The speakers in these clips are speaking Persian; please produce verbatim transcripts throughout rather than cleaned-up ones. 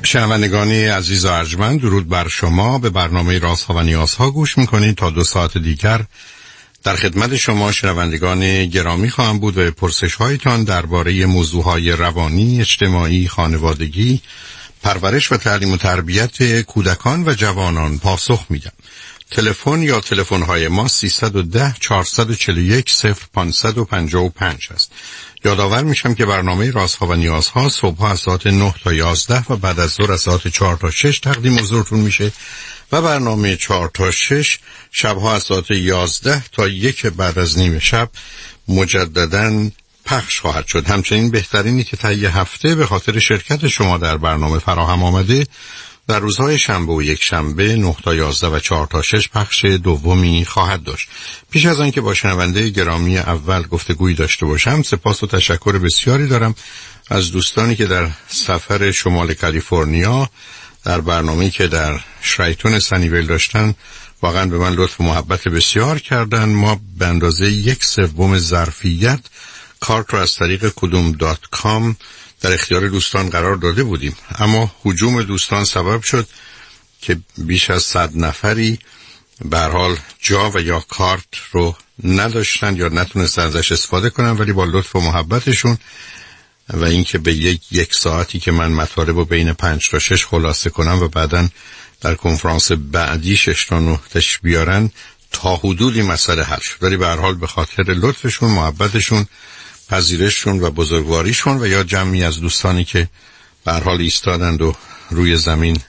شنوندگان عزیز و ارجمند، درود بر شما. به برنامه رازها و نیازها گوش میکنید. تا دو ساعت دیگر در خدمت شما شنوندگان گرامی خواهم بود و پرسش هایتان درباره موضوعهای روانی، اجتماعی، خانوادگی، پرورش و تعلیم و تربیت کودکان و جوانان پاسخ میدم. تلفن یا تلفن های ما سیصد و ده چهارصد و چهل و یک صفر پانصد و پنجاه و پنج است. یادآور میشم که برنامه رازها و نیازها صبح از ساعت نه تا یازده و بعد از ظهر از ساعت چهار تا شش تقدیم حضورتون میشه و برنامه چهار تا شش شبها از ساعت یازده تا یک بعد از نیم شب مجدداً پخش خواهد شد. همچنین بهترینی که طی هفته به خاطر شرکت شما در برنامه فراهم آمده در روزهای شنبه و یک شنبه نه تا یازده و چهار تا شش پخش دومی خواهد داشت. پیش از آن که با شنونده گرامی اول گفتگویی داشته باشم، سپاس و تشکر بسیاری دارم از دوستانی که در سفر شمال کالیفرنیا در برنامه‌ای که در شرایتون سنیویل داشتن واقعا به من لطف و محبت بسیار کردن. ما به اندازه یک سوم ظرفیت کارت رو از طریق کدوم دات کام در اختیار دوستان قرار داده بودیم، اما هجوم دوستان سبب شد که بیش از صد نفری به هر حال جا و یا کارت رو نداشتن یا نتونستن ازش استفاده کنن، ولی با لطف و محبتشون و اینکه به یک یک ساعتی که من مطالب رو بین پنج تا شش خلاصه کنم و بعدن در کنفرانس بعدی شش تا نه تش بیارن تا حدودی مسئله حل شد. ولی به هر حال به خاطر لطفشون، محبتشون، پذیرششون و بزرگواریشون و یا جمعی از دوستانی که به هر حال ایستادند و روی زمین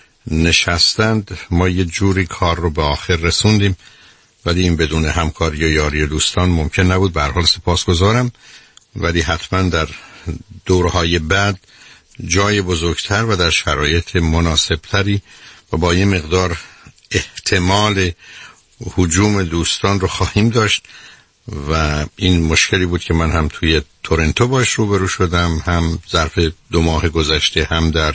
نشستند، ما یه جوری کار رو به آخر رسوندیم، ولی این بدون همکاری و یاری دوستان ممکن نبود. به هر حال سپاسگزارم، ولی حتما در دورهای بعد جای بزرگتر و در شرایط مناسبتری و با یه مقدار احتمال هجوم دوستان رو خواهیم داشت. و این مشکلی بود که من هم توی تورنتو باش روبرو شدم، هم ظرف دو ماه گذشته، هم در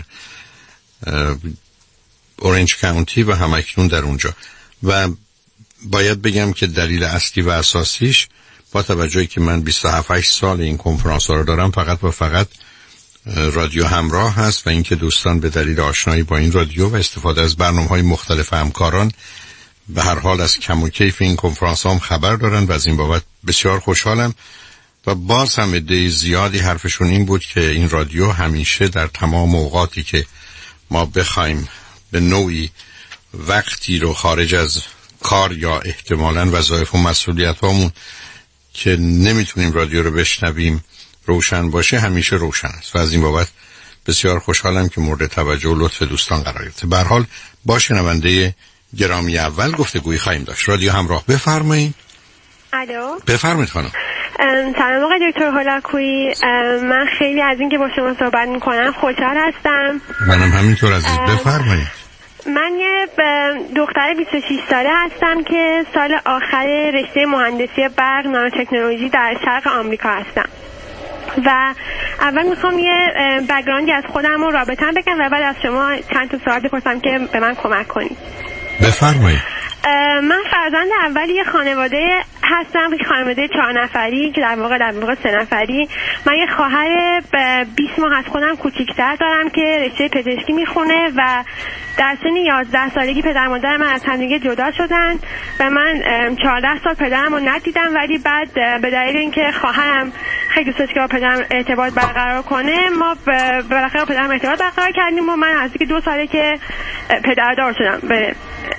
اورنج کانتی و هم اکنون در اونجا. و باید بگم که دلیل اصلی و اساسیش با توجهی که من بیست و هفت سال این کنفرانس ها رو دارم فقط و فقط رادیو همراه هست و اینکه دوستان به دلیل آشنایی با این رادیو و استفاده از برنامه‌های مختلف همکاران به هر حال از کم و کیف این کنفرانس هم خبر دارن و از این بابت بسیار خوشحالم. و باز هم عده زیادی حرفشون این بود که این رادیو همیشه در تمام اوقاتی که ما بخوایم به نوعی وقتی رو خارج از کار یا احتمالاً وظایف و مسئولیت هامون که نمیتونیم رادیو رو بشنویم روشن باشه، همیشه روشن است و از این بابت بسیار خوشحالم که مورد توجه و لطف دوستان قرار گرفته. به هر حال با شنونده گرامی اول گفتگویی خواهیم داشت. رادیو همراه، بفرمایید. الو، بفرمایید خانم. سلام آقای دکتر هولاکویی، من خیلی از این که با شما صحبت میکنم خوشحال هستم. منم همینطور عزیز، بفرمایید. من یه دختر بیست و شش ساله هستم که سال آخر رشته مهندسی برق نانوتکنولوژی در شرق آمریکا هستم و اول میخوام یه بک‌گراندی از خودم و رابطه‌ام بگم و بعد از شما چند تا سوال بپرسم که به من کمک کنید. بفرمایید. من فرزند اول یه خانواده هستم، یه خانواده چهار نفری که در واقع در واقع سه نفری. من یه خواهر بیست ماه از خودم کوچیک‌تر دارم که رشته پزشکی میخونه و در سن یازده سالگی پدر مادر من از همدیگه جدا شدن و من چهارده سال پدرم رو ندیدم، ولی بعد به دلیل اینکه خواهرم خیلی دوست داشت که با پدرم ارتباط برقرار کنه، ما بالاخره با پدرم ارتباط برقرار کردیم و من از اینکه دو ساله که پدردار شدم به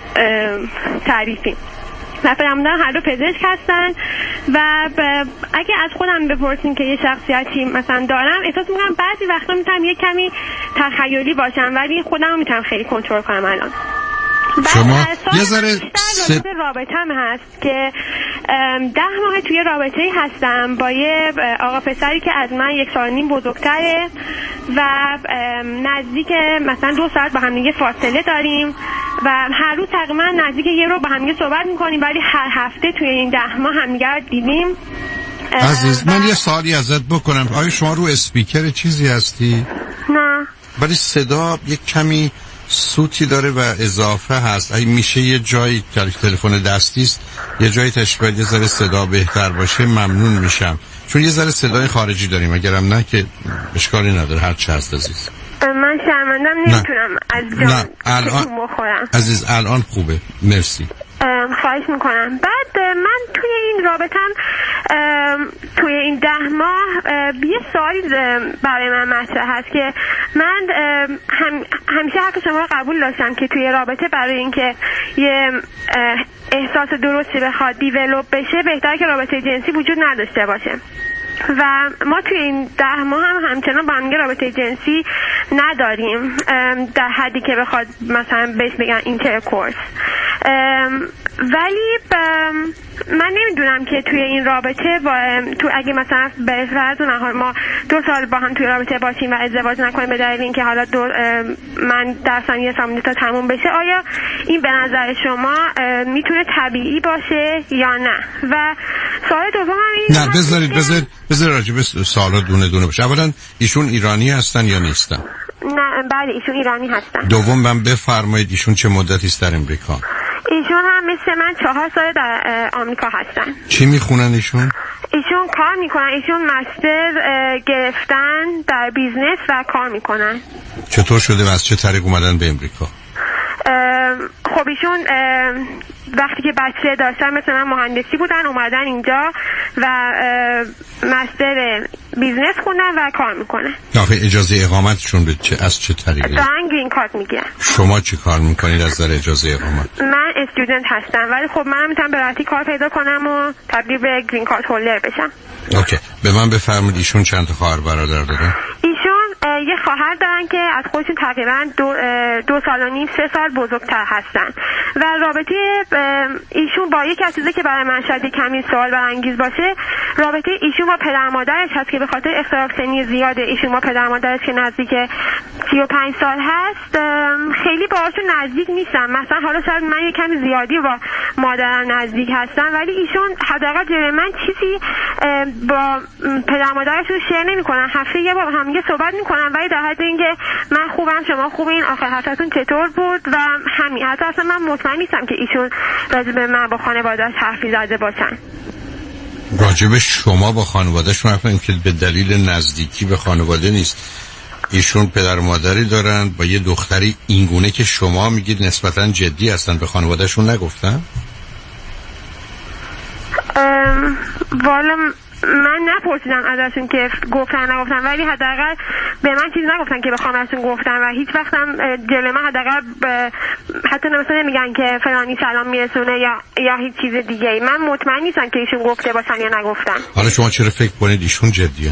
تعریفی و پدرم هر دو پزشک هستن و اگه از خودم بپرسین که یه شخصیتی مثلا دارم، احساس میکنم بعضی وقتا میتونم یه کمی تخیلی باشم ولی خودم میتونم خیلی کنترل کنم. الان شما یه ذره ست... رابطم هست که ده ماه توی رابطه‌ای هستم با یه آقا پسری که از من یک سال نیم بزرگتره و نزدیک مثلا دو ساعت با هم دیگه فاصله داریم و هر روز تقریبا نزدیک یه رو با هم دیگه صحبت میکنیم، ولی هر هفته توی این ده ماه هم دیگه رو دیدیم. عزیز من یه سوالی ازت بکنم، آیا شما رو اسپیکر چیزی هستی؟ نه، ولی صدا یک کمی صوتی داره و اضافه هست. اگه میشه یه جایی که تلفن دستی است یه جایی تشبیه یه ذره صدا بهتر باشه ممنون میشم، چون یه ذره صدای خارجی داریم. اگرم نه که اشکالی نداره، هر چه هست عزیز. من شرمنده علاقه‌مندم نمیتونم از جان الان بخورم. عزیز الان خوبه، مرسی. خواهش میکنم. بعد من توی این رابطم توی این ده ماه یه سوالی برای من مطرح هست که من هم همیشه حرف شما رو قبول داشتم که توی رابطه برای اینکه یه احساس درستی بخواد دیولوب بشه بهتره که رابطه جنسی وجود نداشته باشه و ما توی این ده ماه هم همچنان با هم رابطه جنسی نداریم در حدی که بخواد مثلا بهش بگن اینترکورس. ولی من نمیدونم که توی این رابطه با تو اگه مثلا به فرض نهار ما دو سال با هم توی رابطه باشیم و ازدواج نکنیم به دلیل اینکه حالا دو من درسم یه سال تا تموم بشه، آیا این به نظر شما میتونه طبیعی باشه یا نه؟ و سوال دوم هم نه بذارید بذارید بذارید راجع به سوالا دونه دونه بشه. اولا ایشون ایرانی هستن یا نیستن؟ نه بله ایشون ایرانی هستن. دوم من بفرمایید ایشون چه مدتی است در امریکا؟ ایشون هم مثل من چهار سال در آمریکا هستن. چی میخونن ایشون؟ ایشون کار میکنن. ایشون مستر گرفتن در بیزنس و کار میکنن. چطور شده و از چه طریق اومدن به امریکا؟ خب ایشون وقتی که بچه داشتن مثل من مهندسی بودن اومدن اینجا و مستر بیزنس خوندن و کار میکنن. آخه اجازه اقامتشون به چه از چه طریقی؟ دارن گرین کارت میگیرن. شما چی کار میکنید از نظر اجازه اقامت؟ من استودنت هستم ولی خب من میتونم به راحتی کار پیدا کنم و تبدیل به گرین کارت هولدر بشم. اوکی. به من بفرمایید ایشون چند تا خواهر برادر دارن؟ ایشون یه خواهر دارن که از خودشون تقریبا دو, دو سال و نیم سه سال بزرگتر هستن و رابطه ایشون با یکی از چیزایی که برای من شاید کمی سوال برانگیز باشه رابطه ایشون با پدر مادرش هست که به خاطر اختلاف سنی زیاده ایشون با پدر مادرش که نزدیک سی و پنج سال هست خیلی باهاشون نزدیک نیستم. مثلا حالا شاید من یه کمی زیادی با مادرم نزدیک هستم ولی ایشون حداقل جلوی من چیزی با پدر مادرشون شیر نمی‌کنن. هفته یه بار هم یه صحبت می‌کنن ولی در حد اینکه من خوبم شما خوبین آخر هفته‌تون چطور بود و همین. حتی اصلا من مطمئن نیستم که ایشون راجع به من با خانواده‌اش حرفی زده باشن. راجع به شما با خانواده‌شون حرفن که به دلیل نزدیکی به خانواده نیست. ایشون پدر مادری دارن با یه دختری اینگونه که شما میگید نسبتاً جدی هستن، به خانواده‌شون نگفتن؟ ام والا من نپرسیدم ازشون که گفتن نگفتن ولی حداقل به من چیز نگفتن که بخوام ازشون گفتن و هیچ وقتم جلوی من حداقل حتی مثلا نمیگن که فلانی سلام میرسونه یا یا هیچ چیز دیگه ای. من مطمئن نیستم که ایشون گفته باشن یا نگفتن. حالا شما چرا فکر کنید ایشون جدیه؟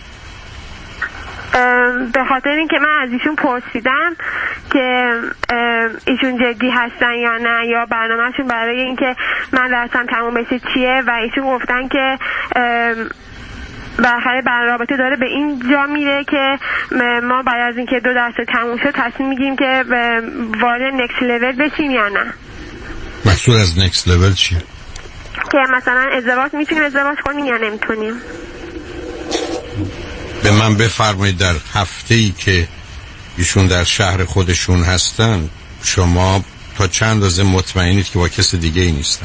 به خاطر اینکه من از ایشون پرسیدم که ایشون جدی هستن یا نه یا برنامهشون برای اینکه من درسم تموم بشه چیه و ایشون گفتن که بالاخره رابطه داره به این جا میره که ما بعد از اینکه دو درس تموم شد تصمیم میگیریم که وارد نکست لول بشیم یا نه. مقصود از نکست لول چیه؟ که مثلا ازدواج میتونیم ازدواج کنیم یا نمیتونیم. به من بفرمایید در هفته‌ای که ایشون در شهر خودشون هستن شما تا چند اندازه مطمئنید که با کس دیگه ای نیستن؟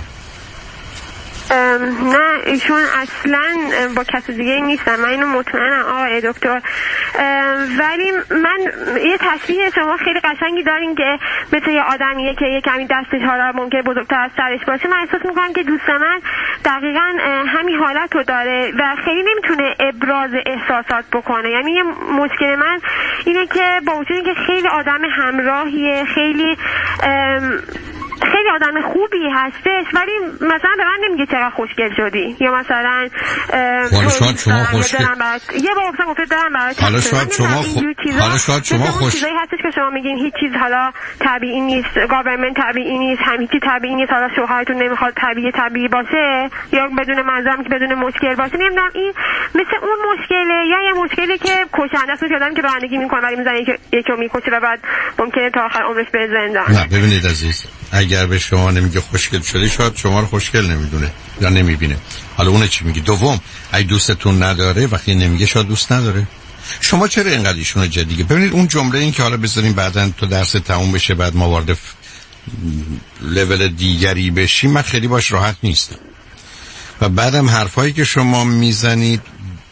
نه ایشون اصلا با کس دیگه ای نیستن. من اینو مطمئنم آقای دکتر. ولی من یه تشبیه شما خیلی قشنگی دارین که مثل یه آدمیه که یه کمی دستش حالا ممکنه بزرگتر از سرش باشه. من احساس میکنم که دوست من دقیقاً همین حالت رو داره و خیلی نمیتونه ابراز احساسات بکنه. یعنی یه مشکل من اینه که با وجود اینکه خیلی آدم همراهیه خیلی خیلی آدم خوبی هستش ولی مثلا به من نمیگه چقدر خوشگل شدی یا مثلا حالا شاید شما خوشگل یه بار گفتم گفته دارم برات حالا شاید شما خو... حالا شاید شما خوش چیزایی هستش که شما میگین هیچ چیز حالا طبیعی نیست، گاورمنت طبیعی نیست، همین چیز طبیعی نیست، حالا شوهرتون نمیخواد طبیعی طبیعی باشه یا بدون منظورم که بدون مشکل باشه. نمیدونم این مثل اون مشکله یا یه مشکلی که کشنده است که آدمی که رانندگی میکنه ولی میزنه یکی یکو میکشه و بعد ممکنه تا آخر عمرش بره زندان. نه ببینید عزیز اگر به شما نمیگه خوشگل شدی شاید شما رو خوشگل نمیدونه یا نمیبینه. حالا اون چی میگی؟ دوم اگه دوستتون نداره وقتی نمیگه شاید دوست نداره. شما چرا اینقدر ایشونو جدیه؟ ببینید اون جمله این که حالا بذاریم بعدن تو درس تموم بشه بعد ما وارد لول دیگری بشیم من خیلی باش راحت نیستم. و بعدم حرفایی که شما میزنید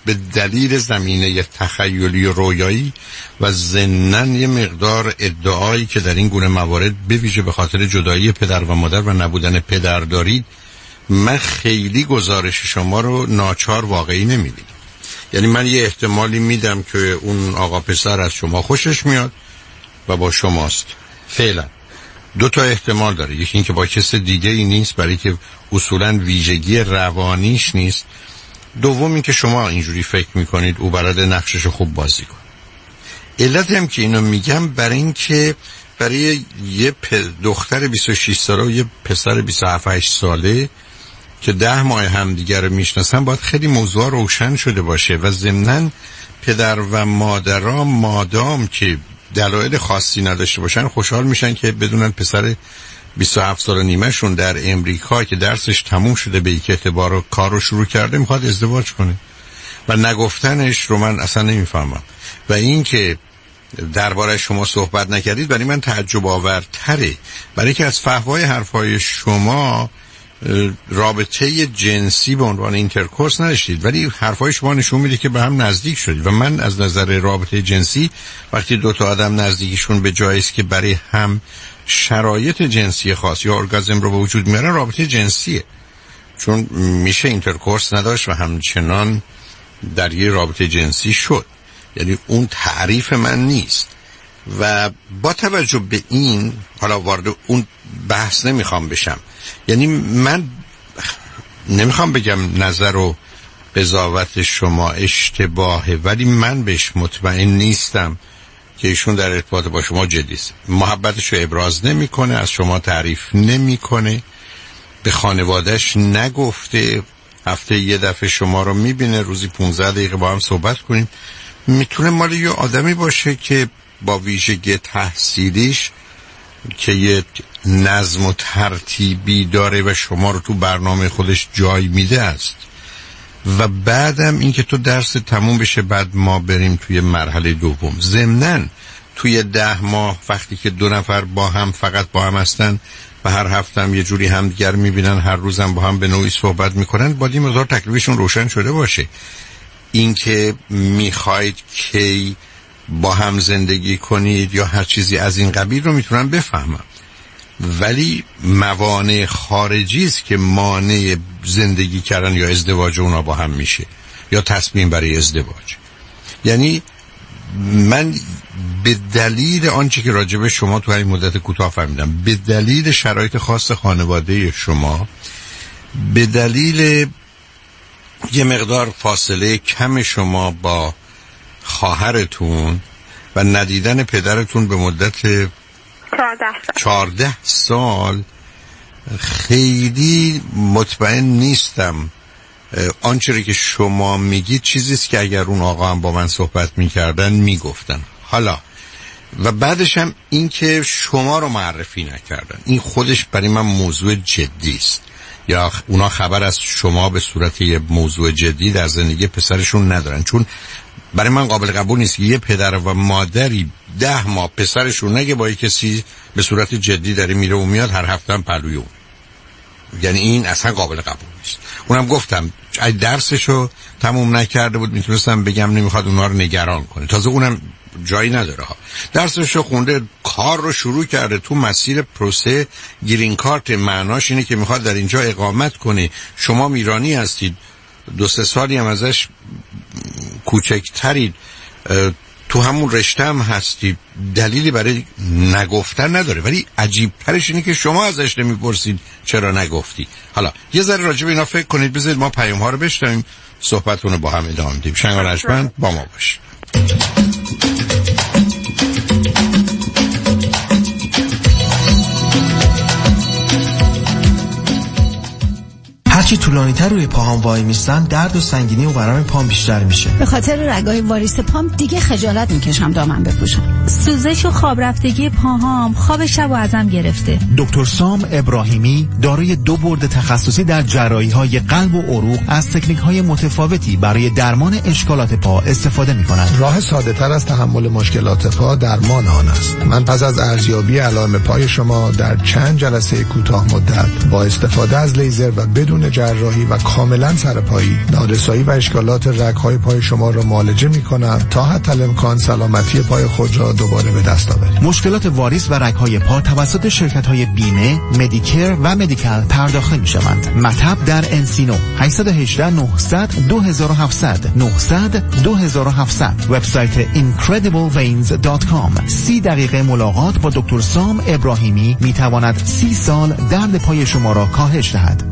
به دلیل زمینه تخیلی و رویایی و ضمناً یه مقدار ادعایی که در این گونه موارد به ویژه به خاطر جدایی پدر و مادر و نبودن پدر دارید، من خیلی گزارش شما رو ناچار واقعی نمی‌بینم. یعنی من یه احتمالی میدم که اون آقا پسر از شما خوشش میاد و با شماست فعلا. دو تا احتمال داره، یکی این که با کس دیگه ای نیست برای که اصولا ویژگی روانیش نیست، دوم این که شما اینجوری فکر میکنید او بلد نقشش خوب بازی کنه. علت هم که اینو میگم برای این که برای یه دختر بیست و شش ساله و یه پسر بیست و هفت هشت ساله که ده ماه هم دیگر رو میشناسن باید خیلی موضوع روشن شده باشه و ضمناً پدر و مادرها مادام که دلایل خاصی نداشته باشن خوشحال میشن که بدونن پسر بیست و هفت سال و نیمه شون در امریکا که درسش تموم شده به یک اعتبار و کار رو شروع کرده میخواد ازدواج کنه و نگفتنش رو من اصلا نمیفهمم. و این که درباره شما صحبت نکردید برای من تعجب آورتره، برای که از فحوای حرفای شما رابطه جنسی به عنوان اینترکورس نداشتید، ولی حرفای شما نشون میده که به هم نزدیک شدید و من از نظر رابطه جنسی وقتی دو تا آدم نزدیکیشون به جایی است که برای هم شرایط جنسی خاص یا ارگازم رو به وجود میارن، رابطه جنسیه، چون میشه اینترکورس نداشت و همچنان در یه رابطه جنسی شد. یعنی اون تعریف من نیست. و با توجه به این، حالا وارد اون بحث نمیخوام بشم، یعنی من نمیخوام بگم نظر و قضاوت شما اشتباهه، ولی من بهش مطمئن نیستم که ایشون در ارتباط با شما جدی است. محبتش رو ابراز نمیکنه، از شما تعریف نمیکنه، به خانوادهش نگفته، هفته یه دفعه شما رو میبینه، روزی پونزده دقیقه با هم صحبت کنیم. میتونه مال یه آدمی باشه که با ویژگی تحصیلیش که یه نظم و ترتیبی داره و شما رو تو برنامه خودش جای میده است. و بعدم این که تو درس تموم بشه بعد ما بریم توی مرحله دوم. ضمناً توی ده ماه وقتی که دو نفر با هم فقط با هم هستن و هر هفته هم یه جوری هم دیگر میبینن، هر روزم با هم به نوعی صحبت میکنن، باید این مقدار تکلیفشون روشن شده باشه. این که میخواید کی با هم زندگی کنید یا هر چیزی از این قبیل رو میتونم بفهمم، ولی موانع خارجی است که مانع زندگی کردن یا ازدواج اونا با هم میشه یا تصمیم برای ازدواج. یعنی من به دلیل آنچه که راجبه شما تو این مدت کوتاه فهمیدم، به دلیل شرایط خاص خانواده شما، به دلیل یه مقدار فاصله کم شما با خواهرتون و ندیدن پدرتون به مدت چهارده سال، خیلی مطمئن نیستم آنچه که شما میگید چیزیست که اگر اون آقا هم با من صحبت میکردن میگفتن. حالا و بعدش هم این که شما رو معرفی نکردن، این خودش برای من موضوع جدی است. یا اونا خبر از شما به صورت یه موضوع جدی در زندگی پسرشون ندارن، چون برای من قابل قبول نیست که یه پدر و مادری ده ماه پسرشون نگه با یه کسی به صورت جدی داره میره و میاد، هر هفته هم پلوی اون. یعنی این اصلا قابل قبول نیست. اونم گفتم اگه درسشو تموم نکرده بود میتونستم بگم نمیخواد اونا رو نگران کنه، تازه اونم جایی نداره ها. درسشو خونده، کار رو شروع کرده، تو مسیر پروسه گرین کارت، معناش اینه که میخواد در اینجا اقامت کنه. شما ایرانی هستید، دو سه سالی هم ازش کوچکترید، تو همون رشته هم هستید، دلیلی برای نگفتن نداره. ولی عجیب ترش اینه که شما ازش نمیپرسید چرا نگفتی. حالا یه ذره راجع به اینا فکر کنید، بذارید ما پیام ها رو بشنویم، صحبتون رو با هم ادامه بدیم. شنگ و رجمند با ما باش. هرچی طولانی‌تر روی پاهام وای میستم، درد و سنگینی و ورم پام بیشتر میشه. به خاطر رگای واریس پام دیگه خجالت میکشم دامن بپوشم. سوزش و خواب رفتگی پاهام خواب شب و ازم گرفته. دکتر سام ابراهیمی دارای دو بورد تخصصی در جراحی‌های قلب و عروق از تکنیک‌های متفاوتی برای درمان اشکالات پا استفاده می‌کند. راه ساده‌تر از تحمل مشکلات پا درمان آن است. من پس از ارزیابی علائم پای شما در چند جلسه کوتاه مدت با استفاده از لیزر و بدون جراحی و کاملا سرپایی، نارسایی و اشکالات رگ‌های پای شما را معالجه می‌کنند تا حتی الامکان سلامتی پای خود را دوباره به دست آورید. مشکلات واریس و رگ‌های پا توسط شرکت‌های بیمه، مدیکر و مدیکال پرداخت می‌شوند. مطب در انسینو هشت یک هشت نه صفر صفر دو هفت صفر صفر نه صفر صفر دو هفت صفر صفر. وبسایت اینکردیبل وینز دات کام. سی دقیقه ملاقات با دکتر سام ابراهیمی می‌تواند سی سال درد پای شما را کاهش دهد.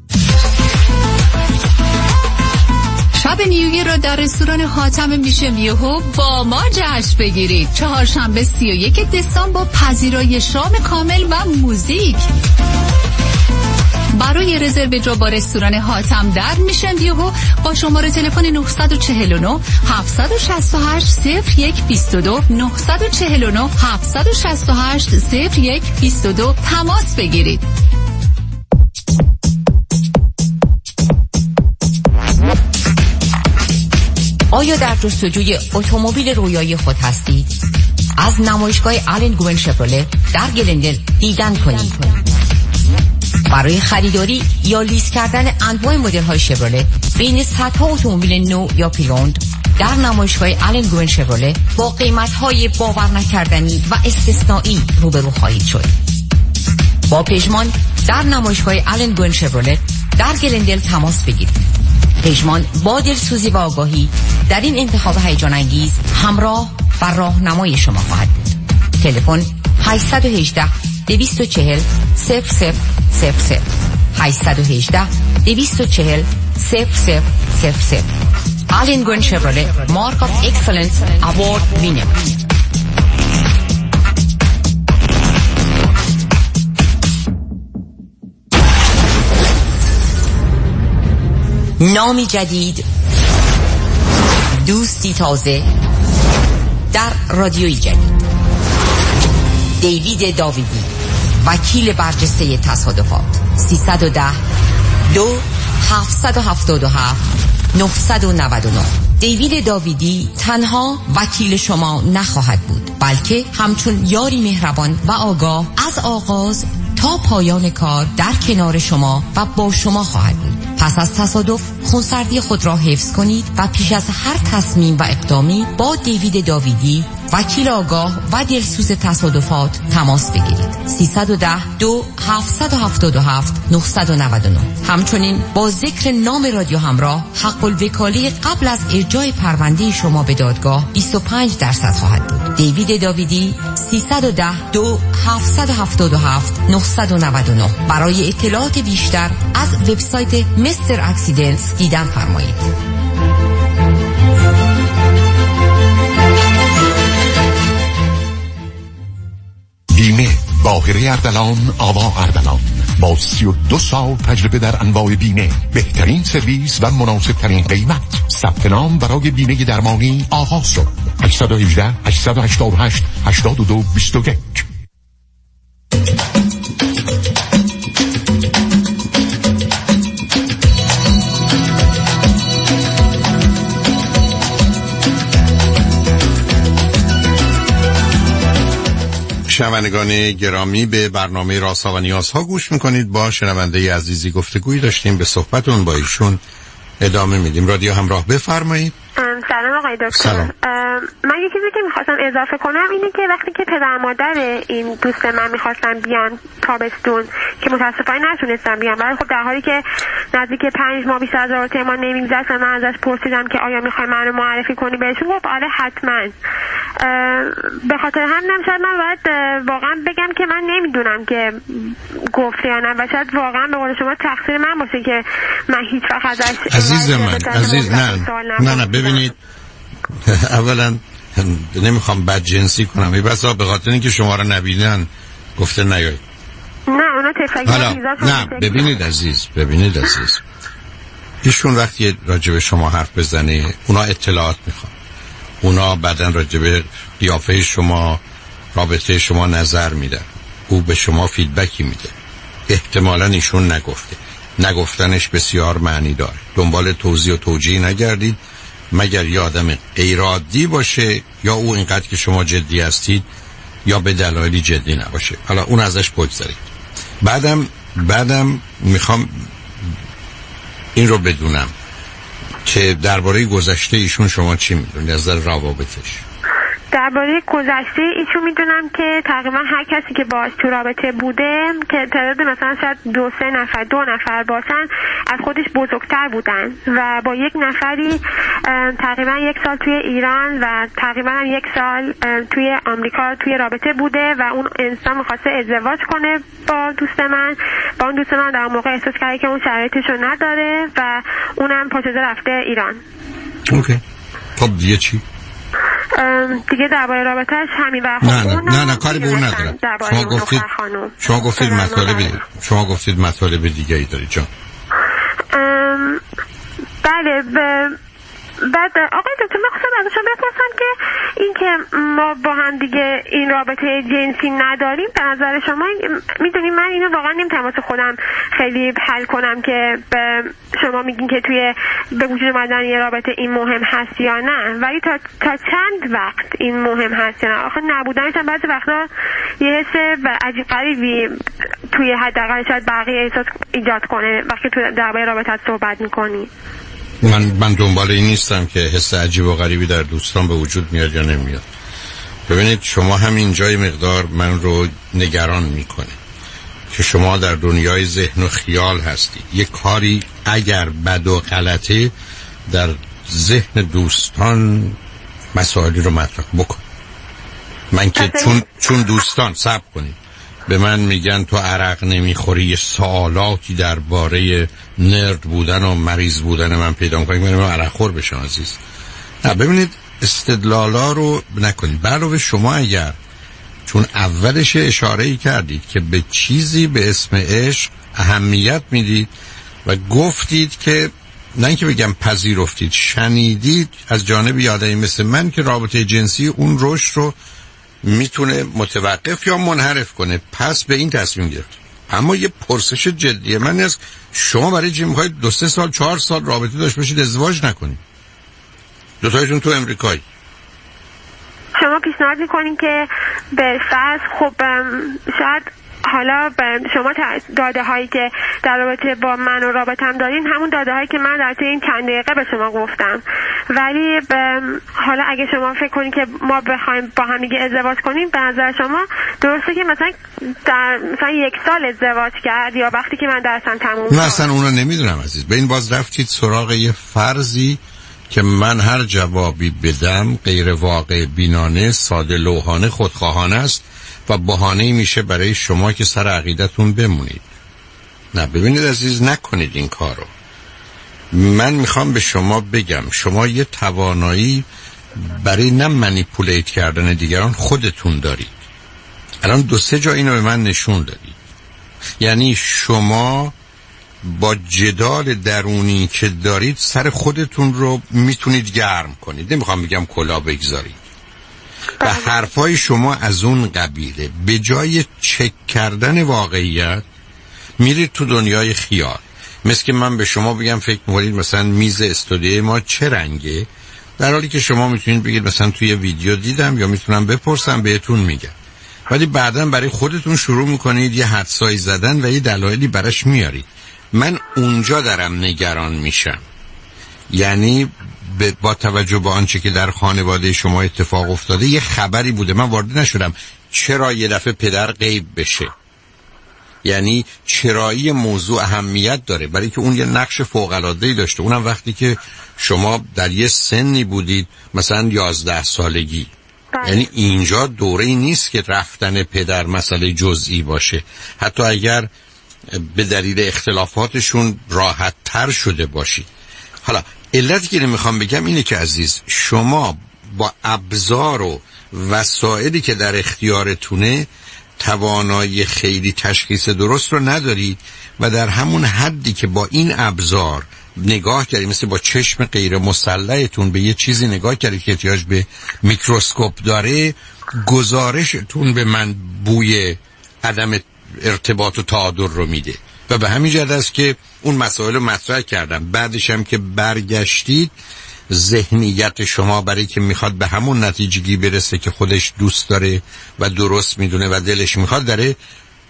شب نیویی رو در رستوران حاتم میشه میهو با ما جشن بگیرید. چهارشنبه سی و یک دسامبر با پذیرایی شام کامل و موزیک. برای رزرو جا با رستوران حاتم در میشن بیهو با شماره تلفن نه چهار نه هفت شش هشت صفر یک دو دو نه چهار نه هفت شش هشت صفر یک دو دو تماس بگیرید. آیا در جستجوی اتومبیل رویایی خود هستید؟ از نمایشگاه آلن گوین شفرله در گلندل دیدن کنید. برای خریداری یا لیز کردن انواع مدل‌های شفرله بین صدها اتومبیل نو یا پریوند در نمایشگاه آلن گوین شفرله با قیمت‌های باور نکردنی و استثنایی روبرو خواهید شد. با پژمان در نمایشگاه آلن گوین شفرله در گلندل تماس بگیرید. پژمان با دلسوزی و آگاهی در این انتخاب هیجان انگیز همراه و راهنمای شما خواهد بود. تلفن هشت یک هشت دو چهار صفر صفر صفر صفر هشت یک هشت دو چهار صفر صفر صفر صفر. آلن گوین شفرله مارک آف اکسلنس اوارد وینر. نامی جدید، دوستی تازه در رادیوی جدید. دیوید داویدی، وکیل برجسته تصادفات. سیصد و ده دو هفتصد و هفتاد و هفت نهصد و نود و نه. دیوید داویدی تنها وکیل شما نخواهد بود، بلکه همچون یاری مهربان و آگاه از آغاز تا پایان کار در کنار شما و با شما خواهد بود. پس از تصادف خونسردی خود را حفظ کنید و پیش از هر تصمیم و اقدامی با دیوید داویدی، وکیل آگاه و دلسوز تصادفات تماس بگیرید. سیصد و ده دو هفتصد و هفتاد و هفت نهصد و نود و نه. همچنین با ذکر نام رادیو همراه حق الوکاله قبل از ارجاع پرونده شما به دادگاه بیست و پنج درصد خواهد بود. دیوید داویدی سیصد و ده دو هفتصد و هفتاد و هفت نهصد و نود و نه. برای اطلاعات بیشتر از وبسایت مستر اکسیدنتس دیدن فرمایید. بیمه باقری اردلان آوا اردلان با سی و دو سال تجربه در انواع بیمه، بهترین سرویس و مناسب ترین قیمت. ثبت نام برای بیمه درمانی آغاز شد. هشت یک هشت هشت هشت هشت هشت دو دو دو یک. شنوندگان گرامی، به برنامه رازها و نیازها گوش میکنید. با شنونده عزیزی گفتگویی داشتیم، به صحبتون با ایشون ادامه میدیم. رادیو همراه، بفرمایید. سلام آقای دکتر. من یه چیزی که میخواستم اضافه کنم اینه که وقتی که پدر مادر این دوست من میخواستن بیان تابستون که متاسفانه نتونستم بیان، ولی خب در حالی که نزدیک پنج ماه بیشتر از رابطه ما نمیگذشت و من ازش پرسیدم که آیا میخوای منو معرفی کنی بهشون، گفت آره حتما. به خاطر همینم شاید من باید واقعا بگم که من نمیدونم که گفته یا نه و شاید واقعا به قول شما تقصیر من باشه که من هیچ وقت ازش عزیز من عزیز نه نه نه ببینید، اولا نمیخوام بدجنسی کنم، ای بسا به خاطر اینکه شما رو نبینن گفته نیایید. نه اونا تفکر نه ببینید عزیز ببینید عزیز ایشون وقتی راجع به شما حرف بزنه اونا اطلاعات میخوان، اونا بعدن راجع به قیافه شما، رابطه شما نظر میدن، او به شما فیدبکی میده. احتمالاً ایشون نگفته، نگفتنش بسیار معنی داره. دنبال توضیح و توجیه نگردید مگر یه آدم غیرعادی باشه یا او اینقدر که شما جدی هستید یا به دلایلی جدی نباشه. حالا اون ازش بگذارید. بعدم بعدم میخوام این رو بدونم که درباره گذشته ایشون شما چی میدونید از نظر روابطش؟ درباره گذشته ایشون میدونم که تقریبا هر کسی که باهاش تو رابطه بوده که تعداد مثلا شاید دو سه نفر دو نفر باشن از خودش بزرگتر بودن و با یک نفری تقریبا یک سال توی ایران و تقریبا یک سال توی آمریکا توی رابطه بوده و اون انسان میخواسته ازدواج کنه با دوست من. با اون دوست من در موقع احساس کرده که اون شرایطشو نداره و اونم پاشده رفته ایران. اوکی. خب دیگه چی؟ دیگه درباره رابطه‌اش همین و نه نه نه, نه کاری به اون ندارم. شما گفتید شما گفتید مطالب شما گفتید مطالب دیگه ای داری جان. بله ب... بعد آقای دکتر من خواستم ازشون بپرسم که این که ما با هم دیگه این رابطه جنسی نداریم به نظر شما میدونیم من اینو واقعا نمیتونم واسه خودم خیلی حل کنم که به شما میگین که توی به وجود اومدن یه رابطه این مهم هست یا نه، ولی تا تا چند وقت این مهم هست یا نه؟ آخه نبودنش هم بعضی وقتا یه حس عجیب غریبی توی حداقل شاید بقیه احساس ایجاد کنه وقتی تو درباره رابطه صحبت میکنی. من من دنبال این نیستم که حس عجیب و غریبی در دوستان به وجود میاد یا نمیاد. ببینید شما همین جای مقدار من رو نگران میکنه که شما در دنیای ذهن و خیال هستید. یک کاری اگر بد و غلطه در ذهن دوستان مسائلی رو مطرح بکن. من که چون چون دوستان صبر کنید به من میگن تو عرق نمیخوری، یه سوالاتی درباره نرد بودن و مریض بودن من پیدا میکنم که من عرق خور بشم عزیز. نه ببینید استدلالا رو نکنید. علاوه شما اگر چون اولش اشاره‌ای کردید که به چیزی به اسم عشق اهمیت میدید و گفتید که نه اینکه بگم پذیرفتید، شنیدید از جانب یه آدمی مثل من که رابطه جنسی اون رشد رو میتونه متوقف یا منحرف کنه، پس به این تصمیم گرفت. اما یه پرسش جدیه من است شما برای چی میخواید دو سه سال چهار سال رابطه داشت باشید ازدواج نکنید؟ دوتایتون تو امریکایی. شما پیشنهاد میکنین که به فرض خب شاید حالا شما داده هایی که در رابطه با من و رابطم دارین همون داده هایی که من در طی این چند دقیقه به شما گفتم، ولی حالا اگه شما فکر کنین که ما بخوایم با هم دیگه ازدواج کنیم به نظر شما درسته که مثلا در مثلا یک سال ازدواج کرد یا وقتی که من درسم تموم شد؟ من اصلا اون رو نمیدونم عزیز. به این باز رفتید سراغ یه فرضی که من هر جوابی بدم غیر واقع بینانه، ساده لوحانه، خودخواهانه است و بهانه‌ای میشه برای شما که سر عقیدتون بمونید. نه ببینید عزیز نکنید این کارو. من میخوام به شما بگم شما یه توانایی برای نه منیپولیت کردن دیگران خودتون دارید. الان دو سه جا اینو به من نشون دادید. یعنی شما با جدال درونی که دارید سر خودتون رو میتونید گرم کنید. نمیخوام بگم کلاه بگذارید. و حرفای شما از اون قبیله. به جای چک کردن واقعیت میرید تو دنیای خیال. مثل که من به شما بگم فکر میکنید مثلا میز استودیوی ما چه رنگه، در حالی که شما میتونید بگید مثلا توی ویدیو دیدم یا میتونم بپرسم بهتون میگم، ولی بعداً برای خودتون شروع میکنید یه حدسایی زدن و یه دلایلی براش میارید. من اونجا دارم نگران میشم. یعنی با توجه به آنچه که در خانواده شما اتفاق افتاده یه خبری بوده، من وارد نشدم چرا یه دفعه پدر غیب بشه. یعنی چرایی موضوع اهمیت داره برای که اون یه نقش فوق‌العاده‌ای داشته، اونم وقتی که شما در یه سنی بودید مثلا یازده سالگی. بله. یعنی اینجا دوره‌ای نیست که رفتن پدر مسئله جزئی باشه، حتی اگر به دلیل اختلافاتشون راحت تر شده باشی. حالا علتی که نمیخوام بگم اینه که عزیز شما با ابزار و وسایلی که در اختیارتونه توانایی خیلی تشخیص درست رو ندارید و در همون حدی که با این ابزار نگاه کردید، مثل با چشم غیر مسلحتون به یه چیزی نگاه کردید که احتیاج به میکروسکوپ داره، گزارشتون به من بوی عدم ارتباط و تعادل رو میده و به همین جهت است که اون مسائل رو مطرح کردم. بعدش هم که برگشتید ذهنیت شما برای که میخواد به همون نتیجگی برسه که خودش دوست داره و درست میدونه و دلش میخواد داره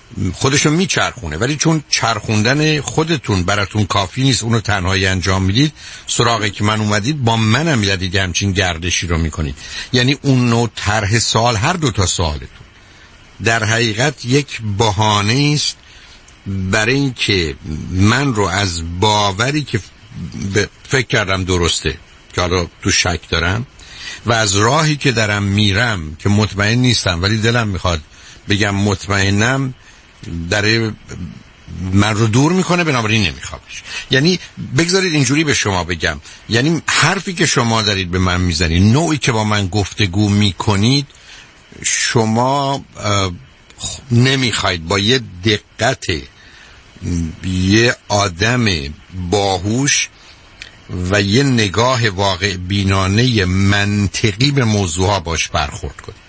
خودشو میچرخونه، ولی چون چرخوندن خودتون براتون کافی نیست، اونو تنهایی انجام میدید، سراغی که من اومدید با منم یادید همچین گردشی رو میکنید. یعنی اون نوع طرح سوال، هر دو تا سوالتون در حقیقت یک بهانه است برای اینکه من رو از باوری که فکر کردم درسته که حالا تو شک دارم و از راهی که دارم میرم که مطمئن نیستم ولی دلم میخواد بگم مطمئنم، داره من رو دور میکنه، بنابراین نمیخوامش. یعنی بگذارید اینجوری به شما بگم، یعنی حرفی که شما دارید به من میزنید، نوعی که با من گفتگو میکنید، شما نمیخواید با یه دقت یه آدم باهوش و یه نگاه واقع بینانه منطقی به موضوعها باش برخورد کنید.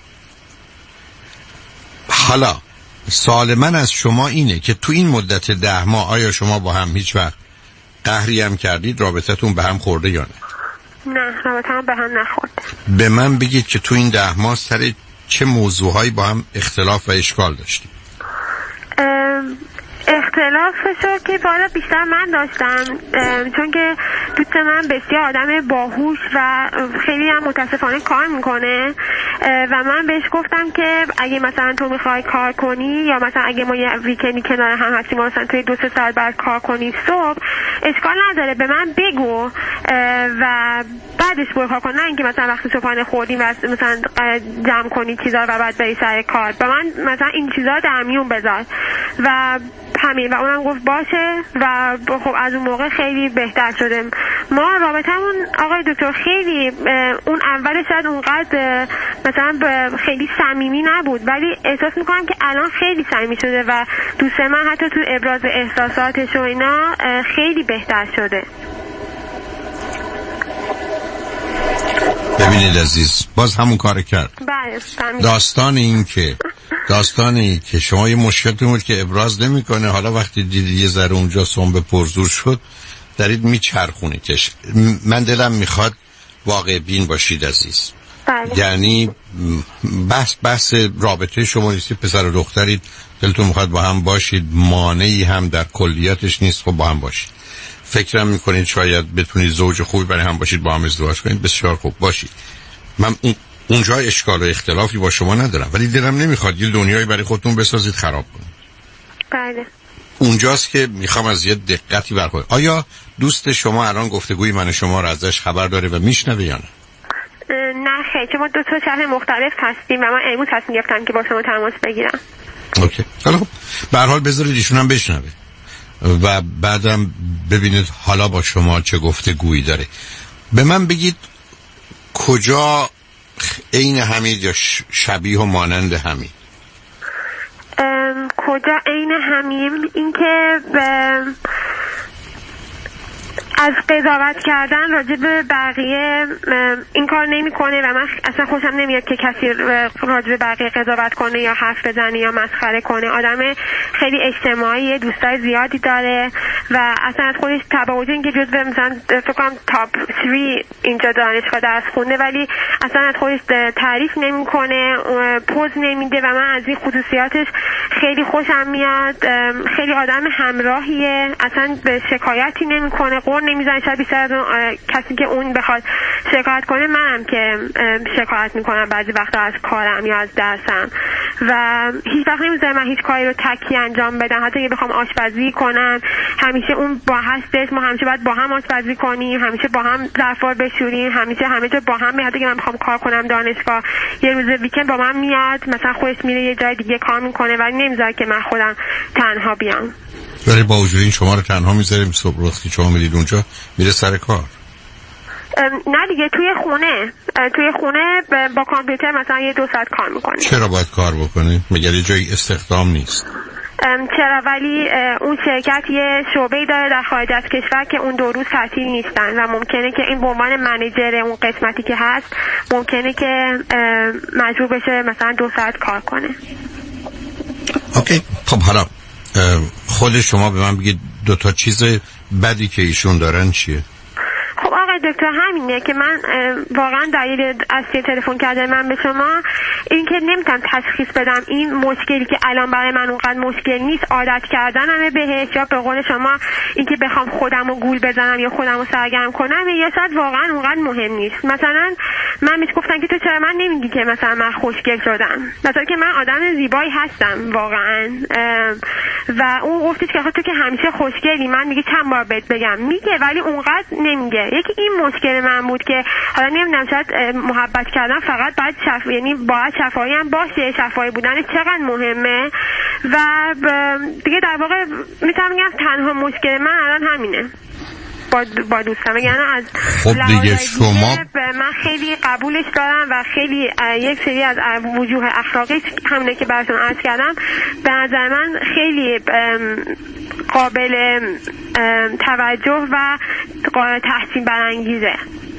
حالا سوال من از شما اینه که تو این مدت ده ماه آیا شما با هم هیچ وقت قهری هم کردید؟ رابطتون به هم خورده یا نه؟ نه، رابطه‌مون به هم نخورد. به من بگید که تو این ده ماه سر چه موضوعهایی با هم اختلاف و اشکال داشتید؟ اختلافشو که بالا بیشتر من داشتم، چون که دوست من بسیار آدم باهوش و خیلی هم متاسفانه کار میکنه و من بهش گفتم که اگه مثلا تو میخوای کار کنی یا مثلا اگه ما یه ویکندی کنار هم هستیم مثلا توی دو سه ساعت بعد کار کنی صبح، اشکال نداره به من بگو و بعدش برو کار کن، نه اینکه مثلا وقتی صبحانه خوردیم و مثلا جمع کنی چیزا و بعد بری سر کار. به من مثلا این چیزا در میون بذار و همین. و اونم گفت باشه و خب از اون موقع خیلی بهتر شده. ما رابطمون آقای دکتر خیلی اون اولش شاید اونقدر مثلا خیلی صمیمی نبود، ولی احساس میکنم که الان خیلی صمیمی شده و دوست من حتی تو ابراز احساساتش و اینا خیلی بهتر شده. ببینید عزیز، باز همون کار کرد. بله. داستان این که داستانی که شما یه مشکلتون بود که ابراز نمیکنه، حالا وقتی دیدید یه ذره اونجا سنبه پرزور شد دارید میچرخونیدش. من دلم میخواد واقع بین باشید عزیز. بله. یعنی بحث بحث رابطه شما نیست، پسر و دخترید، دلتون میخواد با هم باشید، مانعی هم در کلیاتش نیست، خب با هم باشید. فکرم میکنید شاید بتونید زوج خوبی برای هم باشید، با هم ازدواج کنید، بسیار خوب باشید. من اون اونجا اشکال و اختلافی با شما ندارم، ولی دلم نمیخواد یه دنیایی برای خودتون بسازید خراب کنید. بله. اونجاست که میخوام از یه دقتی برخورد. آیا دوست شما الان گفتگوی من شما رو ازش خبر داره و میشنوه یا نه؟ نه خیلی، چون ما دو تا شهر مختلف هستیم و من امروز تصمیم گرفتم که با شما تماس بگیرم. اوکی. حالا خب به هر حال بذارید ایشون هم بشنوه و بعدم ببینید حالا با شما چه گفتگویی داره. به من بگید کجا عین همید یا شبیه و مانند همید؟ کجا عین همیم؟ این که از قضاوت کردن راجع به بقیه این کار نمیکنه و من اصلا خوشم نمیاد که کسی راجع به بقیه قضاوت کنه یا حرف بزنه یا مسخره کنه. آدم خیلی اجتماعی، دوستای زیادی داره و اصلا از خودش تباوت اینکه جزو مثلا فکر کنم تاپ سه اینجا دانشگاه درس خونده ولی اصلا از خودش تعریف نمیکنه، پوز نمیده و من از این خصوصیاتش خیلی خوشم میاد. خیلی آدم همراهیه، اصلا به شکایتی نمیکنه، قور نمیزنه. شاید بیشتر از اون کسی که اون بخواد شکایت کنه منم که شکایت میکنم بعضی وقتا از کارم یا از درسم و هیچ وقت نمیذاره من هیچ کاری رو تکی انجام بدم. حتی اگه بخوام آشپزی کنم همیشه اون با هستش، ما همیشه باید با هم آشپزی کنیم، همیشه با هم ظرفا بشوریم، همیشه همه جا با هم. حتی اگه من بخوام کار کنم دانشگاه یه روز ویکند با من میاد، مثلا خودش میره یه جای دیگه کار میکنه ولی نمیذاره که من خودم تنها بیام. ولی با وجود این شما رو تنها میذاریم صبح روز که شما میرید اونجا میره سر کار؟ نه دیگه، توی خونه توی خونه با کامپیوتر مثلا یه دو ساعت کار میکنه. چرا باید کار بکنید؟ مگر یه جای استخدام نیست؟ چرا، ولی اون شرکت یه شعبه‌ای داره در خارج از کشور که اون دو روز تعطیل نیستن و ممکنه که این به عنوان منیجر اون قسمتی که هست ممکنه که مجبور بشه مثلا دو ساعت کار کنه. اوکی. خب حالا خود شما به من بگید دو تا چیز بدی که ایشون دارن چیه؟ خب آقای آقای دکتر همینه که من واقعا دلیل اصلی تلفن کردن من به شما این که نمیتونم تشخیص بدم این مشکلی که الان برای من اونقدر مشکل نیست عادت کردنمه بهش، یا به قول شما این که بخوام خودم رو گول بزنم یا خودم رو سرگرم کنم، یا شاید واقعا اونقدر مهم نیست. مثلا من بهش گفتم که تو چرا من نمیگی که مثلا من خوشگل شدم، مثلا که من آدم زیبایی هستم واقعا، و اون گفتش که تو که همیشه خوشگلی. من میگه چند بار بهت بگم، میگه ولی اونقدر نمیگه. یکی این مشکل من بود که حالا نمیدونم شاید محبت کردن فقط باید شف... یعنی باید شفاهی هم باشه، شفاهی بودن چقدر مهمه. و دیگه در واقع میتونم بگم تنها مشکل من الان همینه با با دوستم. یعنی از خب دیگه شما من خیلی قبولش دارم و خیلی یک سری از وجوه اخلاقی همونه که براتون عرض کردم به نظر من خیلی قابل توجه و قابل تحسین برانگیزه.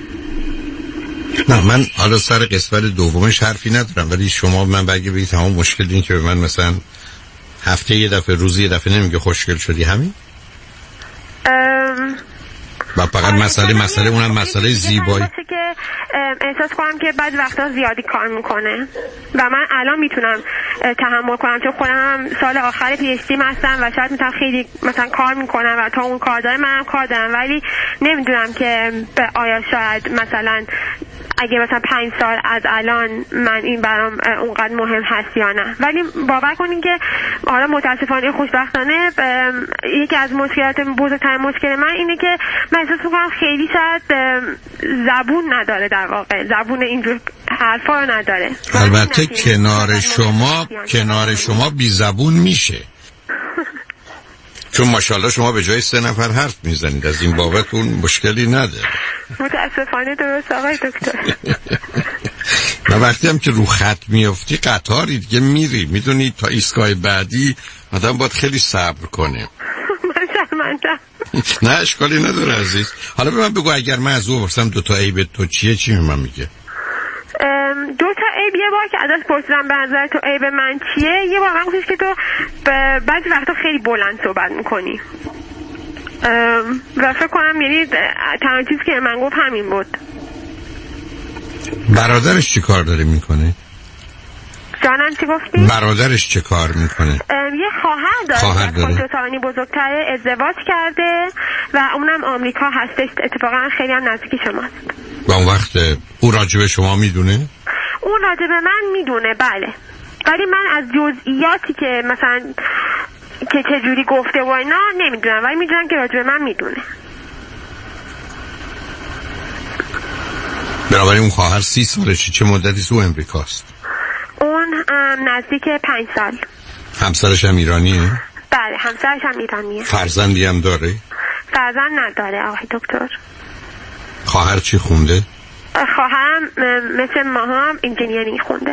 نه من حالا سر قسمت دومش حرفی ندارم، ولی شما من بگی بگی تمام مشکل این که به من مثلا هفته یه دفعه روزی یه دفعه نمیگه خوشگل شدی همین؟ و فقط مسئله مسئله اونم مسئله زیبایی که احساس کنم که بعضی وقتا زیادی کار میکنه و من الان میتونم تحمل کنم چون خودم سال آخر پی اچ دی هستم و شاید میتونم خیلی مثلا کار میکنم و تا اون کار داره منم کار دارم، ولی نمیدونم که آیا شاید مثلا اگه مثلا پنج سال از الان من این برام اونقدر مهم هست یا نه. ولی باور کنین که حالا متاسفانه خوشبختانه یکی از مشکلات بزرگترین مشکل من اینه که من احساس میکنم خیلی شاید زبون نداره، در واقع زبون اینجور حرفا رو نداره. البته کنار شما کنار شما بی زبون میشه چون ماشاءالله شما به جای سه نفر حرف میزنید، از این بابت اون مشکلی نداره. متاسفانه درست آقای دکتر. و وقتی هم که رو خط میافتی قطاری دیگه میری، میدونی تا ایستگاه بعدی آدم باید خیلی صبر کنه. من شرمندم. نه اشکالی نداره عزیز. حالا به من بگو اگر من از او برسم دوتا عیب تو چیه، چی من میگه؟ دو تا عیب، یه بار که ازش پرسیدم به نظر تو عیب من چیه، یه بار من گفتش که تو بعضی وقتا خیلی بلند صحبت میکنی و فکر کنم یعنی تنها چیزی که من گفت همین بود. برادرش چی کار داره میکنه؟ جانم چی گفتی؟ برادرش چه کار میکنه؟ یه خواهر داره خواهر داره خودتانی بزرگتره، ازدواج کرده و اونم آمریکا هستش، اتفاقا خیلی هم نزدیکی شماست. و اون وقت او راجب شما میدونه؟ اون راجب من میدونه بله، ولی من از جزئیاتی که مثلا که چجوری گفته و اینا نمیدونم، ولی میدونم که راجب من میدونه. بنابراین اون خواهر سی سالشه، چه مدتی تو امریکاست؟ اون نزدیک پنج سال. همسرش هم ایرانیه؟ بله همسرش هم ایرانیه. فرزندی هم داره؟ فرزند نداره آقای دکتر. خواهر چی خونده؟ خواهرم مثل ما هم انجینیرینگ خونده.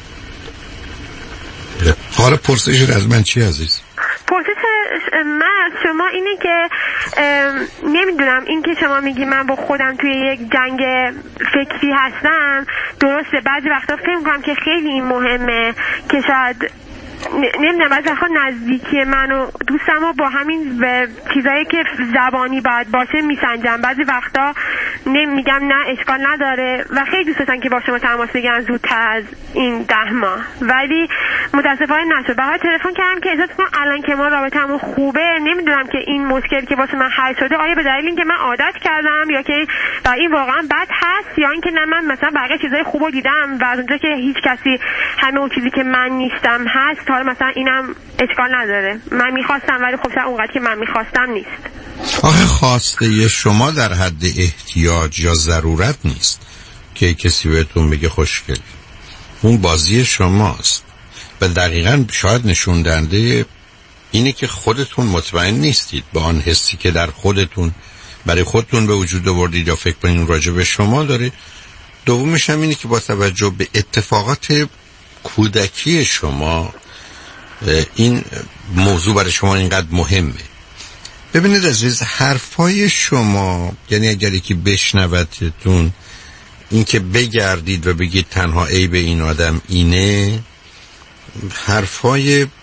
حالا پرسش از من چی عزیز؟ پرسش من از شما اینه که نمیدونم این که شما میگی من با خودم توی یک جنگ فکری هستم درسته، بعضی وقتا فکر میکنم که خیلی این مهمه که شاید نمیدونم بعضی وقتا نزدیکی من و دوستم رو با همین چیزایی که زبانی باید باشه میسنجم. بعضی وقتا نمیگم نه اشکال نداره و خیلی دوست داشتن که با شما تماس بگیرن زودتر از این ده ماه، ولی متاسفانه نشد. بعد تلفن کردم که احساس کنم الان که ما رابطمون خوبه نمیدونم که این مشکلی که واسه من حل شده آیا به دلیل اینکه من عادت کردم یا که و این واقعا بد هست یا اینکه نه من مثلا بقیه چیزای خوبو دیدم و از اونجا که هیچ کسی همه اون چیزی که من نیستم هست، حالا مثلا اینم اشکال نداره. من میخواستم ولی خب شاید اونقدر که من میخواستم نیست. آخه خواسته شما در حد احتیاج یا ضرورت نیست که کسی بهتون بگه خوشگل. اون بازی شماست و دقیقاً شاید نشون دهنده اینه که خودتون مطمئن نیستید با آن حسی که در خودتون برای خودتون به وجود آوردید یا فکر کنین راجع به شما داره. دومش هم اینه که با توجه به اتفاقات کودکی شما این موضوع برای شما اینقدر مهمه. ببینید عزیز، حرفای شما یعنی اگر یکی بشنوتتون این که بگردید و بگید تنها عیب این آدم اینه، حرفای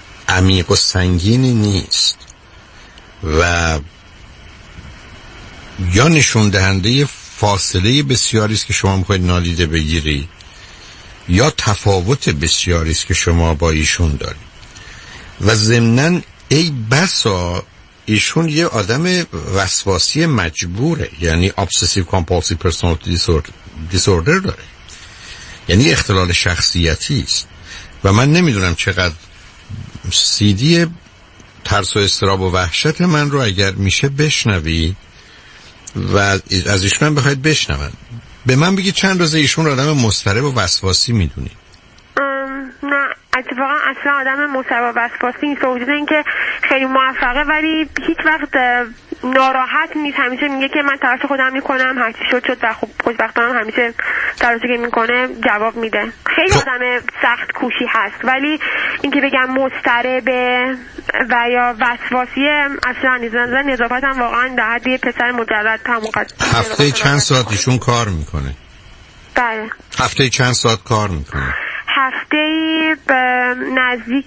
عمیق و سنگینی نیست و یا نشون دهنده فاصله بسیاری است که شما میخواید نادیده بگیری، یا تفاوت بسیاری است که شما با ایشون دارید. و ضمناً ای بسا ایشون یه آدم وسواسی مجبوره، یعنی obsessive compulsive personality disorder داره، یعنی اختلال شخصیتی است. و من نمیدونم چقدر سیدی ترس و اضطراب و وحشت من رو اگر میشه بشنوی و از ایشون بخواید بشنون. به من بگید چند روزه ایشون رو آدم مضطرب و وسواسی میدونی؟ نه اتفاقا اصلا آدم مضطرب و وسواسی نیست، با وجود اینکه خیلی موفقه ولی هیچ وقت ناراحت نیست. همیشه میگه که من تلاش خودم میکنم، هر چی شد شد و خب خوشبختانم همیشه تلاشی که میکنه جواب میده. خیلی آدم سخت کوشی هست، ولی اینکه بگم مضطربه و یا وسواسی اصلا نیست. نظر نظافتم واقعا در حد پسر مجرد تموقت. هفته چند ساعت ایشون کار میکنه؟ بله. هفته چند ساعت کار میکنه؟ هفته به نزدیک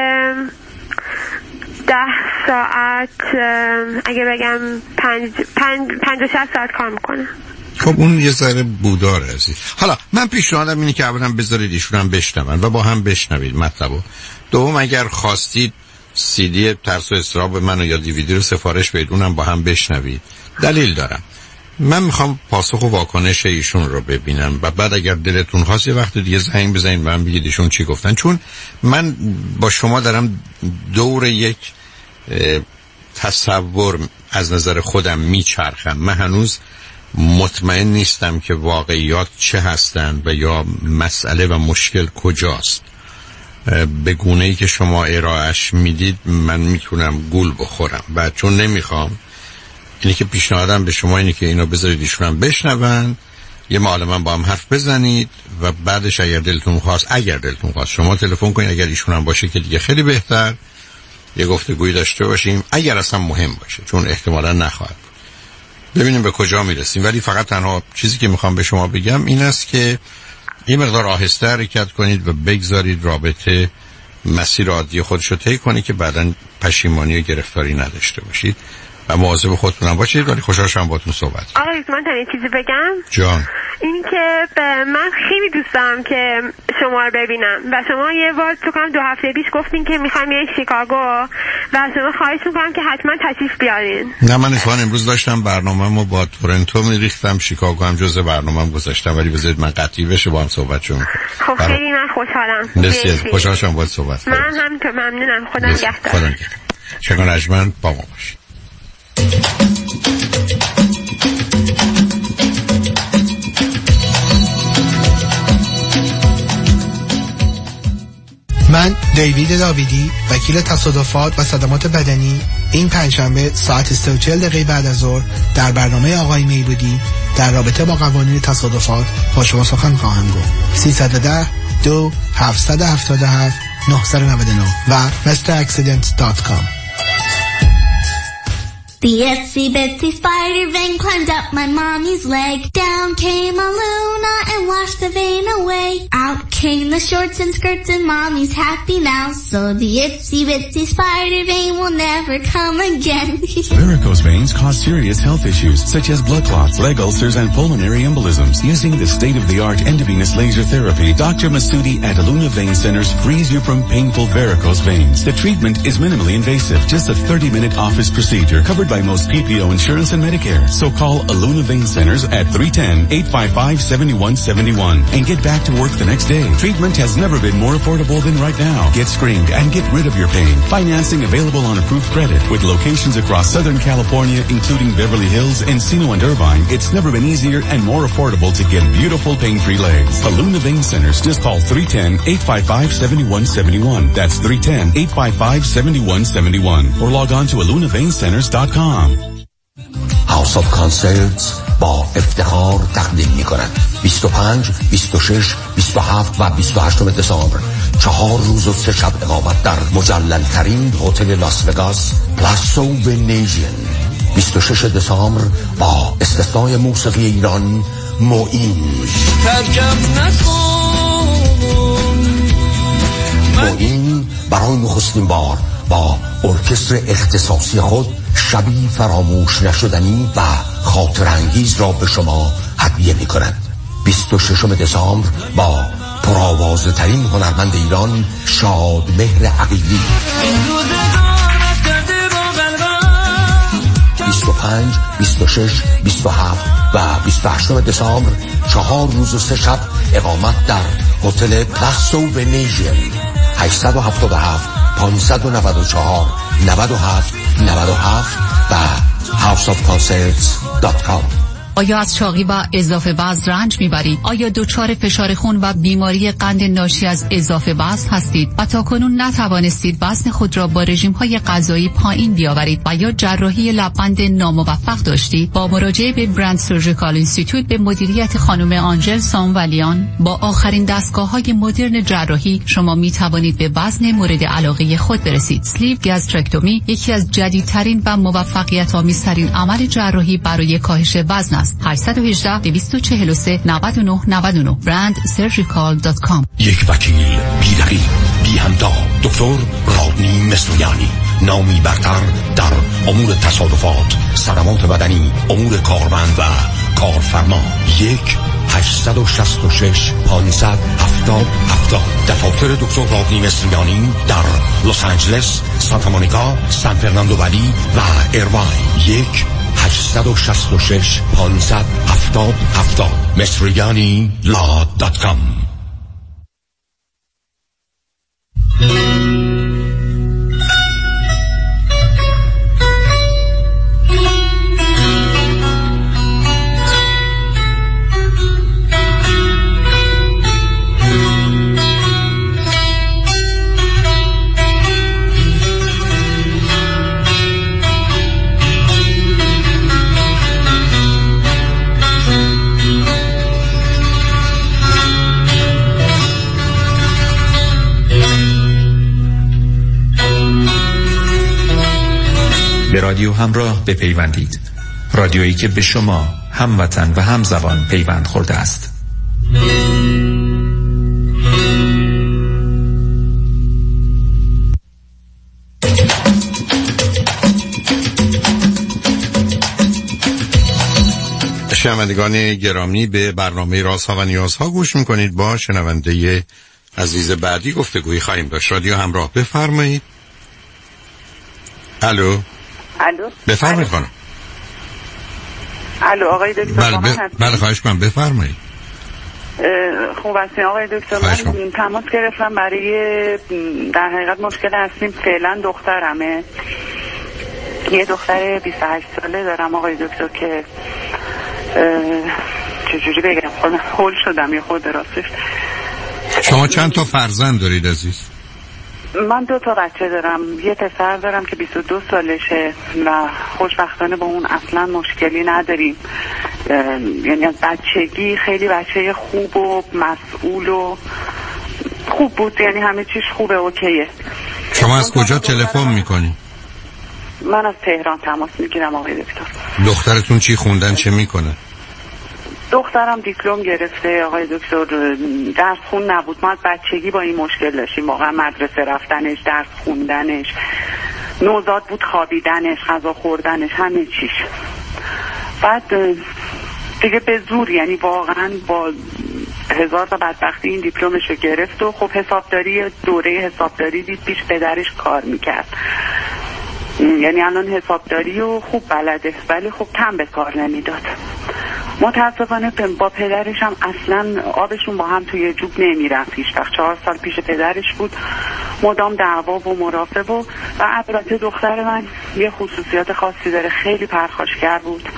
ده ساعت، اگه بگم پنج پنج پنج و شصت ساعت کار میکنه. خب اون یه ذره بوداره عزیز. حالا من پیشنهادم اینه که اولا بذارید ایشون هم بشنون و با هم بشنوید مطلبو. دوم اگر خواستید سی دی ترس و اضطراب منو یا دیویدی رو سفارش بدید، اونم با هم بشنوید. دلیل دارم. من میخوام پاسخ و واکنش ایشون رو ببینم و بعد اگر دلتون خواست یه وقت دیگه زنگ بزنید من بگید ایشون چی گفتن، چون من با شما دارم دور یک تصور از نظر خودم میچرخم. من هنوز مطمئن نیستم که واقعیات چه هستن و یا مسئله و مشکل کجاست. به گونه‌ای که شما ارائهش میدید من میتونم گول بخورم و چون نمیخوام، اینی که پیشنهادم به شما اینه که اینو بذارید ایشون هم بشنون، یه معلمان با هم حرف بزنید و بعدش اگر دلتون خواست اگر دلتون خواست شما تلفن کنید، اگر ایشون هم باشه که دیگه خیلی بهتر، یه گفتگویی داشته باشیم اگر اصلا مهم باشه، چون احتمالا نخواهد بود. ببینیم به کجا میرسیم. ولی فقط تنها چیزی که میخوام به شما بگم این است که یه مقدار آهسته حرکت کنید و بگذارید رابطه مسیر عادی خودش رو طی کنه که بعداً پشیمانی و گرفتاری نداشته باشید و مواظب خودتون هم باشید. ولی خوشحال شدم باهاتون صحبت. آقا من تنها چیزی بگم جان، این که من خیلی دوست دارم که شما رو ببینم و شما یه بار تو کنم دو هفته پیش گفتین که میخوایم بیاین شیکاگو و شما خواهش میکنم که حتما تشریف بیارین. نه من اتفاقا امروز داشتم برنامه‌مو با تورنتو میریختم، شیکاگو هم جزء برنامه‌ام گذاشتم، ولی بذارید من قطعی بشه با هم صحبت شو می‌کنم. خب بر... خیلی من خوشحالم. مرسی، خوشحال شدم باهات صحبت من هم که ممنونم. خدا نگهدار. خدا نگهدار. شکر اجمن با ما باشید. من دیوید داویدی، وکیل تصادفات و صدمات بدنی، این پنجشنبه ساعت سه و چهل دقیقه بعد از ظهر در برنامه آقای میبودی در رابطه با قوانین تصادفات با شما سخن خواهم گفت. سیصد و ده دو هفتصد و هفتاد و هفت نهصد و نود و نه و مستر اکسیدنت دات کام. The itsy bitsy spider vein climbed up my mommy's leg. Down came a Luna and washed the vein away. Out came the shorts and skirts and mommy's happy now. So the itsy bitsy spider vein will never come again. Varicose veins cause serious health issues such as blood clots, leg ulcers, and pulmonary embolisms. Using the state-of-the-art endovenous laser therapy, Doctor Masudi at Aluna Vein Centers frees you from painful varicose veins. The treatment is minimally invasive, just a thirty-minute office procedure covered by most P P O insurance and Medicare. So call Aluna Vein Centers at three one zero, eight five five, seven one seven one and get back to work the next day. Treatment has never been more affordable than right now. Get screened and get rid of your pain. Financing available on approved credit with locations across Southern California, including Beverly Hills, Encino, and Irvine. It's never been easier and more affordable to get beautiful pain-free legs. Aluna Vein Centers. Just call three one zero, eight five five, seven one seven one. That's three one zero, eight five five, seven one seven one. Or log on to aluna vein centers dot com. House of Concerts با افتخار تقدیم می کند بیست و پنج، بیست و شش، بیست و هفت و بیست و هشت دسامبر چهار روز و سه شب اقامت در مجلل ترین هتل لاس وگاس پلاسو ونیژن. بیست و شش دسامبر با استثنای موسیقی ایران معین معین برای نخستین بار با ارکستر اختصاصی خود شبی فراموش نشدنی و خاطر انگیز را به شما هدیه می کند. بیست و ششم دسامبر با پرآوازه ترین هنرمند ایران شادمهر عقیلی. بیست و پنج، بیست و شش، بیست و هفت و بیست و هشتم دسامبر چهار روز و سه شب اقامت در هتل پلاستو ونیژن. هشت هفت هفت، پانصد و نود و چهار، نود و هفت نود و هفت و هاوس آف کانسرتس دات کام. آیا از چاقی و اضافه وزن رنج میبرید؟ آیا دچار فشار خون و بیماری قند ناشی از اضافه وزن هستید و تاکنون نتوانستید وزن خود را با رژیم‌های غذایی پایین بیاورید و یا جراحی لبخند ناموفق داشتید؟ با مراجعه به برند سرجیکال اینستیتوت به مدیریت خانم آنژل سامولیان با آخرین دستگاه‌های مدرن جراحی شما میتوانید به وزن مورد علاقه خود برسید. اسلیو گاسترکتومی یکی از جدیدترین و موفقیت‌آمیزترین عمل جراحی برای کاهش وزن است. هشت یک هشت، دو چهار سه، نه نه نه نه برند سرجیکال دات کام. یک وکیل بی‌دقیق بی همتا، دکتر رادنی مصریانی، نامی برتر در امور تصادفات، صدمات بدنی، امور کارمند و کارفرما. یک هشتصد و شصت و شش پانصد هفتاد هفتاد. دفاتر دکتر رادنی مصریانی در لس آنجلس، سانتا مونیکا، سان فرناندو ولی و ایرواین. یک هشتصد و شصت و شش پانصد هفتاد هفتاد. مصریانی لا دات کام. به رادیو همراه بپیوندید. رادیویی که به شما هموطن و همزبان پیوند خورده است. شنوندگان گرامی، به برنامه رازها و نیازها گوش میکنید. با شنونده عزیز بعدی گفتگویی خواهیم داشت. رادیو همراه، بفرمایید. الو. الو. بفرمایید خانم. الو آقای دکتر. بله ب... بله خواهش کنم بفرمایید. خوب هستین آقای دکتر؟ من تماس گرفتم برای در حقیقت مشکل هستیم. فعلا دخترمه، یه دختر بیست و هشت ساله دارم آقای دکتر که چجوری بگم، خودم هول شدم یه خود راستش. شما چند تا فرزند دارید عزیز؟ من دو تا بچه دارم. یه پسر دارم که بیست و دو سالشه و خوشبختانه با اون اصلا مشکلی نداریم. یعنی از بچگی خیلی بچه خوب و مسئول و خوب بود، یعنی همه چیز خوبه، اوکیه. شما از کجا تلفن میکنی؟ من از تهران تماس میگیرم آقای دکتر. دخترتون چی خوندن، چه میکنه؟ دخترم دیپلم گرفته آقای دکتر. درس خون نبود. ما از بچگی با این مشکل داشتیم، واقعا مدرسه رفتنش، درس خوندنش، نوزاد بود، خوابیدنش، غذا خوردنش، همه چیش. بعد دیگه به زور، یعنی واقعا با هزار تا بدبختی این دیپلمش رو گرفت و خب حسابداری، دوره حسابداری دید، پیش پدرش کار میکرد. یعنی الان حسابداری و خوب بلده، ولی خب کم به کار نمیداد. متاسفانه با پدرش هم اصلا آبشون با هم توی جوب نمیرفت. هیچ وقت چهار سال پیش پدرش بود، مدام دعوا و مرافعه و و البته دختر من یه خصوصیات خاصی داره، خیلی پرخاشگر بود،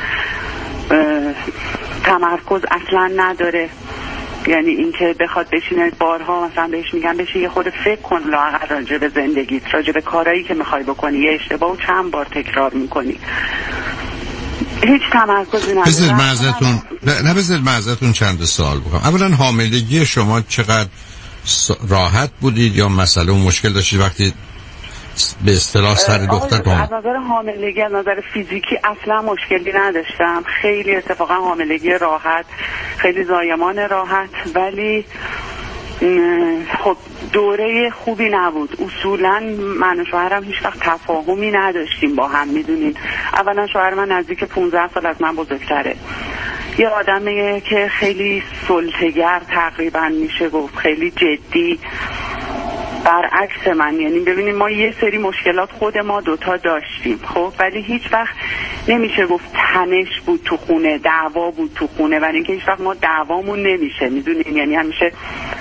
تمرکز اصلا نداره. یعنی اینکه بخواد بشینه، بارها مثلا بهش میگم بشین یه خود فکر کن لااقل راجع به زندگیت، راجع به کارهایی که میخوای بکنی، یه اشتباهو چند بار تکرار میکنی، هیچ تمرکزی نداره. بذارید معذرتون نه بذارید معذرتون چند سوال بکنم. اولا حاملگی شما چقدر راحت بودید یا مسئله و مشکل داشتید وقتی به اصطلاح سر دختر؟ از نظر حاملگی، از نظر فیزیکی اصلا مشکلی نداشتم. خیلی اتفاقا حاملگی راحت، خیلی زایمان راحت. ولی خب دوره خوبی نبود. اصولا من و شوهرم هیچ وقت تفاهمی نداشتیم با هم. میدونین اولا شوهر من نزدیک پانزده سال از من بزرگتره، یه آدمیه که خیلی سلطه‌گر تقریبا میشه گفت، خیلی جدی، برعکس من. یعنی ببینید ما یه سری مشکلات خود ما دوتا داشتیم خب، ولی هیچ وقت نمیشه گفت تنش بود تو خونه، دعوا بود تو خونه، ولی اینکه هیچ وقت ما دعوامون نمیشه. میدونین یعنی همیشه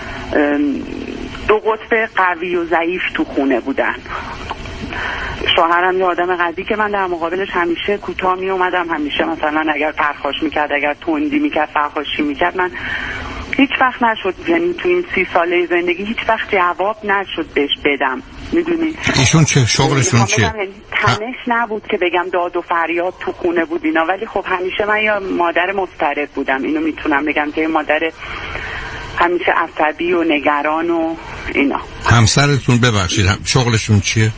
دو قطب قوی و ضعیف تو خونه بودن. شوهرم یه آدم قدی که من در مقابلش همیشه کوتاه می اومدم، همیشه مثلا اگر پرخاش میکرد، اگر تندی میکرد، پرخاشی میکرد، من هیچ وقت نشد، یعنی تو این سی ساله زندگی هیچ وقت جواب نشد بهش بدم. میدونی ایشون چه شغلشون چیه؟ تنش نبود که بگم داد و فریاد تو خونه بود اینا، ولی خب همیشه من یا مادر مضطرب بودم، اینو میتونم بگم که مادر همیشه عصبی و نگران و اینا. همسرتون ببخشید شغلشون چیه؟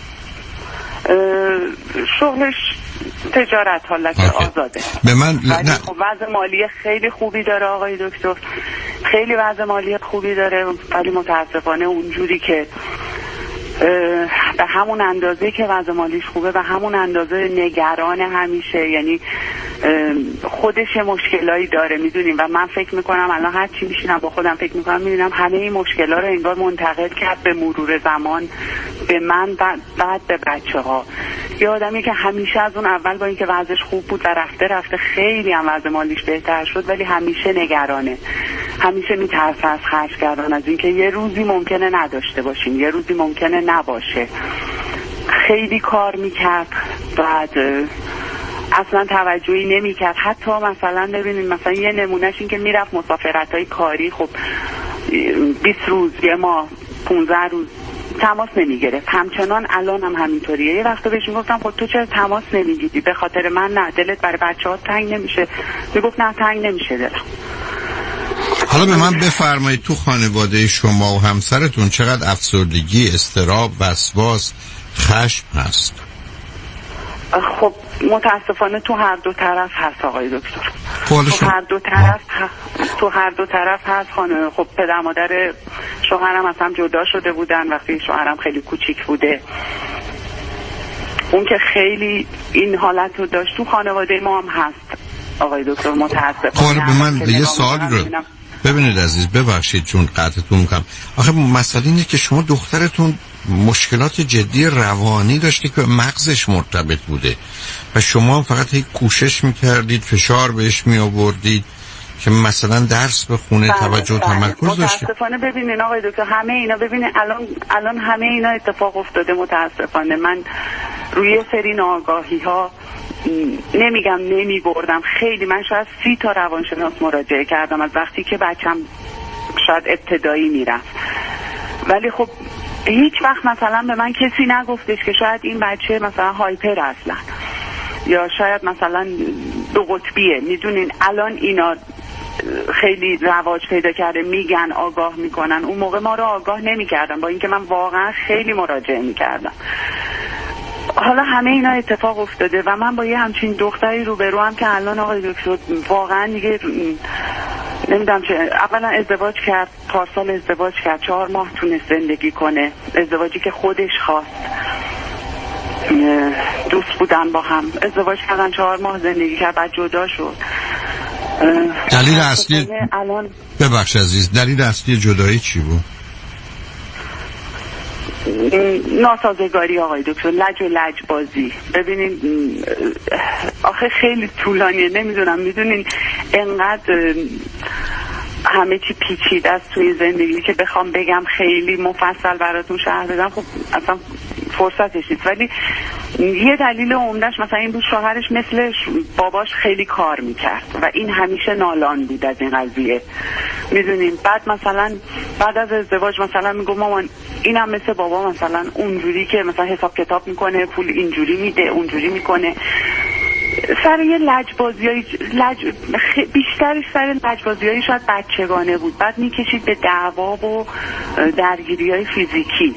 شغلش تجارت، حالت آکه. آزاده. به من ولی نه. خب وضع مالی خیلی خوبی داره آقای دکتر، خیلی وضع مالی خوبی داره، ولی متاسفانه اونجوری که به همون اندازه که وضع مالیش خوبه به همون اندازه نگران همیشه، یعنی خودش مشکلایی داره. میدونیم و من فکر میکنم الان هر چی میشینم با خودم فکر میکنم میبینم همه این مشکلا رو انگار منتقل کرد به مرور زمان به من، بعد به بچه ها. یه آدمی که همیشه از اون اول با اینکه وضعش خوب بود و رفته رفته خیلی هم وضع مالیش بهتر شد، ولی همیشه نگرانه، همیشه میترسه از خرج کردن، از اینکه یه روزی ممکنه نداشته باشیم، یه روزی ممکنه نباشه. خیلی کار میکرد، بعد اصلا توجهی نمیکرد. حتی مثلا ببینید مثلا یه نمونهش این که میرفت مسافرت‌های کاری، خب بیست روز یه ماه پانزده روز تماس نمیگرفت. همچنان الان هم همینطوریه. یه وقتا بهش میگفتم خب تو چرا تماس نمیگیری؟ به خاطر من نه، دلت برای بچه‌ها تنگ نمیشه؟ میگفت نه تنگ نمیشه دلم. حالا به من بفرمایید تو خانواده شما و همسرتون چقدر افسردگی، اضطراب، وسواس، خشم هست؟ خب متاسفانه تو هر دو طرف هست آقای دکتر. تو هر دو طرف هست. تو هر دو طرف هست. خانه خب پدر مادر شوهرم از هم جدا شده بودن وقتی شوهرم خیلی کوچیک بوده. اون که خیلی این حالت رو داشت. تو خانواده ما هم هست آقای دکتر متاسفانه. خب به من یه سوالی رو ببینید عزیز، ببخشید چون قطعتون میکنم. آخه مسئله اینه که شما دخترتون مشکلات جدی روانی داشته که مغزش مرتبط بوده و شما فقط هی کوشش میکردید، فشار بهش میآوردید که مثلا درس بخونه، توجه و تمرکز داشته. متاسفانه ببینین آقای دکتر همه اینا، ببینین الان الان همه اینا اتفاق افتاده. متاسفانه من روی سری ناآگاهی ها نمیگم نمی بردم، خیلی من شاید سی تا روانشناس مراجعه کردم از وقتی که بچم شاید ابتدایی میرفت، ولی خب هیچ وقت مثلا به من کسی نگفتش که شاید این بچه مثلا هایپر اصلا یا شاید مثلا دو قطبیه. میدونین الان اینا خیلی رواج پیدا کرده، میگن آگاه میکنن. اون موقع ما رو آگاه نمیکردن با اینکه من واقعا خیلی مراجعه میکردم. حالا همه اینا اتفاق افتاده و من با یه همچین دختری روبروام که الان آقای دکتر واقعا دیگه نمیدونم چه. اولا ازدواج کرد، پارسال ازدواج کرد، چهار ماه تونست زندگی کنه، ازدواجی که خودش خواست، دوست بودن با هم، ازدواج کردن، چهار ماه زندگی کرد، بعد جدا شد. دلیل اصلی الان ببخش عزیز، دلیل اصلی جدایی چی بود؟ ناسازگاری آقای دکتر، لج و لج بازی. ببینین آخه خیلی طولانیه، نمیدونم میدونین انقدر همه چی پیچیده است توی زندگی که بخوام بگم خیلی مفصل براتون شرح بدم خب اصلا فرصتش نیست. ولی یه دلیل عمدهش مثلا این بود شوهرش مثل باباش خیلی کار میکرد و این همیشه نالان بود از این قضیه. میدونین بعد مثلا بعد از ازدواج مثلا میگم مامان اینم مثل بابا مثلا اونجوری که مثلا حساب کتاب میکنه، پول اینجوری میده اونجوری میکنه. سر یه لجبازیایی لج... بیشترش سر لجبازیایی شاید بچگانه بود، بعد میکشید به دعوا و درگیری های فیزیکی.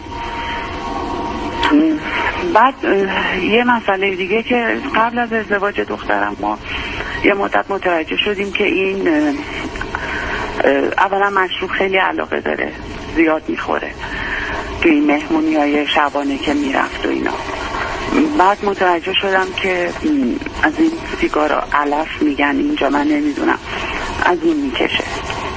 بعد یه مسئله دیگه که قبل از ازدواج دخترم ما یه مدت متوجه شدیم که این اولا مشروب خیلی علاقه داره، زیاد میخوره توی این مهمونی های شبانه که میرفت و اینا. بعد متوجه شدم که از این سیگارا علف میگن اینجا، من نمیدونم، از این میکشه.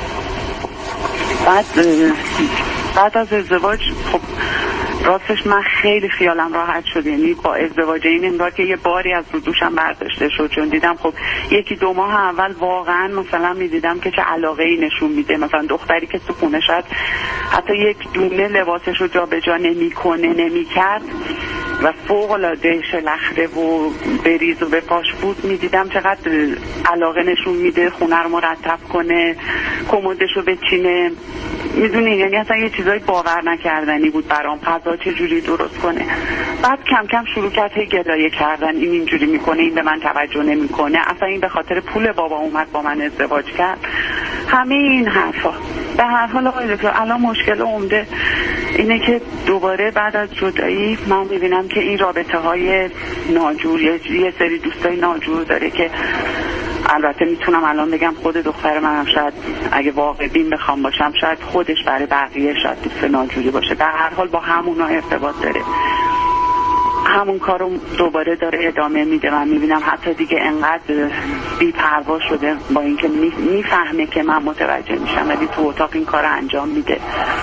بعد بعد از ازدواج خب راستش من خیلی خیالم راحت شد، یعنی با ازدواج این انگار که یه باری از رو دوشم برداشته شد، چون دیدم خب یکی دو ماه اول واقعا مثلا میدیدم که چه علاقه ای نشون میده، مثلا دختری که تو خونه شاید حتی یک دونه لباسش رو جا به جا نمیکنه نمیکرد و فوق العاده شلخته و بریز و بپاش بود، میدیدم چقدر علاقه نشون میده خونه رو مرتب کنه، کمدش رو بچینه، میدونی، یعنی اصلا یه چیزای باور نکردنی بود برام، غذا چه جوری درست کنه. بعد کم کم شروع کرد هی گلایه کردن، این اینجوری میکنه، این به من توجه نمیکنه، اصلا این به خاطر پول بابا اومد با من ازدواج کرد، همه این حرفا. به هر حال آقای دکتر الان مشکل عمده اینه که دوباره بعد از جدایی من میبینم که این رابطه های ناجور، یه سری دوستای ناجور داره که البته میتونم الان بگم خود دختر منم شاید اگه واقع بین بخوام باشم شاید خودش برای بقیه شاید دوست ناجوری باشه، به هر حال با همونا ارتباط داره، همون کارو دوباره داره ادامه میده. من میبینم حتی دیگه انقدر بی‌پروا شده با اینکه میفهمه که من متوجه میشم ولی تو اتاق این کارو انجام میده.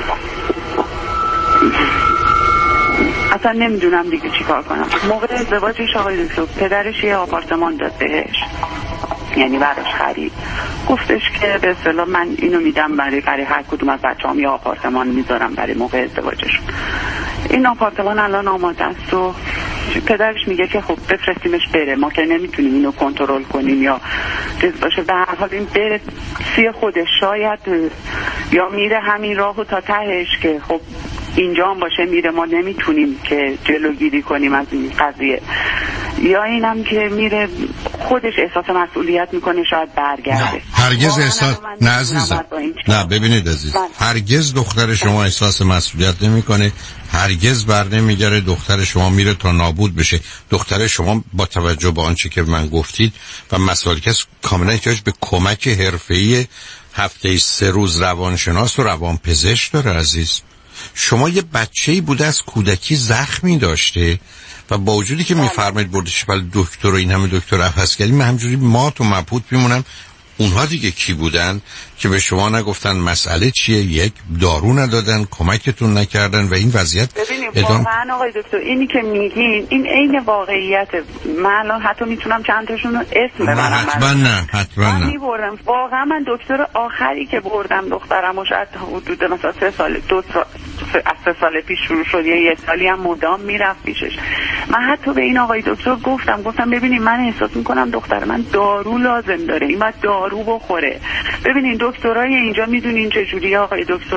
اصلا نمیدونم دیگه چی کار کنم. موقع ازدواجش آقای دکتر پدرش یه آپارتمان داد بهش، یعنی براش خرید، گفتش که به اصطلاح من اینو میدم برای برای هر کدوم از بچه‌ام یه آپارتمان میذارم برای موقع ازدواجشون. این آپارتمان الان آماده است و پدرش میگه که خب بفرستیمش بره، ما که نمیتونیم اینو کنترل کنیم یا چیز باشه، به هر حال این بره سی خودش، شاید یا میره همین راهو تا تهش که خب اینجا هم باشه میره، ما نمیتونیم که جلوگیری کنیم از این قضیه، یا اینم که میره خودش احساس مسئولیت میکنه شاید برگرده. هرگز احساس نه عزیزم، نه ببینید عزیز، هرگز دختر شما احساس مسئولیت نمیکنه، هرگز بر نمیگره دختر شما میره تا نابود بشه. دختر شما با توجه به آنچه که من گفتید و مسائلی که کاملا احتیاج به کمک حرفه‌ای هفته سه روز روانشناس و روانپزشک داره عزیز. شما یه بچه‌ای بوده از کودکی زخمی داشته و با وجودی که میفرمایید بردش ولی دکتر و این همه دکتر عوض کردیم، من همجوری مات و مبهوت میمونم. اونها دیگه کی بودن که به شما نگفتن مسئله چیه، یک دارو ندادن، کمکتون نکردن و این وضعیت ادام... واقعا آقای دکتر اینی که میگین این عین واقعیت. من الان حتی میتونم چند تاشون رو اسم ببرم. حتما نه حتما نه. من میبردم واقعا، من دکتر آخری که بردم دخترم و شاید حدود مثلا سه سال دو سال از سه سال پیش شروع شد، یه سالی هم مدام میرفت پیشش. من حتی به این آقای دکتر گفتم گفتم ببینید من احساس میکنم دختر من دارو لازم داره، این باید دارو بخوره. ببینین دکترای اینجا میدونین چه جوری آقای دکتر،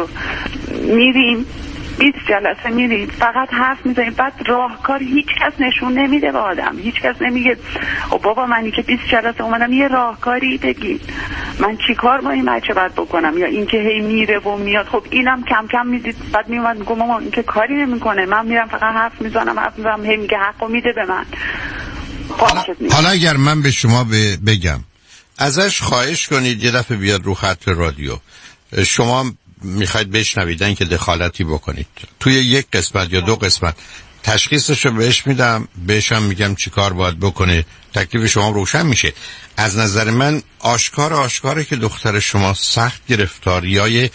میریم بیست جلسه میریم فقط حرف میزنیم، بعد راهکار هیچ کس نشون نمیده به آدم، هیچ کس نمیگه او بابا منی که بیست جلسه اومدم یه راهکاری بگین من چی کار با این بچه باید بکنم، یا اینکه هی میره و میاد. خب اینم کم کم میدید بعد میومد میگم مامان این که کاری نمیکنه، من میرم فقط حرف میزنم حرف میزنم هی میگه حقو میده به من. حالا, حالا اگر من به شما بگم ازش خواهش کنید یه دفعه بیاد رو خط رادیو، شما میخواید بشنویدن که دخالتی بکنید توی یک قسمت یا دو قسمت، تشخیصشو بهش میدم، بهشم میگم چی کار باید بکنه، تکلیف شما روشن میشه. از نظر من آشکار آشکاره که دختر شما سخت گرفتاریای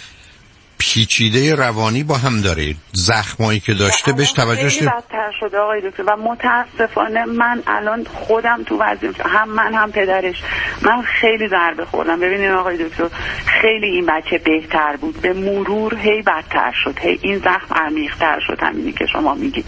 پیچیده روانی با هم داره، زخمایی که داشته بهش توجه شده بدتر شده آقای دکتر و متاسفانه من الان خودم تو وضعیم، هم من هم پدرش، من خیلی ضربه خوردم. ببینید آقای دکتر خیلی این بچه بهتر بود، به مرور هی بدتر شد، هی این زخم عمیق‌تر شد، همینی که شما میگید.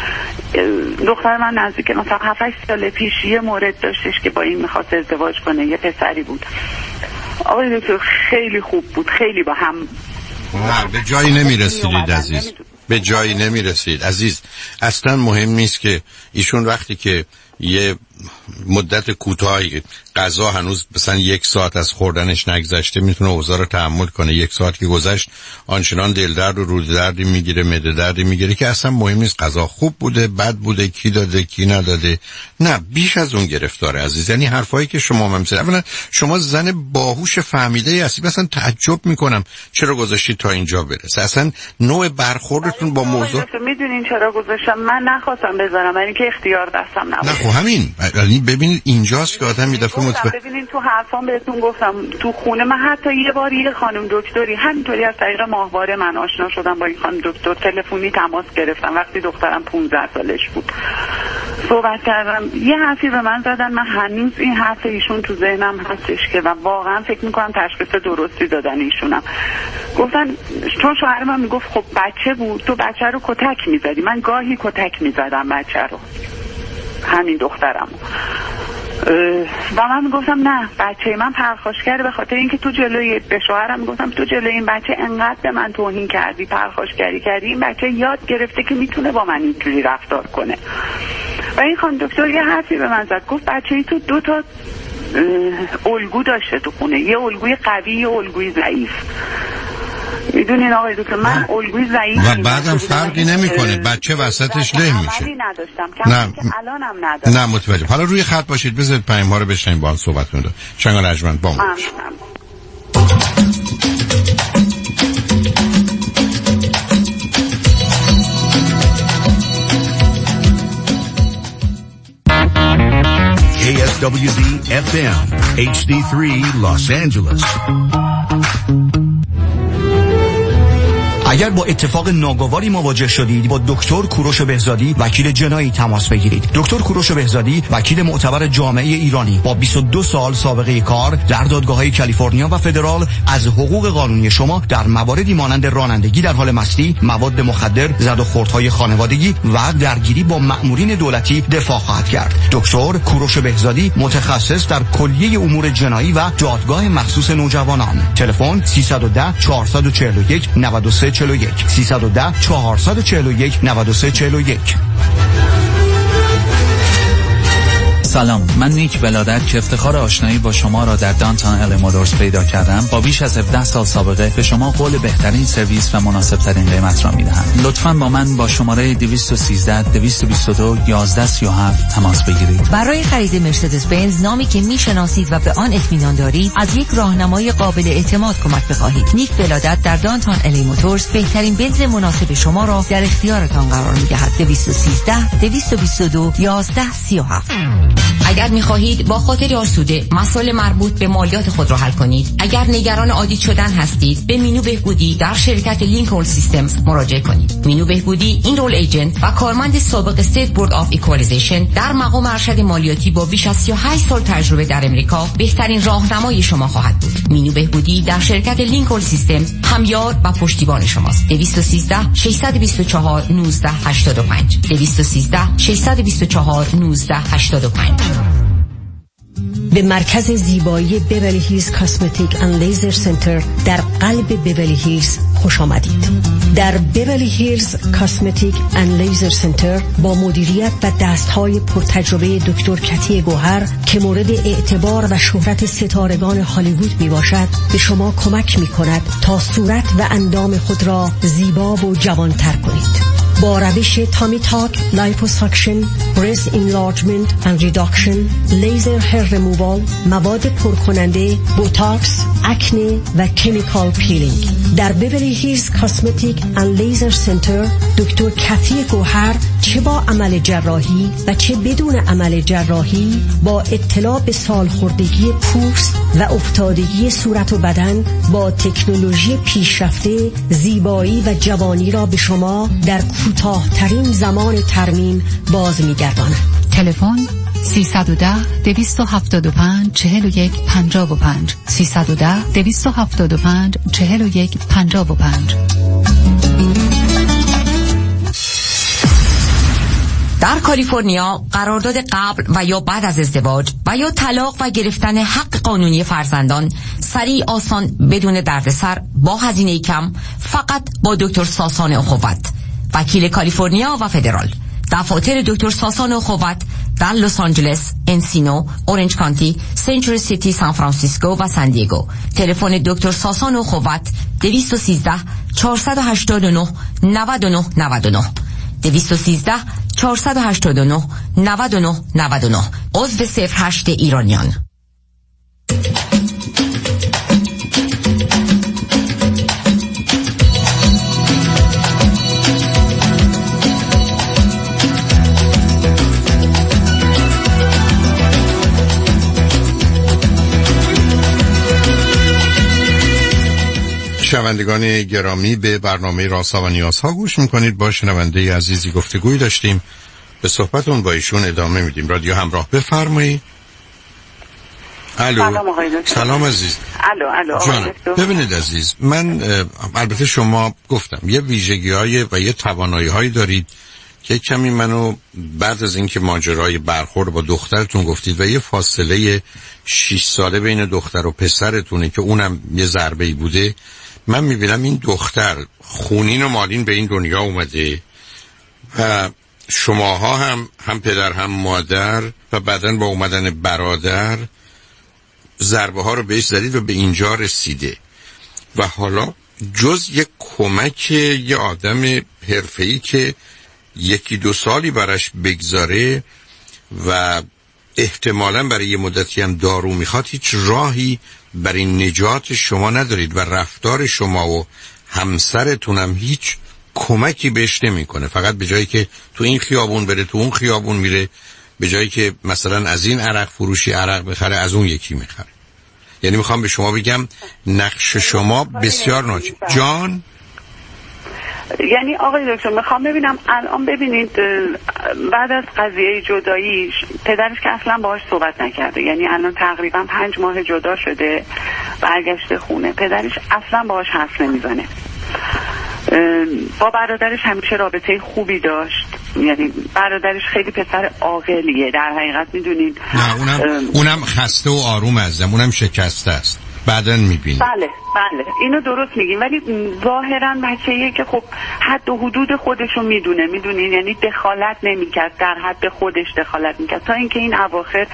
دختر من نزدیک مثلا هفت هشت سال پیش یه مورد داشتش که با این میخواست ازدواج کنه، یه پسری بود آقای دکتر خیلی خوب بود، خیلی با هم نه به جایی نمیرسیدید عزیز، به جایی نمیرسید عزیز. اصلا مهم نیست که ایشون وقتی که یه مدت کوتاهی غذا هنوز مثلا یک ساعت از خوردنش نگذشته میتونه اوضاع رو تحمل کنه، یک ساعت که گذشت آنچنان دل درد و روده دردی میگیره، معده دردی میگیره که اصلا مهم نیست غذا خوب بوده بد بوده، کی داده کی نداده، نه بیش از اون گرفتاره عزیز. یعنی حرفایی که شما میزنید، اولا شما زن باهوش فهمیده ای هستی، مثلا تعجب میکنم چرا گذاشتید تا اینجا برسه، اصلا نوع برخوردتون با موضوع. میدونین چرا گذاشتم؟ من نخواستم بذارم، یعنی که اختیار دستم نبود. نه خب همین، یعنی ببینید اینجاست که آدم یه دفعه متوجه. ببینید تو حرفام بهتون گفتم تو خونه من حتی یه بار یه خانم دکتری همینطوری از طریق ماهواره من آشنا شدم با این خانم دکتر، تلفنی تماس گرفتم وقتی دخترم پانزده سالش بود، صحبت کردم، یه حرفی به من زدن، من هنوز این حرف ایشون تو ذهنم هستش که و واقعا فکر میکنم تشخیص درستی دادن ایشونم. گفتن چون شوهر من میگفت خب بچه بود تو بچه رو کتک میزدی، من گاهی کتک میزدم بچه رو، همین دخترم، و من میگفتم نه بچه من پرخاشگره، به خاطر اینکه تو جلوی به شوهرم میگفتم تو جلوی این بچه انقدر به من توهین کردی، پرخاشگری کردی، این بچه یاد گرفته که میتونه با من اینجوری رفتار کنه. و این خانم دکتر یه حرفی به من زد، گفت بچه ای تو دو تا الگو داشته تو خونه، یه الگوی قوی یه الگوی ضعیف. میدونین آقای دکتر من الگوی ضعیف و بعدم فرقی نمیکنه بچه وسطش له میشه. نه الانم ندارم. نه متوجه. حالا روی خط باشید بذارید پیام ها رو بشنیم با هم صحبت کنیم. شنگان رجمند با ما باشید. K S W D F M H D three Los Angeles. اگر با اتفاق ناگواری مواجه شدید با دکتر کوروش بهزادی وکیل جنایی تماس بگیرید. دکتر کوروش بهزادی وکیل معتبر جامعه ایرانی با بیست و دو سال سابقه کار در دادگاه‌های کالیفرنیا و فدرال از حقوق قانونی شما در مواردی مانند رانندگی در حال مستی، مواد مخدر، زد و خوردهای خانوادگی و درگیری با مأمورین دولتی دفاع خواهد کرد. دکتر کوروش بهزادی متخصص در کلیه امور جنایی و دادگاه مخصوص نوجوانان. تلفن سیصد و ده چهارصد و چهل و یک نود و سه چهل و یک سیصد و ده چهارصد و چهل و یک نود و سه چهل و یک. سلام، من نیک ولادت که افتخار آشنایی با شما را در دانتان ال مودرز پیدا کردم با بیش از هفده سال سابقه به شما قول بهترین سرویس و مناسب ترین قیمت را میدهم. لطفاً با من با شماره دویست و سیزده دویست و بیست و دو یازده سی و هفت تماس بگیرید. برای خرید مرسدس بنز نامی که میشناسید و به آن اطمینان دارید از یک راهنمای قابل اعتماد کمک بخواهید. نیک ولادت در دانتان ال مودرز بهترین بنز مناسب شما را در اختیارتان قرار میدهد. دویست و سیزده دویست و بیست و دو یازده سی و هفت. اگر می‌خواهید با خاطر آسوده مسائل مربوط به مالیات خود را حل کنید، اگر نگران آدیت شدن هستید، به مینو بهبودی در شرکت لینکلن سیستمز مراجعه کنید. مینو بهبودی این رول ایجنت و کارمند سابق استیت بورد آف ایکوالیزیشن در مقام ارشد مالیاتی با بیش از سی و هشت سال تجربه در امریکا بهترین راهنمای شما خواهد بود. مینو بهبودی در شرکت لینکلن سیستمز همیار و پشتیبان شماست. دویست و سیزده ششصد و بیست و چهار نوزده هشتاد و پنج دویست و سیزده ششصد و بیست و چهار نوزده هشتاد و پنج. به مرکز زیبایی بیولی هیلز کاسمتیک اند لیزر سنتر در قلب بیولی هیلز خوش آمدید. در بیولی هیلز کاسمتیک اند لیزر سنتر با مدیریت و دستهای پرتجربه دکتر کتی گوهر که مورد اعتبار و شهرت ستارگان هالیوود می باشد به شما کمک می کند تا صورت و اندام خود را زیبا و جوانتر کنید. با روش تامی تاک، لایپوساکشن، برست انلارجمنت اند ریداکشن، لیزر هیر ریمووال، مواد پرکننده، بوتاکس، اکنه و کمیکال پیلینگ. در بیولی هیلز کاسمتیک اند لیزر سنتر دکتر کتی گوهر چه با عمل جراحی و چه بدون عمل جراحی با اطلاع به سالخوردگی پوست و افتادگی صورت و بدن با تکنولوژی پیشرفته زیبایی و جوانی را به شما در کوتاه‌ترین زمان ترمیم باز می‌گرداند. تلفن سیصد و ده دویست و هفتاد و پنج چهل و یک پنجاه و پنج سیصد و ده دویست و هفتاد و پنج چهل و یک پنجاه و پنج. در کالیفرنیا قرارداد قبل و یا بعد از ازدواج و یا طلاق و گرفتن حق قانونی فرزندان سریع، آسان، بدون دردسر، با هزینه کم، فقط با دکتر ساسان اخوت، وکیل کالیفرنیا و فدرال. دفاتر دکتر ساسان اخوت در لس آنجلس، انسینو، اورنج کانتی، سنچوری سیتی، سان فرانسیسکو و سان دیگو. تلفن دکتر ساسان خوات دویست و سیزده چهارصد و هشتاد و نه نود و نه نود و نه دویست و سیزده چهارصد و هشتاد و نه نود و نه نود و نه. عضو صفر هشت ایرانیان. شنوندگان گرامی، به برنامه رازها و نیازها گوش میکنید. با شنونده عزیزی گفتگوی داشتیم، به صحبتون با ایشون ادامه میدیم. رادیو همراه، بفرمایید. الو. سلام آقای دکتر. سلام عزیز. الو الو جان، ببینید عزیز، من البته شما گفتم یه ویژگی‌های و یه توانایی‌هایی دارید که کمی منو بعد از اینکه ماجرای برخورد با دخترتون گفتید و یه فاصله شش ساله بین دختر و پسرتونه که اونم یه ضربه‌ای بوده، من میبینم این دختر خونین و مالین به این دنیا اومده و شماها هم هم پدر هم مادر و بعدن با اومدن برادر ضربه ها رو بهش زدید و به اینجا رسیده و حالا جز یک کمک یه آدم حرفه‌ای که یکی دو سالی براش بگذاره و احتمالاً برای یه مدتی هم دارو میخواد، هیچ راهی برای نجات شما ندارید و رفتار شما و همسرتون هم هیچ کمکی بهش نمیکنه. فقط به جایی که تو این خیابون بره تو اون خیابون میره، به جایی که مثلا از این عرق فروشی عرق بخره از اون یکی میخره. یعنی میخوام به شما بگم نقش شما بسیار ناجی. جان یعنی آقای دکتر میخوام ببینم الان ببینید بعد از قضیه جداییش پدرش که اصلا باهاش صحبت نکرده، یعنی الان تقریبا پنج ماه جدا شده، برگشته خونه، پدرش اصلا باهاش حرف نمیزنه. با برادرش همیشه رابطه خوبی داشت، یعنی برادرش خیلی پسر عاقلیه در حقیقت، میدونید. نه اونم اونم خسته و آروم ازم، اونم شکسته است، بعدن میبینی. بله بله اینو درست میگیم، ولی ظاهرا بچه‌ایه که خب حد و حدود خودشو میدونه، میدونین، یعنی دخالت نمیکرد، در حد خودش دخالت میکرد، تا اینکه این اواخر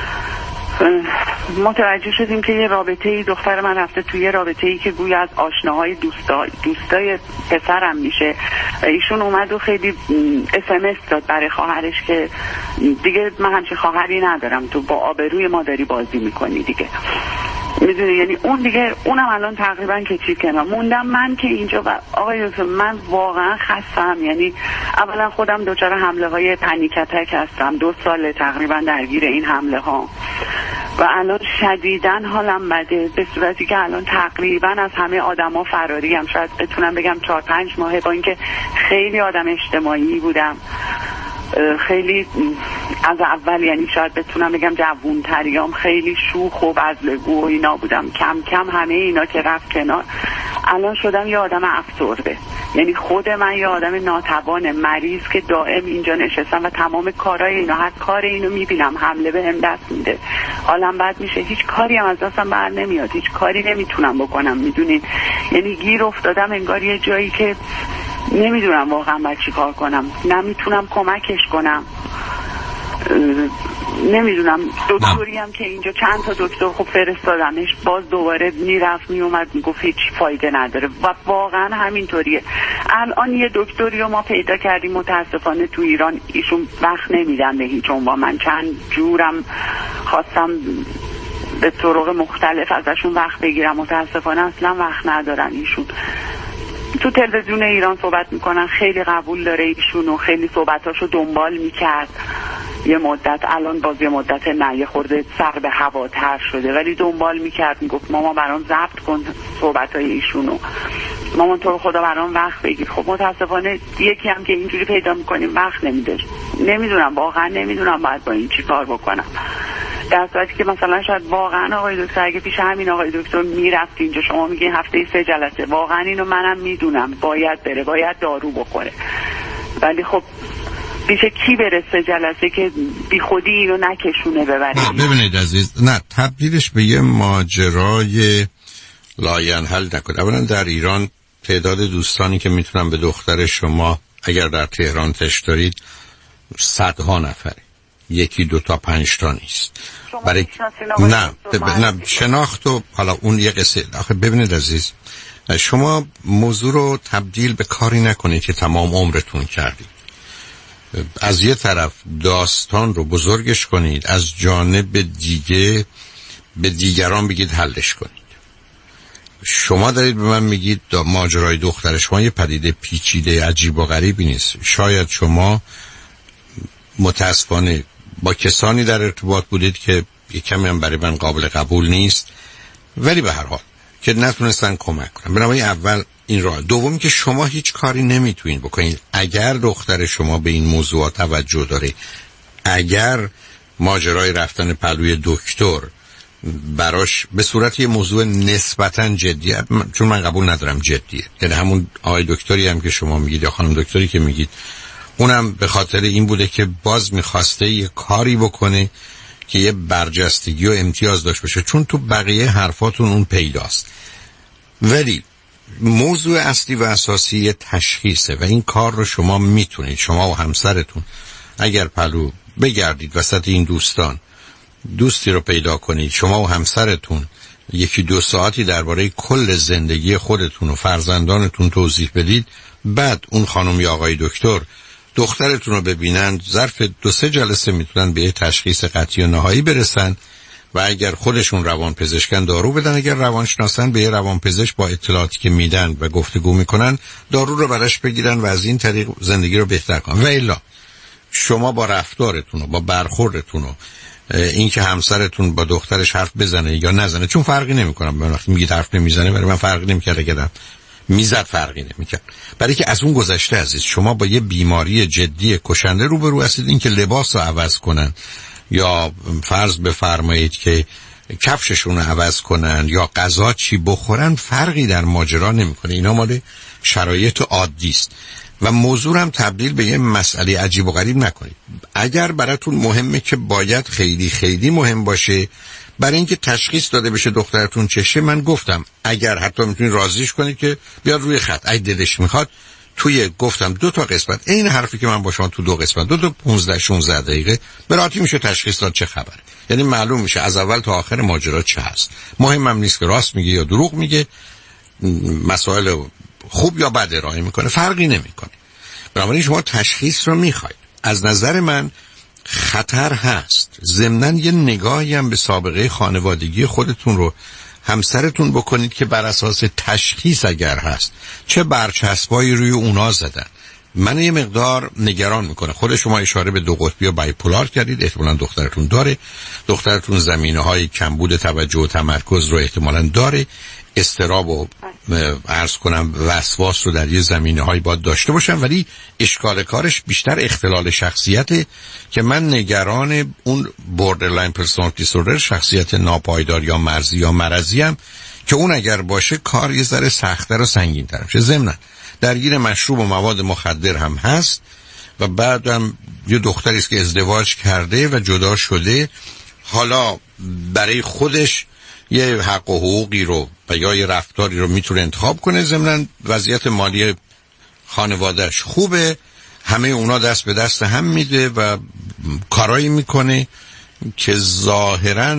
متوجه شدیم که یه رابطه‌ای دختر من رفته توی یه رابطه‌ای که گویا از آشناهای دوستا دوستای پسرم میشه. ایشون اومد و خیلی اس ام اس داد برای خواهرش که دیگه من همچین خواهری ندارم، تو با آبروی مادری بازی میکنی دیگه، میدونی. یعنی اون دیگه اونم الان تقریبا کشید کنار، موندم من که اینجا. و آقای دکتر من واقعا خستم، یعنی اولا خودم دچار حمله های پنیک اتک هستم، دو سال تقریبا درگیر این حمله ها و الان شدیداً حالم بده، به صورتی که الان تقریبا از همه آدما فراری ام. شاید بتونم بگم چهار پنج ماهه، با اینکه خیلی آدم اجتماعی بودم، خیلی از اول، یعنی شاید بتونم بگم جوونتریام، خیلی شوخ و بزلگو و اینا بودم، کم کم همه اینا که رفت کنار، الان شدم یه آدم افسرده. یعنی خود من یه آدم ناتوان مریض که دائم اینجا نشستم و تمام کارهای اینا، هر کار اینو میبینم حمله به هم دست میده، حالم بد میشه، هیچ کاری هم از دستم بر نمیاد، هیچ کاری نمیتونم بکنم، میدونید. یعنی گیر افتادم انگار یه جایی که نمیدونم واقعا باید چی کار کنم، نمیتونم کمکش کنم، نمیدونم. دکتری هم که اینجا چند تا دکتر خب فرستادمش، باز دوباره میرفت میومد میگفت هیچ فایده نداره و واقعا همینطوریه. الان یه دکتری رو ما پیدا کردیم متاسفانه تو ایران، ایشون وقت نمیدن به هیچ عنوان، من چند جورم خواستم به طرق مختلف ازشون وقت بگیرم، متاسفانه اصلا وقت ندارن ایشون. تو تلویزیون ایران صحبت میکنن، خیلی قبول داره ایشون و خیلی صحبتاشو دنبال میکرد یه مدت، الان باز یه مدت نه، یه خورده سر به هواتر شده، ولی دنبال میکرد، میگفت مامان برام ضبط کن صحبتای ایشونو، مامان تو رو خدا برام وقت بگیر. خب متاسفانه یکی هم که اینجوری پیدا میکنیم وقت نمیده. نمیدونم واقعا نمیدونم باید با این چی کار بکنم، در صورتی که مثلا شاید واقعا آقای دکتر اگه پیش همین آقای دکتر میرفت اینجا، شما میگین هفته سه جلسه، واقعا اینو منم میدونم باید بره، باید دارو بخوره، ولی خب پیش کی بره سه جلسه که بی خودی اینو نکشونه ببره؟ ببینید عزیز، نه تبدیلش به یه ماجرای لاینحل نکنید. اولا در ایران تعداد دوستانی که میتونن به دختر شما اگر در تهران تش دارید صدها نفره، یکی دو تا پنج تا نیست. برای نه نه شناخت و حالا اون یه قصه. آخه ببینید عزیز، شما موضوع رو تبدیل به کاری نکنید که تمام عمرتون کردید. از یه طرف داستان رو بزرگش کنید، از جانب دیگه به دیگران بگید حلش کنید. شما دارید به من میگید ماجرای دختر شما یه پدیده پیچیده عجیب و غریبی نیست. شاید شما متاسفانه با کسانی در ارتباط بودید که یک کمی هم برای من قابل قبول نیست، ولی به هر حال که نتونستن کمک کنن. بنابراین اول این راه. دومی که شما هیچ کاری نمیتونید بکنید. اگر دختر شما به این موضوع توجه داره، اگر ماجرای رفتن پلوی دکتر براش به صورت یه موضوع نسبتاً جدیه، چون من قبول ندارم جدیه، یعنی همون آقای دکتری هم که شما میگید یا خانم دکتری که میگید، اونم به خاطر این بوده که باز میخواسته یه کاری بکنه که یه برجستگی و امتیاز داشت باشه، چون تو بقیه حرفاتون اون پیداست. ولی موضوع اصلی و اساسی تشخیصه و این کار رو شما میتونید، شما و همسرتون اگر پلو بگردید وسط این دوستان، دوستی رو پیدا کنید، شما و همسرتون یکی دو ساعتی درباره کل زندگی خودتون و فرزندانتون توضیح بدید، بعد اون خانم یا آقای دکتر دخترتون رو ببینن، ظرف دو سه جلسه میتونن به تشخیص قطعی و نهایی برسن و اگر خودشون روانپزشکن دارو بدن، اگر روانشناسن به یه روانپزشک با اطلاعاتی که میدن و گفتگو میکنن دارو رو براش بگیرن و از این طریق زندگی رو بهتر کنن. و الا شما با رفتارتون و با برخوردتون و این که همسرتون با دخترش حرف بزنه یا نزنه، چون فرقی نمیکنه، من وقتی میگید حرف نمیزنه برای من فرقی نمیکرد، اگر میزد فرقی نمیکرد، برای که از اون گذشته عزیز شما با یه بیماری جدی کشنده روبرو هستید. این که لباس رو عوض کنن یا فرض بفرمایید که کفششون رو عوض کنن یا غذا چی بخورن فرقی در ماجرا نمیکنه. اینا مال شرایط عادی است و موضوع هم تبدیل به یه مسئله عجیب و غریب نکنید. اگر براتون مهمه که باید خیلی خیلی مهم باشه برای اینکه تشخیص داده بشه دخترتون چشه، من گفتم اگر حتی میتونید راضیش کنید که بیاد روی خط، اگه دلش میخواد توی گفتم دو تا قسمت این حرفی که من با شما تو دو قسمت دو تا پانزده شانزده دقیقه براتی میشه تشخیص داد چه خبره، یعنی معلوم میشه از اول تا آخر ماجرا چه هست. مهمم نیست که راست میگه یا دروغ میگه، مسائل خوب یا بد ارائه میکنه فرقی نمیکنه. بنابراین شما تشخیص رو میخواید. از نظر من خطر هست. ضمناً یه نگاهی هم به سابقه خانوادگی خودتون رو همسرتون بکنید که بر اساس تشخیص اگر هست چه برچسبایی روی اونا زدن. من یه مقدار نگران میکنه. خود شما اشاره به دو قطبی و بایپولار کردید، احتمالاً دخترتون داره. دخترتون زمینه‌های کمبود توجه و تمرکز رو احتمالاً داره. اضطراب و عرض کنم وسواس رو در یه زمینه‌های باید داشته باشن، ولی اشکال کارش بیشتر اختلال شخصیته که من نگران اون borderline personality disorder، شخصیت ناپایدار یا مرزی یا مرضی هم که اون اگر باشه کار یه ذره سخت‌تر و سنگین‌تر میشه. ضمناً درگیر مشروب و مواد مخدر هم هست و بعدم یه دختری است که ازدواج کرده و جدا شده، حالا برای خودش یه حق و حقوقی رو و یا یه رفتاری رو میتونه انتخاب کنه. ضمناً وضعیت مالی خانوادهش خوبه، همه اونا دست به دست هم میده و کارایی میکنه که ظاهراً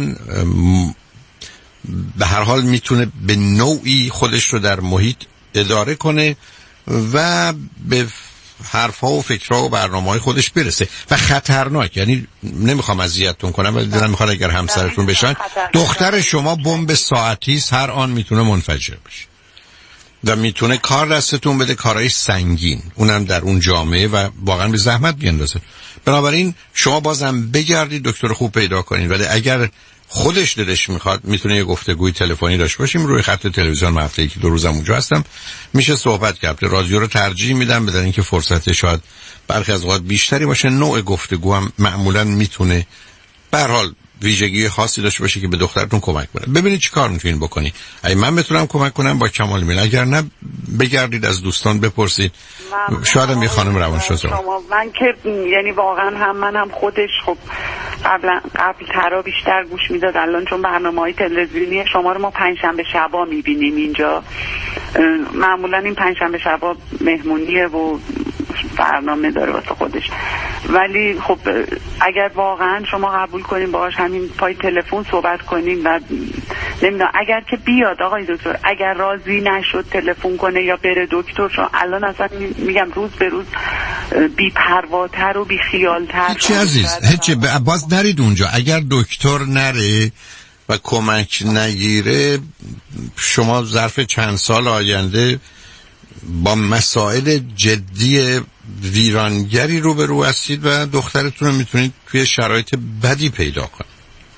به هر حال میتونه به نوعی خودش رو در محیط اداره کنه و به حرفها و فکرها و برنامه‌های خودش برسه و خطرناک. یعنی نمیخوام اذیتتون کنم ولی دلم میخواد اگر همسرتون بشن، دختر شما بمب ساعتی است، هر آن میتونه منفجر بشه و میتونه کار دستتون بده، کارهای سنگین، اونم در اون جامعه و واقعا به زحمت بیندازه. بنابراین شما بازم بگردید دکتر خوب پیدا کنید، ولی اگر خودش دلش میخواد میتونه یه گفتگوی تلفنی داشته باشیم. روی خط تلویزیون هفته یکی دو روزم اونجا هستم، میشه صحبت کرد. رادیو رو ترجیح میدم بدون اینکه فرصت شاید برخی از اوقات بیشتری باشه. نوع گفتگو هم معمولا میتونه به هر حال ویژگی خاصی داشته باشه که به دخترتون کمک کنه. ببینید چیکار میتونین بکنی. اگه من بتونم کمک کنم با کمال میل، اگر نه بگردید از دوستان بپرسید. شاید هم یه خانم روانشناس شما من که یعنی واقعا هم من هم خودش خب قبلا قبل ترا بیشتر گوش میداد، الان چون برنامه‌های تلویزیونی شما رو ما پنجشنبه شبا میبینیم اینجا، معمولا این پنجشنبه شبا مهمونیه و برنامه داره واسه خودش. ولی خب اگر واقعا شما قبول کنین باهاش همین پای تلفن صحبت کنین و نمیدونم اگر که بیاد آقای دکتر، اگر راضی نشد تلفن کنه یا بره دکتر، چون الان اصلا میگم روز به روز بی پرواتر و بی خیالتر. هیچی عزیز، هیچی، باز نرید اونجا. اگر دکتر نره و کمک نگیره، شما ظرف چند سال آینده با مسائل جدی ویرانگری روبرو هستید و دخترتون رو میتونید توی شرایط بدی پیدا کنید.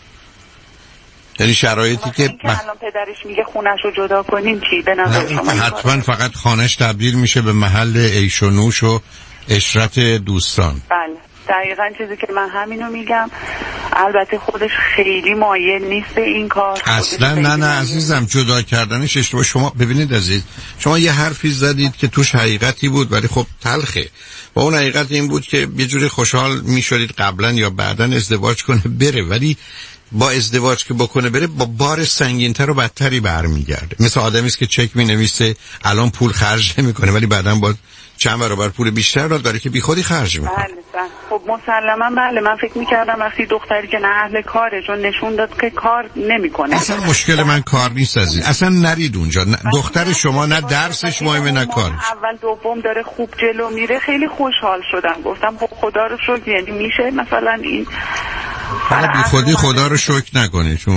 یعنی شرایطی که ب... الان پدرش میگه خونش رو جدا کنیم چی به نظر شما؟ حتما فقط خانش تبدیل میشه به محل عیش و نوش و عشرت دوستان. بله دقیقاً چیزی که من همینو میگم. البته خودش خیلی مایل نیست به این کار اصلا. نه نه عزیزم، جدا کردنش اشتباه. شما ببینید عزیز، شما یه حرفی زدید که توش حقیقتی بود ولی خب تلخه. و اون حقیقت این بود که یه جوری خوشحال میشدید قبلا یا بعدا ازدواج کنه بره، ولی با ازدواج که بکنه بره با بار سنگین‌تر و بدتری برمیگرده. مثل آدمی است که چک می‌نویسه الان پول خرج نمی‌کنه ولی بعداً با چند برابر پول بیشتر را داره که بیخودی خرج می‌کنه. بله بله. خب مسلماً بله. من فکر می‌کردم وقتی دختری که نه اهل کاره، چون نشون داد که کار نمی‌کنه. اصلا مشکل من کار نیست عزیز. اصلا نرید اونجا. دختر شما نه درسش مهمه نه کارش. اول دوم داره خوب جلو میره. خیلی خوشحال شدم. گفتم خب خدا رو شکر، یعنی میشه مثلا این حالا بی خودی خدا رو شکر نکنی چون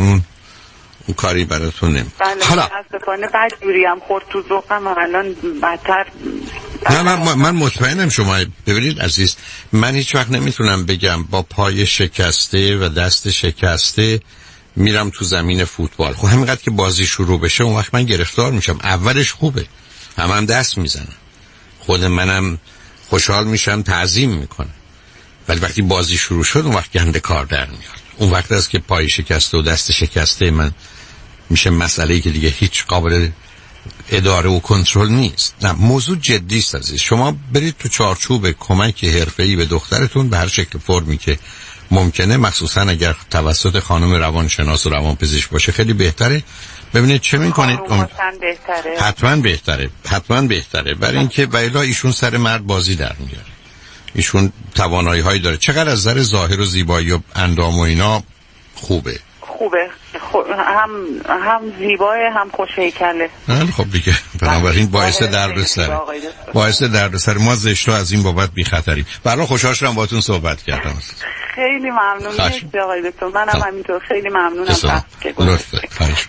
اون کاری براتون نمی. بله حالا متاسفانه بعد جوری هم خورد تو ذوقم و الان بدتر. نه من, من مطمئنم شما. ببینید عزیز، من هیچ وقت نمیتونم بگم با پای شکسته و دست شکسته میرم تو زمین فوتبال. خب همینقدر که بازی شروع بشه اون وقت من گرفتار میشم. اولش خوبه، هم هم دست میزنم، خود منم خوشحال میشم، تعظیم میکنم، ولی وقتی بازی شروع شد اون وقت گنده کار در میاد. اون وقت است که پای شکسته و دست شکسته من میشه مسئله‌ای که دیگه هیچ قابل اداره و کنترل نیست. نه، موضوع جدی است عزیز. شما برید تو چارچوب کمک حرفه‌ای به دخترتون به هر شکل فرمی که ممکنه، مخصوصا اگر توسط خانم روانشناس و روانپزشک باشه خیلی بهتره. ببینید چه میکنید. بهتره. حتما بهتره، حتما بهتره، برای اینکه ویلا ایشون سر مرد بازی در میاره. ایشون توانایی هایی داره. چقدر از نظر ظاهر و زیبایی و اندام و اینا خوبه. خوبه. خو... هم هم زیباه هم خوش هیکله. نه خب دیگه بنابراین باعث دردسر. باعث دردسر ما زشتا از این بابت بی خطری. برای خوشحال شدم باهاتون صحبت کردم. خیلی ممنون آقای دکتر. منم همینطور خیلی ممنونم. لطفاً.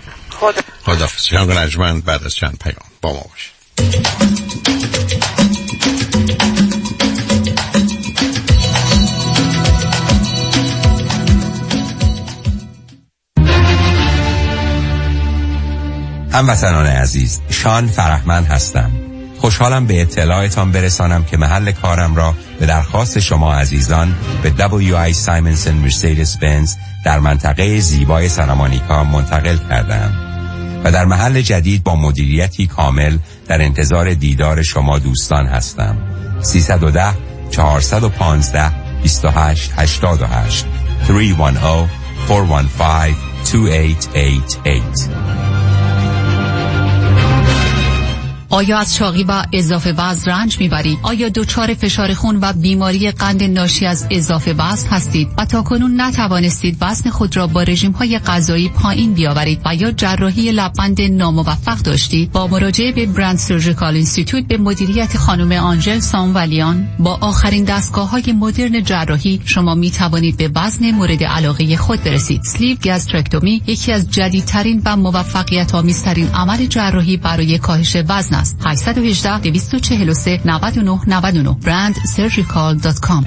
خدا خداحافظ. جناب رجمن بعد از چند پیام با ما باشید. هموطنان عزیز، شان فرهمند هستم. خوشحالم به اطلاعتان برسانم که محل کارم را به درخواست شما عزیزان به دبلیو آی سایمنسن مرسدس بنز در منطقه زیبای سانتامونیکا منتقل کردم و در محل جدید با مدیریتی کامل در انتظار دیدار شما دوستان هستم. سیصد و ده چهارصد و پانزده بیست و هشت هشتاد و هشت سه یک صفر چهار یک پنج دو هشت هشت هشت. آیا از چاقی و اضافه وزن رنج میبرید؟ آیا دچار فشار خون و بیماری قند ناشی از اضافه وزن هستید و تاکنون نتوانستید وزن خود را با رژیم‌های غذایی پایین بیاورید و یا جراحی لب‌بند ناموفق داشتید؟ با مراجعه به برند سرجیکال اینستیتوت به مدیریت خانم آنژل سامولیان با آخرین دستگاه‌های مدرن جراحی شما میتوانید به وزن مورد علاقه خود برسید. اسلیو گاسترکتومی یکی از جدیدترین و موفقیت‌آمیزترین عمل جراحی برای کاهش وزن است. هشت یک هشت دو چهار سه نه نه نه نه برند سرجیکال دات کام.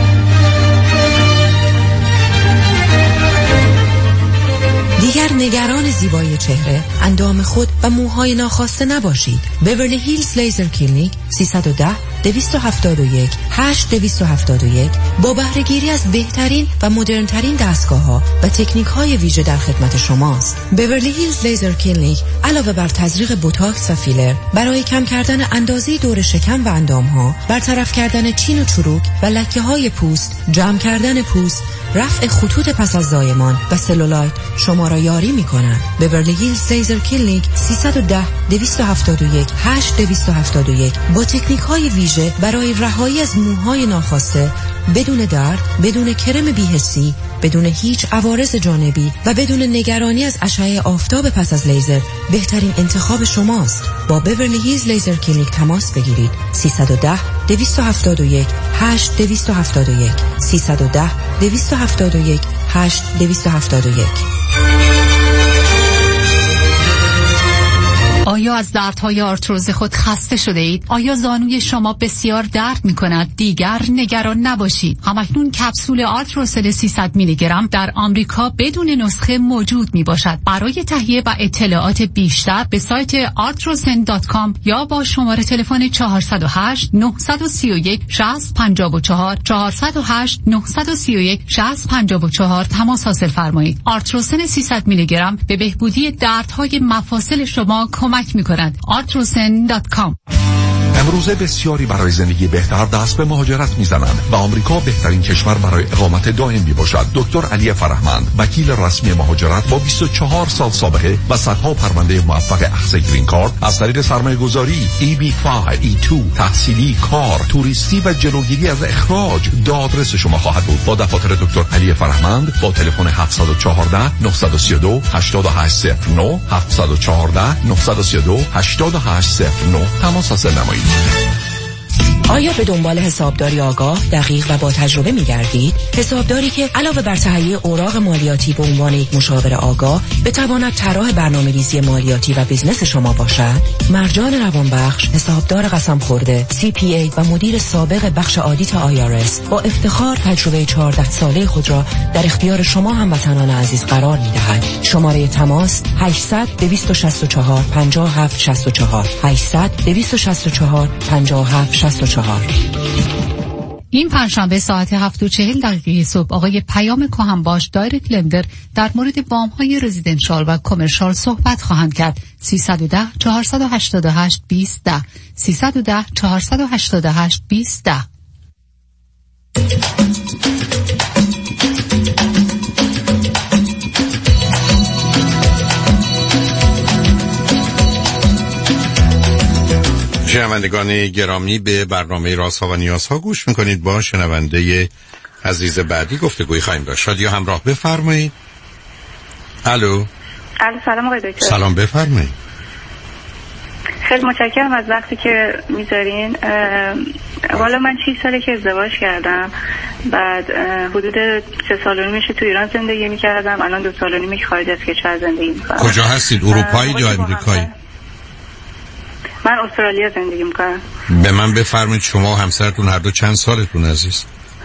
دیگر نگران زیبایی چهره، اندام خود و موهای ناخواسته نباشید. بیورلی هیلز لیزر کلینیک سیصد و ده دویست و هفتاد و یک هشت دویست و هفتاد و یک با بهره‌گیری از بهترین و مدرن‌ترین دستگاه‌ها و تکنیک‌های ویژه در خدمت شماست. بیورلی هیلز لیزر کلینیک علاوه بر تزریق بوتاکس و فیلر برای کم کردن اندازه دور شکم و اندام‌ها، برطرف کردن چین و چروک و لکه‌های پوست، جمع کردن پوست، رفع خطوط پس از زایمان و سلولایت شما را یاری می‌کنند. بیورلی هیلز لیزر کلینیک سیصد و ده دویست و هفتاد و یک هشت دویست و هفتاد و یک با تکنیک‌های ویژه ویژه برای رهایی از موهای ناخواسته بدون درد، بدون کرم بی‌حسی، بدون هیچ عوارض جانبی و بدون نگرانی از اشعه آفتاب پس از لیزر بهترین انتخاب شماست. با بیورلی هیلز لیزر کلینیک تماس بگیرید. سیصد و ده دویست و هفتاد و یک هشت دویست و هفتاد و یک سیصد و ده دویست و هفتاد و یک هشت دویست و هفتاد و یک. آیا از دردهای آرتروز خود خسته شده اید؟ آیا زانوی شما بسیار درد می کند؟ دیگر نگران نباشید. همکنون کپسول آرتروسل سیصد میلی گرم در آمریکا بدون نسخه موجود می باشد. برای تهیه و اطلاعات بیشتر به سایت آرتروسن دات کام یا با شماره تلفن چهارصد و هشت نهصد و سی و یک شصت پنجاه و چهار چهارصد و هشت نهصد و سی و یک شصت پنجاه و چهار تماس حاصل فرمایید. آرتروسن سیصد میلی گرم به بهبودی دردهای مفاصل شما کمک می کند. آرتروسن دات کام. امروزه بسیاری برای زندگی بهتر دست به مهاجرت میزنند و آمریکا بهترین کشور برای اقامت دائم می باشد. دکتر علی فرهمند، وکیل رسمی مهاجرت با بیست و چهار سال سابقه و صدها پرونده موفق اخذ گرین کارت از طریق سرمایه گذاری، ای بی پنج، ای دو، تحصیلی، کار، توریستی و جلوگیری از اخراج دادرس شما خواهد بود. با دفاتر دکتر علی فرهمند با تلفن هفت یک چهار نه سه دو هشت هشت صفر نه هفت یک چهار نه سه دو هشت هشت صفر نه تماس حاصل نمایید. آیا به دنبال حسابداری آگاه، دقیق و با تجربه می‌گردید؟ حسابداری که علاوه بر تهیه اوراق مالیاتی به عنوان یک مشاور آگاه، بتواند طراح برنامه‌ریزی مالیاتی و بیزنس شما باشد؟ مرجان روانبخش، حسابدار قسم خورده، سی پی ای و مدیر سابق بخش آدیت آی آر اس، با افتخار تجربه چهارده ساله خود را در اختیار شما هموطنان عزیز قرار می‌دهد. شماره تماس هشتصد دویست و شصت و چهار پنجاه و هفت شصت و چهار هشتصد دویست و شصت و چهار پنجاه و هفت شصت و چهار. این پنجشنبه ساعت هفت و چهل دقیقه صبح آقای پیام کهنباش دایرکت لندر در مورد وام‌های رزیدنشال و کامرشال صحبت خواهند کرد. سیصد و ده چهارصد و هشتاد و هشت بیست ده سیصد و ده چهارصد و هشتاد و هشت بیست ده. شنوندگان گرامی، به برنامه رازها و نیازها گوش میکنید. با شنونده عزیز بعدی گفتگوی خواهیم داشت. شادی همراه، بفرمایید. الو. الو، سلام آقای دکتر. سلام، بفرمایید. خیلی متشکرم از وقتی که میذارین. والا من شش ساله که ازدواج کردم، بعد حدود سه سال و نیم میشه تو ایران زندگی میکردم، الان دو سال و نیمه که خارج از کشور زندگی میکنم. کجا هستید؟ اروپایی یا امریکایی؟ من استرالیا زندگی میکنم. به من بفرمایید شما و همسرتون هر دو چند سالتون عزیز؟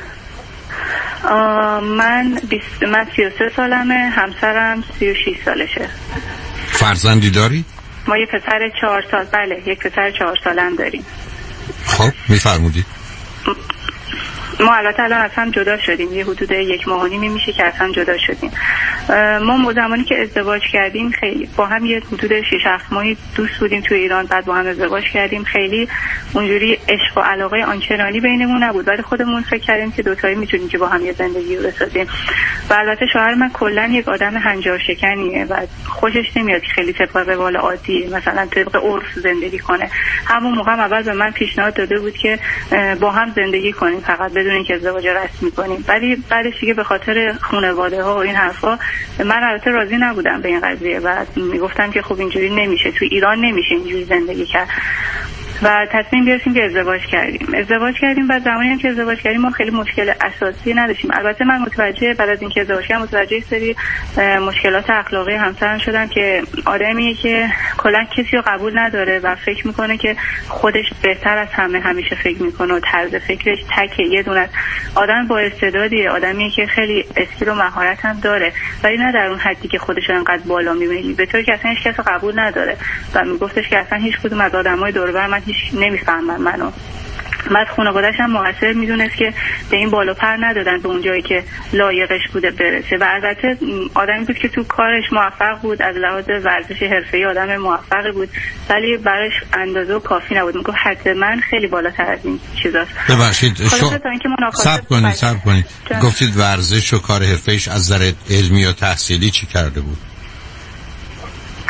من بیست من سی و سه سالمه، همسرم سی و شش سالشه. فرزندی داری؟ ما یه پسر چهار سال. بله، یک پسر چهار سالم داریم. خب میفرمودید. ما البته الان از هم جدا شدیم، یه حدود یک ماه و نیمی میشه که از هم جدا شدیم. ما زمانی که ازدواج کردیم خیلی با هم یه حدود شش هفت ماهی دوست بودیم تو ایران، بعد با هم ازدواج کردیم. خیلی اونجوری عشق و علاقه آنچنانی بینمون نبود، ولی خودمون فکر کردیم که دوتایی میتونیم که با هم یه زندگی رو بسازیم. و البته شوهر من کلا یک آدم هنجار شکنیه و خوشش نمیاد که خیلی طبق روال عادی مثلا طبق عرف زندگی کنه. همون موقع اول به من پیشنهاد داده بود که با هم زندگی کنیم فقط بدون اینکه ازدواج رسمی کنیم، ولی بعدش دیگه به خاطر خانواده ها و این حرفا من البته راضی نبودم به این قضیه و میگفتم که خب اینجوری نمیشه، تو ایران نمیشه اینجوری زندگی کرد و تصمیم گرفتیم که ازدواج کردیم. ازدواج کردیم بعد زمانی هم که ازدواج کردیم ما خیلی مشکل اساسی نداشتیم. البته من متوجه بعد از اینکه ازدواج کردم متوجه سری مشکلات اخلاقی همسرم شدم که آدمیه که کلا کسی رو قبول نداره و فکر میکنه که خودش بهتر از همه همیشه فکر میکنه و طرز فکرش تکه. یه دونه آدم با استعدادیه، آدمیه که خیلی اسکیل و مهارت هم داره ولی نه در اون حدی که خودش انقدر بالا میبینه، به طوری که اصلا هیچ کس قبول نداره و میگفتش که اصلا هیچ کدوم از آدمای دور و بر من هیچ نمیفهمن منو. بعد خانواده‌اش هم مقصر میدونست که به این بالا پر ندادن به اون جایی که لایقش بوده برسه و البته آدمی بود که تو کارش موفق بود، از لحاظ ورزش حرفه‌ای آدم موفقی بود ولی براش اندازه و کافی نبود. میگفت حد من خیلی بالاتر از این چیزاست. ببخشید شو صبر کنید صبر کنید گفتید ورزش و کار حرفه‌ایش از نظر علمی و تحصیلی چی کرده بود؟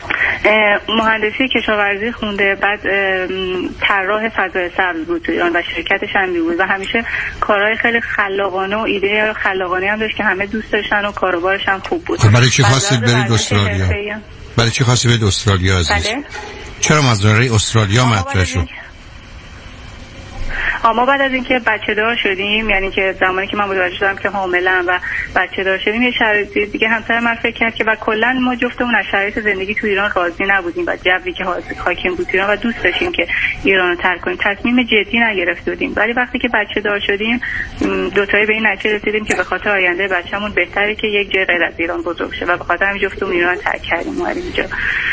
مهندسی کشاورزی خونده، بعد طراح فضای سبز بود تو ایران و شرکتش هم بود و همیشه کارهای خیلی خلاقانه و ایده خلاقانه هم داشت که همه دوست داشتن و کاروبارش هم خوب بود. خب برای چی خواستید برید استرالیا؟ برای چی خواستید برید استرالیا عزیز؟ بله؟ چرا ماجرای استرالیا مطرح شد؟ ما بعد از اینکه بچه دار شدیم، یعنی که زمانی که من متوجه شدم که حامله‌ام و بچه دار شدیم، یه شرایط دیگه همسر من فکر کرد که و کلا ما جفتمون از شرایط زندگی تو ایران راضی نبودیم و جوی که حاکم بود ایران و دوست داشتیم که ایران رو ترک کنیم. تصمیم جدی نگرفته بودیم، ولی وقتی که بچه دار شدیم دوتایی به این نتیجه رسیدیم که به خاطر آینده بچه‌مون بهتره که یک جای غیر از ایران بزرگ شه و به خاطر همین جفتمون ایران ترک کردیم اومدیم اینجا.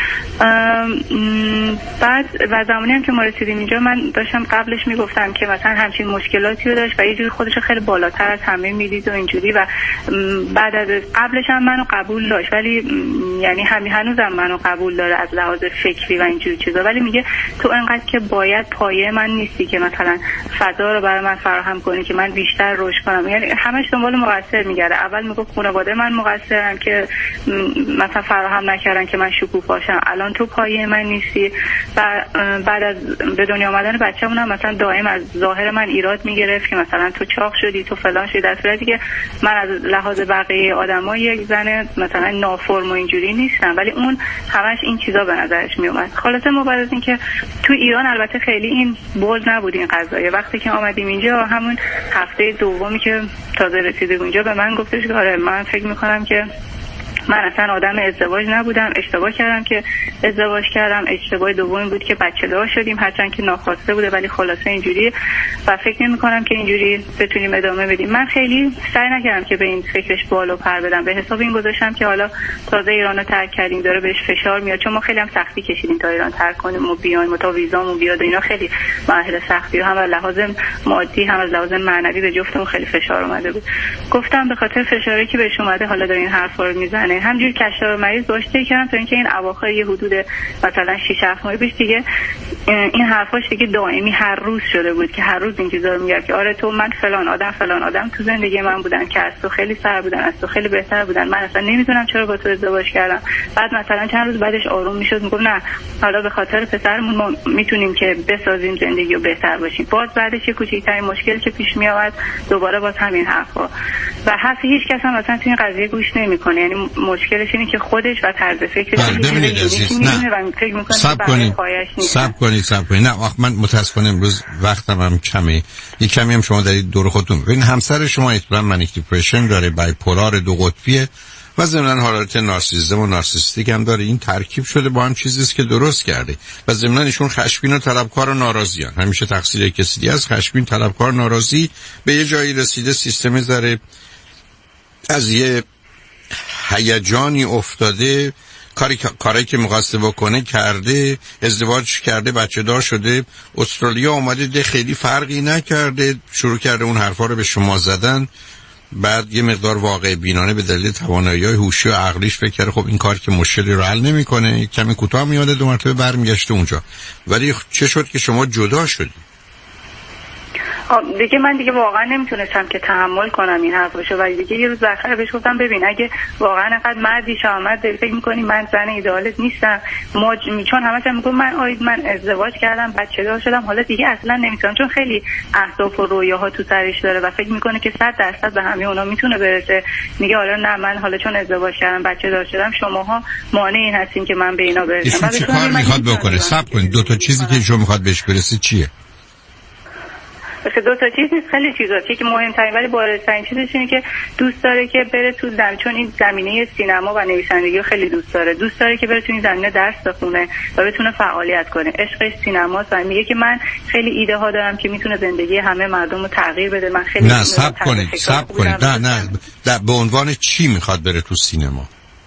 بعد و زمانی هم که ما رسیدیم اینجا، من داشتم قبلش میگفتم که مثلا همچین مشکلاتی رو داشت و یه جوری خودش خیلی بالاتر از همه میدید و اینجوری و بعد از قبلش هم منو قبول داشت، ولی یعنی همین هنوزم منو قبول داره از لحاظ فکری و اینجوری چیزا، ولی میگه تو انقدر که باید پایه من نیستی که مثلا فضا رو برای من فراهم کنی که من بیشتر رشد کنم. یعنی همش دنبال مقصر میگره. اول میگه خانواده من مقصرن که مثلا فراهم نکردن که من شکوفا باشم، الان تو پایه من نیستی. و بعد از به دنیا آمدن بچه‌مون هم مثلا دائم از ظاهر من ایراد میگرفت که مثلا تو چاق شدی، تو فلان شدی، در صورتی که من از لحاظ بقیه آدما یک زن مثلا نافرم و اینجوری نیستم، ولی اون همش این چیزا به نظرش میومد. خلاصه ما بعد از اینکه تو ایران البته خیلی این بولد نبود این قضیه، وقتی که آمدیم اینجا همون هفته دومی که تازه رسیدیم اینجا به من گفتش که آره من فکر میکنم که من اصلا آدم ازدواج نبودم، اشتباه کردم که ازدواج کردم. اشتباه دوم بود که بچه دار شدیم، هرچند که ناخواسته بوده ولی خلاصه اینجوری و فکر نمی کنم که اینجوری بتونیم ادامه بدیم. من خیلی سعی نکردم که به این فکرش بالو پر بدم، به حساب این گذاشتم که حالا تازه ایرانو ترک کردیم داره بهش فشار میاد، چون ما خیلی هم سختی کشیدیم تا ایران ترک کنیم و بیایم و تا ویزامون بیاد و اینا خیلی مراحل سختی و هم از لحاظ مادی هم از لحاظ معنوی به جفتمون خیلی فشار اومده بود. گفتم به خاطر فشاری که بهش اومده حالا داره این حرفا رو میزنه، همجوری کشتار مریض داشته کردم تا اینکه این اواخر یه حدود مثلا شش هفت ماه پیش دیگه این حرفاش دیگه دائمی هر روز شده بود که هر روز این چیزا رو میگه که آره تو من فلان آدم فلان آدم تو زندگی من بودن که از تو خیلی سر بودن، از تو خیلی بهتر بودن، من اصلا نمیدونم چرا با تو ازدواج کردم. بعد مثلا چند روز بعدش آروم میشد میگفت نه حالا به خاطر پسرمون ما میتونیم که بسازیم زندگی رو بهتر باشیم. باز بعدش یه کوچیک‌ترین مشکل که پیش می اومد دوباره باز همین حرفا و حرف هیچ کس هم مثلا تو این قضیه گوش نمیکنه. یعنی مشکلش اینه که خودش و طرز فکرش ببینید عزیز نه صبر کنید صبر کنید صبر کنید نه وقت من متاسفانه امروز وقتم هم کمی یک کمی هم شما دارید دور خودتون. ببین همسر شما احتمالاً منیک دیپرشن داره، بایپولار دو قطبیه و ضمناً حالت نارسیسیسم و نارسیستیک هم داره. این ترکیب شده با هم چیزی است که درست کرده و ضمناً ایشون خشمگین و طلبکار و ناراضیان. همیشه تقصیر کسی دیگه است. خشمگین، طلبکار، ناراضی، به یه جایی رسیده سیستم ذره از یه هیجانی افتاده، کاری کاری که می‌خواسته بکنه کرده، ازدواج کرده، بچه دار شده، استرالیا اومده، ده خیلی فرقی نکرده، شروع کرده اون حرفا رو به شما زدن. بعد یه مقدار واقع بینانه به دلیل توانایی‌های هوشی و عقلیش فکر کرده خب این کار که مشکلی رو حل نمی‌کنه، کمی کوتاه میاد، دو مرتبه برمیگشته اونجا. ولی چه شد که شما جدا شدید؟ دیگه من دیگه واقعا نمیتونستم که تحمل کنم این حرفاشو و دیگه یه روز بخره بهش گفتم ببین اگه واقعا انقدر مردی شامت داری فکر می‌کنی من زن ایدئالت نیستم، ما چون همش هم میگم من آید من ازدواج کردم بچه دار شدم حالا دیگه اصلا نمیتونم، چون خیلی اهداف و رویاها تو سرش داره و فکر میکنه که صد درصد به همه اونا میتونه برسه. میگه حالا نه من حالا چون ازدواج کردم بچه دار شدم شماها مانع این هستین که من به اینا برسم. چه کار میخواد بکنه؟ صبر کنید، دو تا چیزی که شما میخواد بهش برسه چیه؟ بس دو تا چیز نیست، خیلی چیزاست که مهمترین ولی بارزترین چیزش اینه که دوست داره که بره تو زمین، چون این زمینه سینما و نویسندگی رو خیلی دوست داره، دوست داره که بره تو این زمینه درس بخونه و بتونه فعالیت کنه. عشقش سینماست و میگه که من خیلی ایده ها دارم که میتونه زندگی همه مردم رو تغییر بده. من خیلی نه صبر کنید صبر کنید نه نه در به عنوان چی میخواد بره تو سینما؟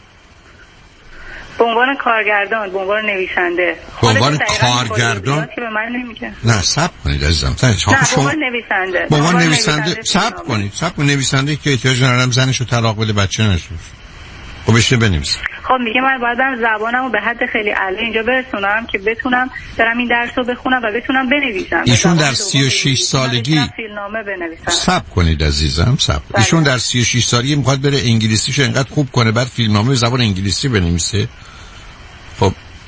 به عنوان کارگردان، به عنوان نویسنده. به عنوان کارگردان که به من نمیگه. نه صبر کنید عزیزم. نه به عنوان نویسنده. به عنوان نویسنده صبر کنید. صبر کنید نویسنده که احتیاج ندارم زنشو طلاق بده بچه نشه. خب بشه بنویسه. خب میگه من بایدم زبانمو به حد خیلی اعلی اینجا برسونم که بتونم برم این درسو بخونم و بتونم بنویسم. ایشون در سی و شش سالگی فیلمنامه بنویسم. صبر کنید عزیزم صبر. ایشون در سی و شش سالگی میخواد بره انگلیسیشو اینقدر خوب کنه بعد فیلمنامه به زبان انگلیسی بنویسه. خب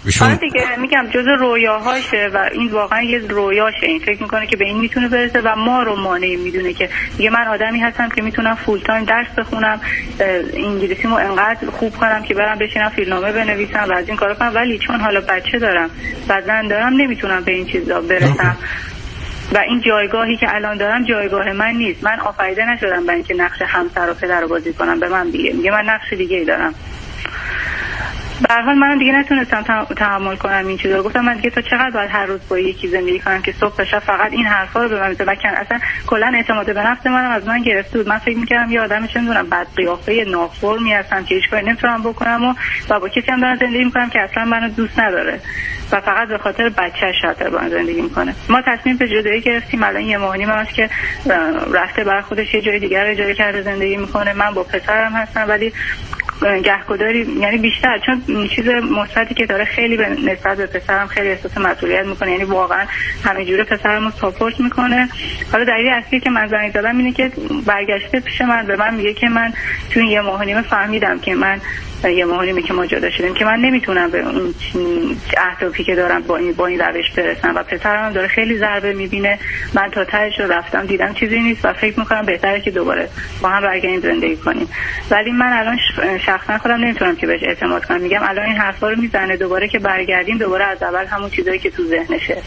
ایشون دیگه میگم جز رویاهاشه و این واقعا یه رویاشه. این فکر میکنه که به این میتونه برسه و ما رو مانعی میدونه که دیگه من آدمی هستم که میتونم فول تایم درس بخونم، انگلیسیمو انقدر خوب کنم که برم بشینم فیلمنامه بنویسم و از این کارا کنم، ولی چون حالا بچه دارم و زن دارم نمیتونم به این چیزا برسم و این جایگاهی که الان دارم جایگاه من نیست. من آفریده نشدم برای اینکه نقش همسر و پدر رو بازی کنم. به من دیگه میگه من نقش دیگه ای دارم. به هر حال من دیگه نتونستم تحمل کنم این چیزا. گفتم من دیگه تا چقدر باید هر روز با یکی زندگی کنم که صبح تا شب فقط این حرفا رو به من بزنه. و اصلا کلا اعتماد به نفس منم از من گرفته بود. من فکر می‌کردم یه آدم چه می‌دونم بد قیافه ناخرمی هستم که هیچ کاری نمیتونم بکنم و و با کسی هم دارم زندگی می‌کنم که اصلا منو دوست نداره و فقط به خاطر بچه‌ش شاطر با من زندگی می‌کنه. ما تصمیم به جدایی گرفتیم. الان یه ماه و نیم است که رفته برای خودش یه جای دیگه اجاره کرده زندگی می‌کنه. من با پسرم هستم ولی گهگداری یعنی بیشتر چون چیز مثبتی که داره خیلی به نسبت به پسرم خیلی احساس مسئولیت میکنه. یعنی واقعا همه جوره پسرمو ساپورت میکنه. حالا دلیل اصلی که من زنگ زدم اینه که برگشته پیش من به من میگه که من تو یه ماه و نیم فهمیدم که من یه ماه و نیمه که ما جدا شدیم که من نمیتونم به اون اهدافی که دارم با این با این روش برسم و پسرم داره خیلی ضربه میبینه. من تا تهش رو رفتم دیدم چیزی نیست و فکر میکنم بهتره که دوباره با هم برگردیم زندگی کنیم. ولی من الان شخصا خودم نمیتونم که بهش اعتماد کنم. میگم الان این حرفا رو میزنه دوباره که برگردیم دوباره از اول همون چیزایی که تو ذهنشه.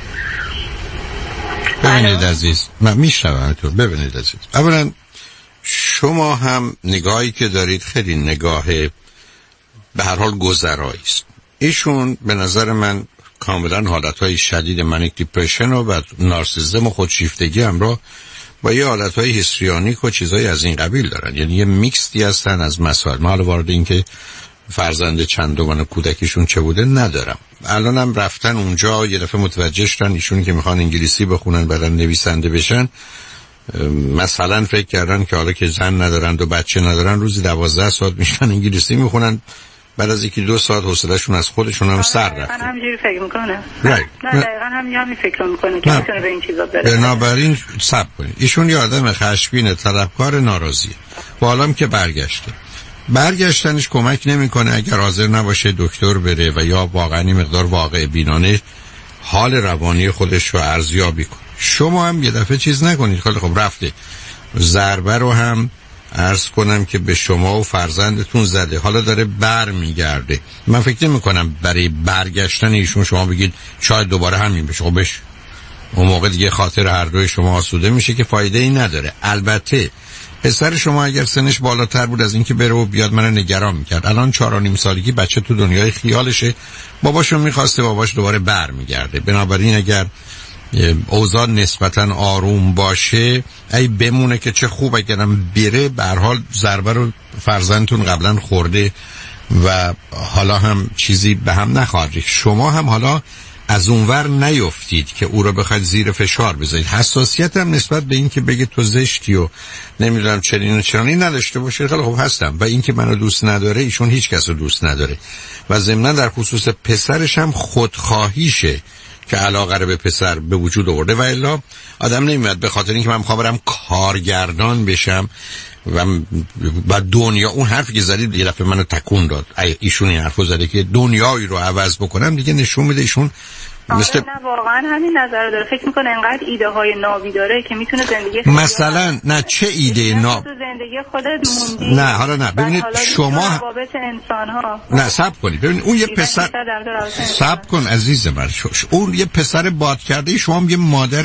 ببینید عزیز، من میشنوم تو. ببینید عزیز، اولا شما هم نگاهی که دارید خیلی نگاه به هر حال گذرایی است. ایشون به نظر من کاملا حالتهای شدید منیک دیپرشن و نارسیسم و خودشیفتگی همراه با یه حالتهای هیستریونیک و چیزایی از این قبیل دارن. یعنی یه میکستی هستن از مسائل. ما حالا وارد این که فرزند چندم کودکیشون چه بوده ندارم. الانم رفتن اونجا یه دفعه متوجه شدن ایشون که میخوان انگلیسی بخونن بعدن نویسنده بشن، مثلا فکر کردن که حالا که زن ندارن و بچه ندارن روزی دوازده ساعت میشن انگلیسی میخونن، بعد از یکی دو ساعت حوصله‌شون از خودشون هم سر رفته. من همینجوری فکر میکنه. نه دقیقاً همین فکر میکنه که میتونه به این چیزا برسه. بنابراین صبر کنید. ایشون یه آدم خشمگین، طلبکار، ناراضیه. حالام که برگشته. برگشتنش کمک نمیکنه اگر حاضر نباشه دکتر بره و یا واقعا مقدار واقع بینانه حال روانی خودش رو ارزیابی کنه. شما هم یه دفعه چیز نکنید. خیلی خب رفته. ضربه رو هم عرض کنم که به شما و فرزندتون زده، حالا داره بر میگرده. من فکر نمی کنم برای برگشتن ایشون شما بگید شاید دوباره همین بشه. خب بشه، اون موقع دیگه خاطر هر دوی شما آسوده میشه که فایده ای نداره. البته پسر شما اگر سنش بالاتر بود از اینکه بره و بیاد منو نگران میکرد. الان چهار و نیم سالگی بچه تو دنیای خیالشه، باباشو میخواسته، باباش دوباره بر میگرده. بنابراین اگر اوضاع نسبتا آروم باشه ای بمونه که چه خوب، اگرم بره به هر حال ضربه رو فرزندتون قبلا خورده و حالا هم چیزی به هم نخواهد ریخت. شما هم حالا از اونور نیفتید که او رو بخواید زیر فشار بذارید. حساسیت هم نسبت به این که بگه تو زشتی و نمیدونم چنین و چنانی نداشته باشه. خیلی خوب هستم. و این که منو دوست نداره، ایشون هیچ کس رو دوست نداره و ضمن در خصوص پسرش هم خودخواهیشه که علاقه رو به پسر به وجود آورده و الا آدم نمیاد به خاطر اینکه من میخوام برم کارگردان بشم و با دنیا. اون حرفی که زدید یه دفعه منو تکون داد. ایشون این حرفو زده که دنیایی رو عوض بکنم، دیگه نشون میده ایشون مثل نه واقعا همین نظر داره. فکر میکنه انقدر ایده های نابی داره که میتونه زندگی مثلا نه چه ایده ناب تو زندگی خودت موندی. نه حالا نه ببینید شما روابط انسان ها نه صبر کنید. ببینید اون یه پسر صبر کن عزیز من، اون یه پسر باد کرده، شما هم یه مادر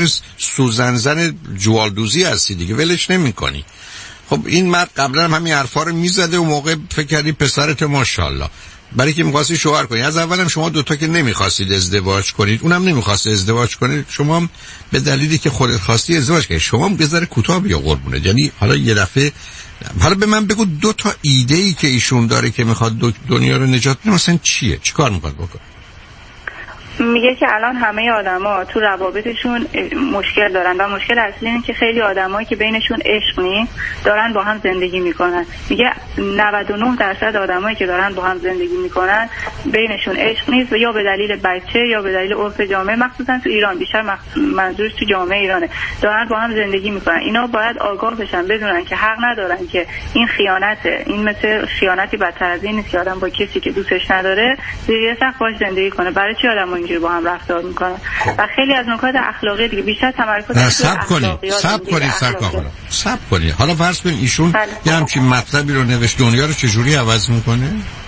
سوزنزن جوالدوزی هستی دیگه، ولش نمی‌کنی. خب این مرد قبلا هم همین حرفا رو میزده و موقع فکر کردی پسرت ماشاءالله، برای که می‌خواستی شوهر کنی. از اولم شما دوتا که نمی‌خواستید ازدواج کنید، اونم نمی‌خواست ازدواج کنید، شما هم به دلیلی که خودت خواستی ازدواج کردید. شما هم بذاره کوتاه بیا قربونه. یعنی حالا یه دفعه حالا به من بگو دو تا ایده‌ای که ایشون داره که می‌خواد دنیا رو نجات بده مثلا چیه؟ چیکار می‌خواد بکنه؟ میگه که الان همه آدما تو روابطشون مشکل دارن و مشکل اصلی اینه که خیلی آدمایی که بینشون عشق نیست دارن با هم زندگی میکنن. میگه نود و نه درصد آدمایی که دارن با هم زندگی میکنن بینشون عشق نیست و یا به دلیل بچه یا به دلیل عرف جامعه، مخصوصا تو ایران، بیشتر منظورش تو جامعه ایرانه، دارن با هم زندگی میکنن. اینا باید آگاه بشن، بدونن که حق ندارن که این خیانته، این مثل خیانتی بدتر از این نیست که آدم با کسی که دوستش نداره زیر سقف باش زندگی کنه. برای چی آدم‌ها اینجوری با هم رفتار میکنن؟ و خیلی از نکات اخلاقی دیگه بیشتر تمرکز نه صبر کنید صبر کنید صبر کنید حالا فرض کنید ایشون یه همچین مطلبی رو نوشت، دنیا رو چجوری عوض میکنه؟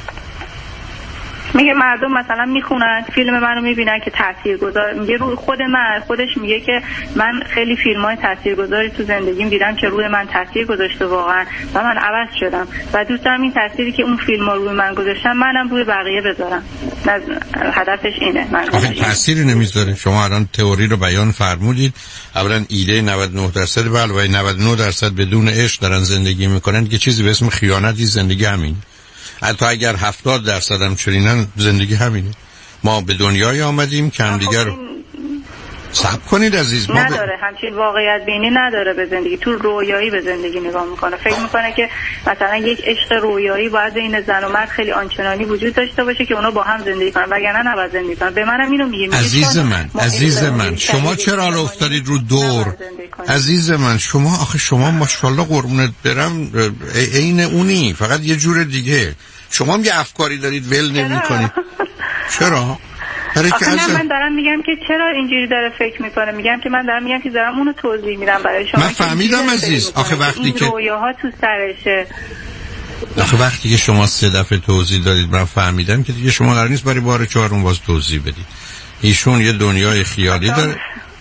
میگه مردم مثلا میخونن فیلم منو میبینن که تاثیرگذار، میگه روی خود من خودش میگه که من خیلی فیلم‌های تاثیرگذاری تو زندگیم دیدم که روی من تاثیر گذاشته واقعا و من عوض شدم و دوست دارم این تاثیری که اون فیلم‌ها روی من گذاشتن منم روی بقیه بذارم. هدفش اینه. من آخه تأثیری نمیذاره. شما الان تئوری رو بیان فرمودید، اولا ایده نود و نه درصد بله و نود و نه درصد بدون عشق دارن زندگی میکنن که چیزی به اسم خیانتی زندگی همین. حتی اگر هفتاد درصد هم چنینن زندگی همینه. ما به دنیای آمدیم که هم دیگر صبر کنید عزیز. ما نداره ب... همچین واقعیت بینی نداره به زندگی، تو رویایی به زندگی نگاه میکنه. فکر میکنه که مثلا یک عشق رویایی باید بین زن و مرد خیلی آنچنانی وجود داشته باشه که اونا با هم زندگی کنن وگرنه نباید زندگی کنن. به منم اینو میگه. عزیز من عزیز من شما چرا حالا افتادید رو دور؟ عزیز من شما آخه شما ماشاءالله قربونت برم عین اونی، فقط یه جور دیگه. شما هم یه افکاری دارید ول نمی‌کنید. چرا؟ آخه نه من دارم میگم که چرا اینجوری داره فکر میکنه. میگم که من دارم میگم که دارم اونو توضیح میدم برای شما. من فهمیدم عزیز. آخه وقتی که رویاها تو سرشه، آخه وقتی که شما سه دفعه توضیح دادید من فهمیدم که دیگه شما قرار نیست برای بار چهارم باز توضیح بدید. ایشون یه دنیای خیالی داره.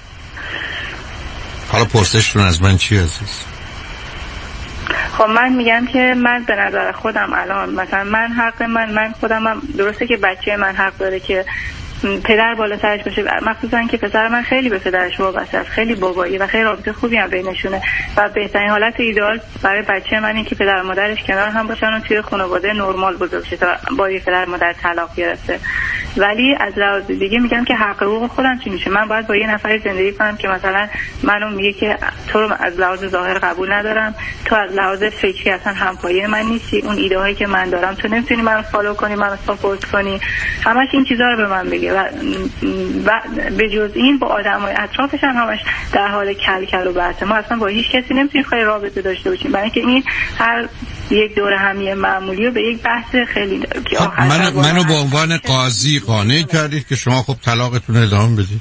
حالا پرسشتون از من چی عزیز؟ خب من میگم که من به نظر خودم الان مثلا من حق من من خودم هم درسته که بچه من حق داره که پدر بالا سرش باشه، مخصوصا که پسر من خیلی به پدرش وابسته است، خیلی بابایی و خیلی رابطه خوبی هم بینشونه و بهترین حالت ایدئال برای بچه من اینه که پدر و مادرش کنار هم باشن و توی خانواده نرمال بزرگ شه تا با یه پدر مادر طلاق گرفته. ولی از لحاظ دیگه میگم که حق حقوق خودم چی میشه؟ من باید با یه نفری زندگی کنم که مثلا منو میگه که تو رو از لحاظ ظاهر قبول ندارم، تو از لحاظ فکری اصلا همپایه من نیستی، اون ایده هایی که من دارم تو نمیتونی منو فالو کنی، منو ساپورت کنی، همش این چیزا رو به من بگه و, و به جز این با آدمای اطرافش هم همش در حال کل کل و بحثه. ما اصلا با هیچ کسی نمیتونیم خیلی رابطه داشته باشیم، برای اینکه این هر یک دوره همیه معمولی رو به یک بحث خیلی که خب منو منو به عنوان قاضی قانع کردید که شما خب طلاقتون ادامه بدید.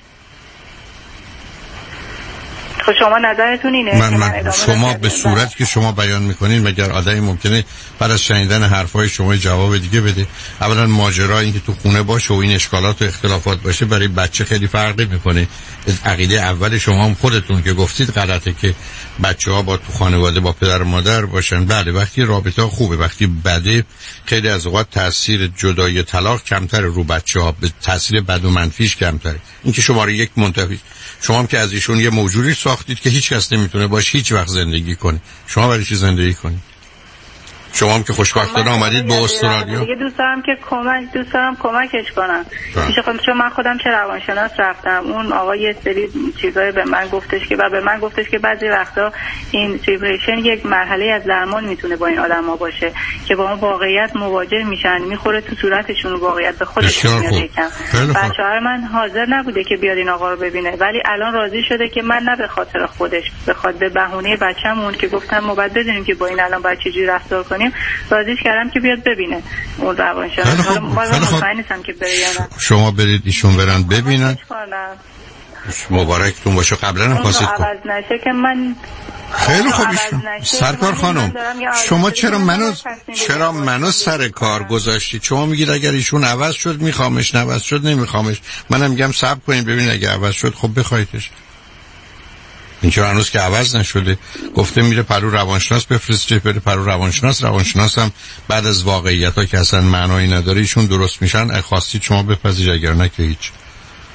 خب شما نظرتون اینه من, من شما به صورت که شما بیان میکنین مگر آدمی ممکنه بعد از شنیدن حرفای شما جواب دیگه بده؟ اولا ماجرا این که تو خونه باشه و این اشکالات و اختلافات باشه برای بچه خیلی فرقی میکنه. عقیده اول شما هم خودتون که گفتید غلطه که بچه‌ها با تو خانواده با پدر و مادر باشن. بله وقتی رابطه خوبه، وقتی بده خیلی از اوقات تاثیر جدایی طلاق کمتر رو بچه‌ها، به تاثیر بد و منفیش کمتره. این که شماره یک منتفی شما هم که از ایشون یه موجودی ساختید که هیچ کس نمیتونه باش هیچ وقت زندگی کنه. شما برای چی زندگی کنید؟ شما هم که خوشبختانه آمدید به استرالیا. دیگه دوست دارم که کمک دوست دارم کمکش کنم. میشه خودم چون من خودم چه روانشناس رفتم، اون آقا یه سری چیزای به من گفتش که و به من گفتش که بعضی وقتا این سیپریشن یک مرحله از درمان میتونه با این آدما باشه که با اون واقعیت مواجه میشن، میخوره تو صورتشون واقعیت به خودشون میاد یکم. بچه‌ها من حاضر نبوده که بیاد این آقا رو ببینه ولی الان راضی شده که من نه به خاطر خودش، بخاطر به بهونه بچه‌مون که گفتم ما باید بدونیم که با این الان باید چجوری رفتار کنیم، راضیش کردم که بیاد ببینه اون روانشناس. حالا مطمئن نیستم که بره یا نه. شما برید ایشون برن ببینن. مبارکتون باشه. قبلا هم خواستید عوض نشه که من خیلی خوب ایشون سرکار خانم شما چرا منو چرا منو سر کار گذاشتید؟ شما میگید اگر ایشون عوض شد میخوامش، نعوض شد نمیخوامش. منم میگم صبر کنین ببین اگه عوض شد خب بخوایدش. این چرا هنوز که عوض نشده؟ گفته میره پرو روانشناس بفرسته، بره پرو روانشناس، روانشناس هم بعد از واقعیت ها که اصلا معنایی نداره ایشون درست میشن. اگه خواستید شما بپذیرید، اگر نه که هیچ.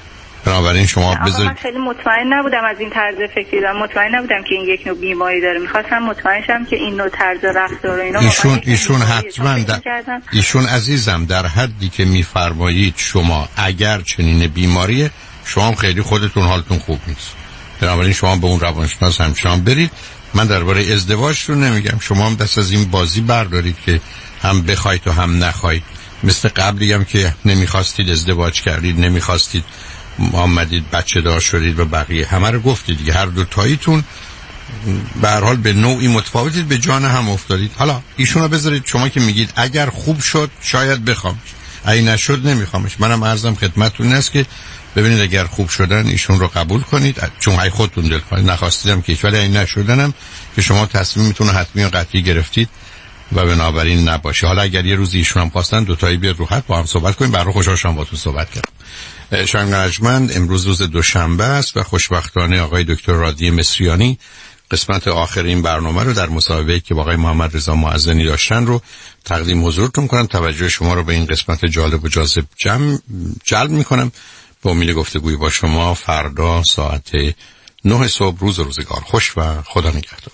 بنابراین شما بذارید. من خیلی مطمئن نبودم از این طرز فکری دارم، مطمئن نبودم که این یک نوع بیماری داره. می‌خواستم مطمئن شم که این نوع طرز رفتار و اینا ایشون ایشون حتما در... ایشون عزیزم در حدی که میفرمایید شما اگر چنین بیماریه، شما هم خیلی خودتون حالتون خوب نیست. بنابراین شما به اون روانشناس همچنان برید. من درباره ازدواج رو نمیگم، شما هم دست از این بازی بردارید که هم بخواید و هم نخواید. مثل قبلی هم که نمیخواستید ازدواج کردید، نمیخواستید آمدید بچه دار شدید و بقیه همه رو گفتید دیگه. هر دو تاییتون به هر حال به نوعی متفاوتید، به جان هم افتادید. حالا ایشون رو بذارید، شما که میگید اگر خوب شد شاید بخوام، اگه نشد نمیخوامش. منم عرضم خدمتتون این است که ببینید اگر خوب شدن ایشون رو قبول کنید، چون های خودتون دل کنید. نخواستیدم که ولی اگه نشدنم که شما تصمیمتون حتمی و قطعی گرفتید و بنابراین نباشه. حالا اگر یه روز ایشون هم خواستن دو تایی بیاد رو خط با هم صحبت کنیم. برای خوشحال شدم باهاتون صحبت کردم. شنگرجمند امروز روز دوشنبه است و خوشبختانه آقای دکتر رادی مصریانی قسمت آخر این برنامه رو در مصاحبه‌ای که با آقای محمد رضا معزنی داشتن رو تقدیم حضورتون کنم. توجه شما رو به این قسمت جالب و جاذب جمع جلب می‌کنم. با امید گفتگوی با شما فردا ساعت نه صبح. روز روزگار خوش و خدا نگهدار.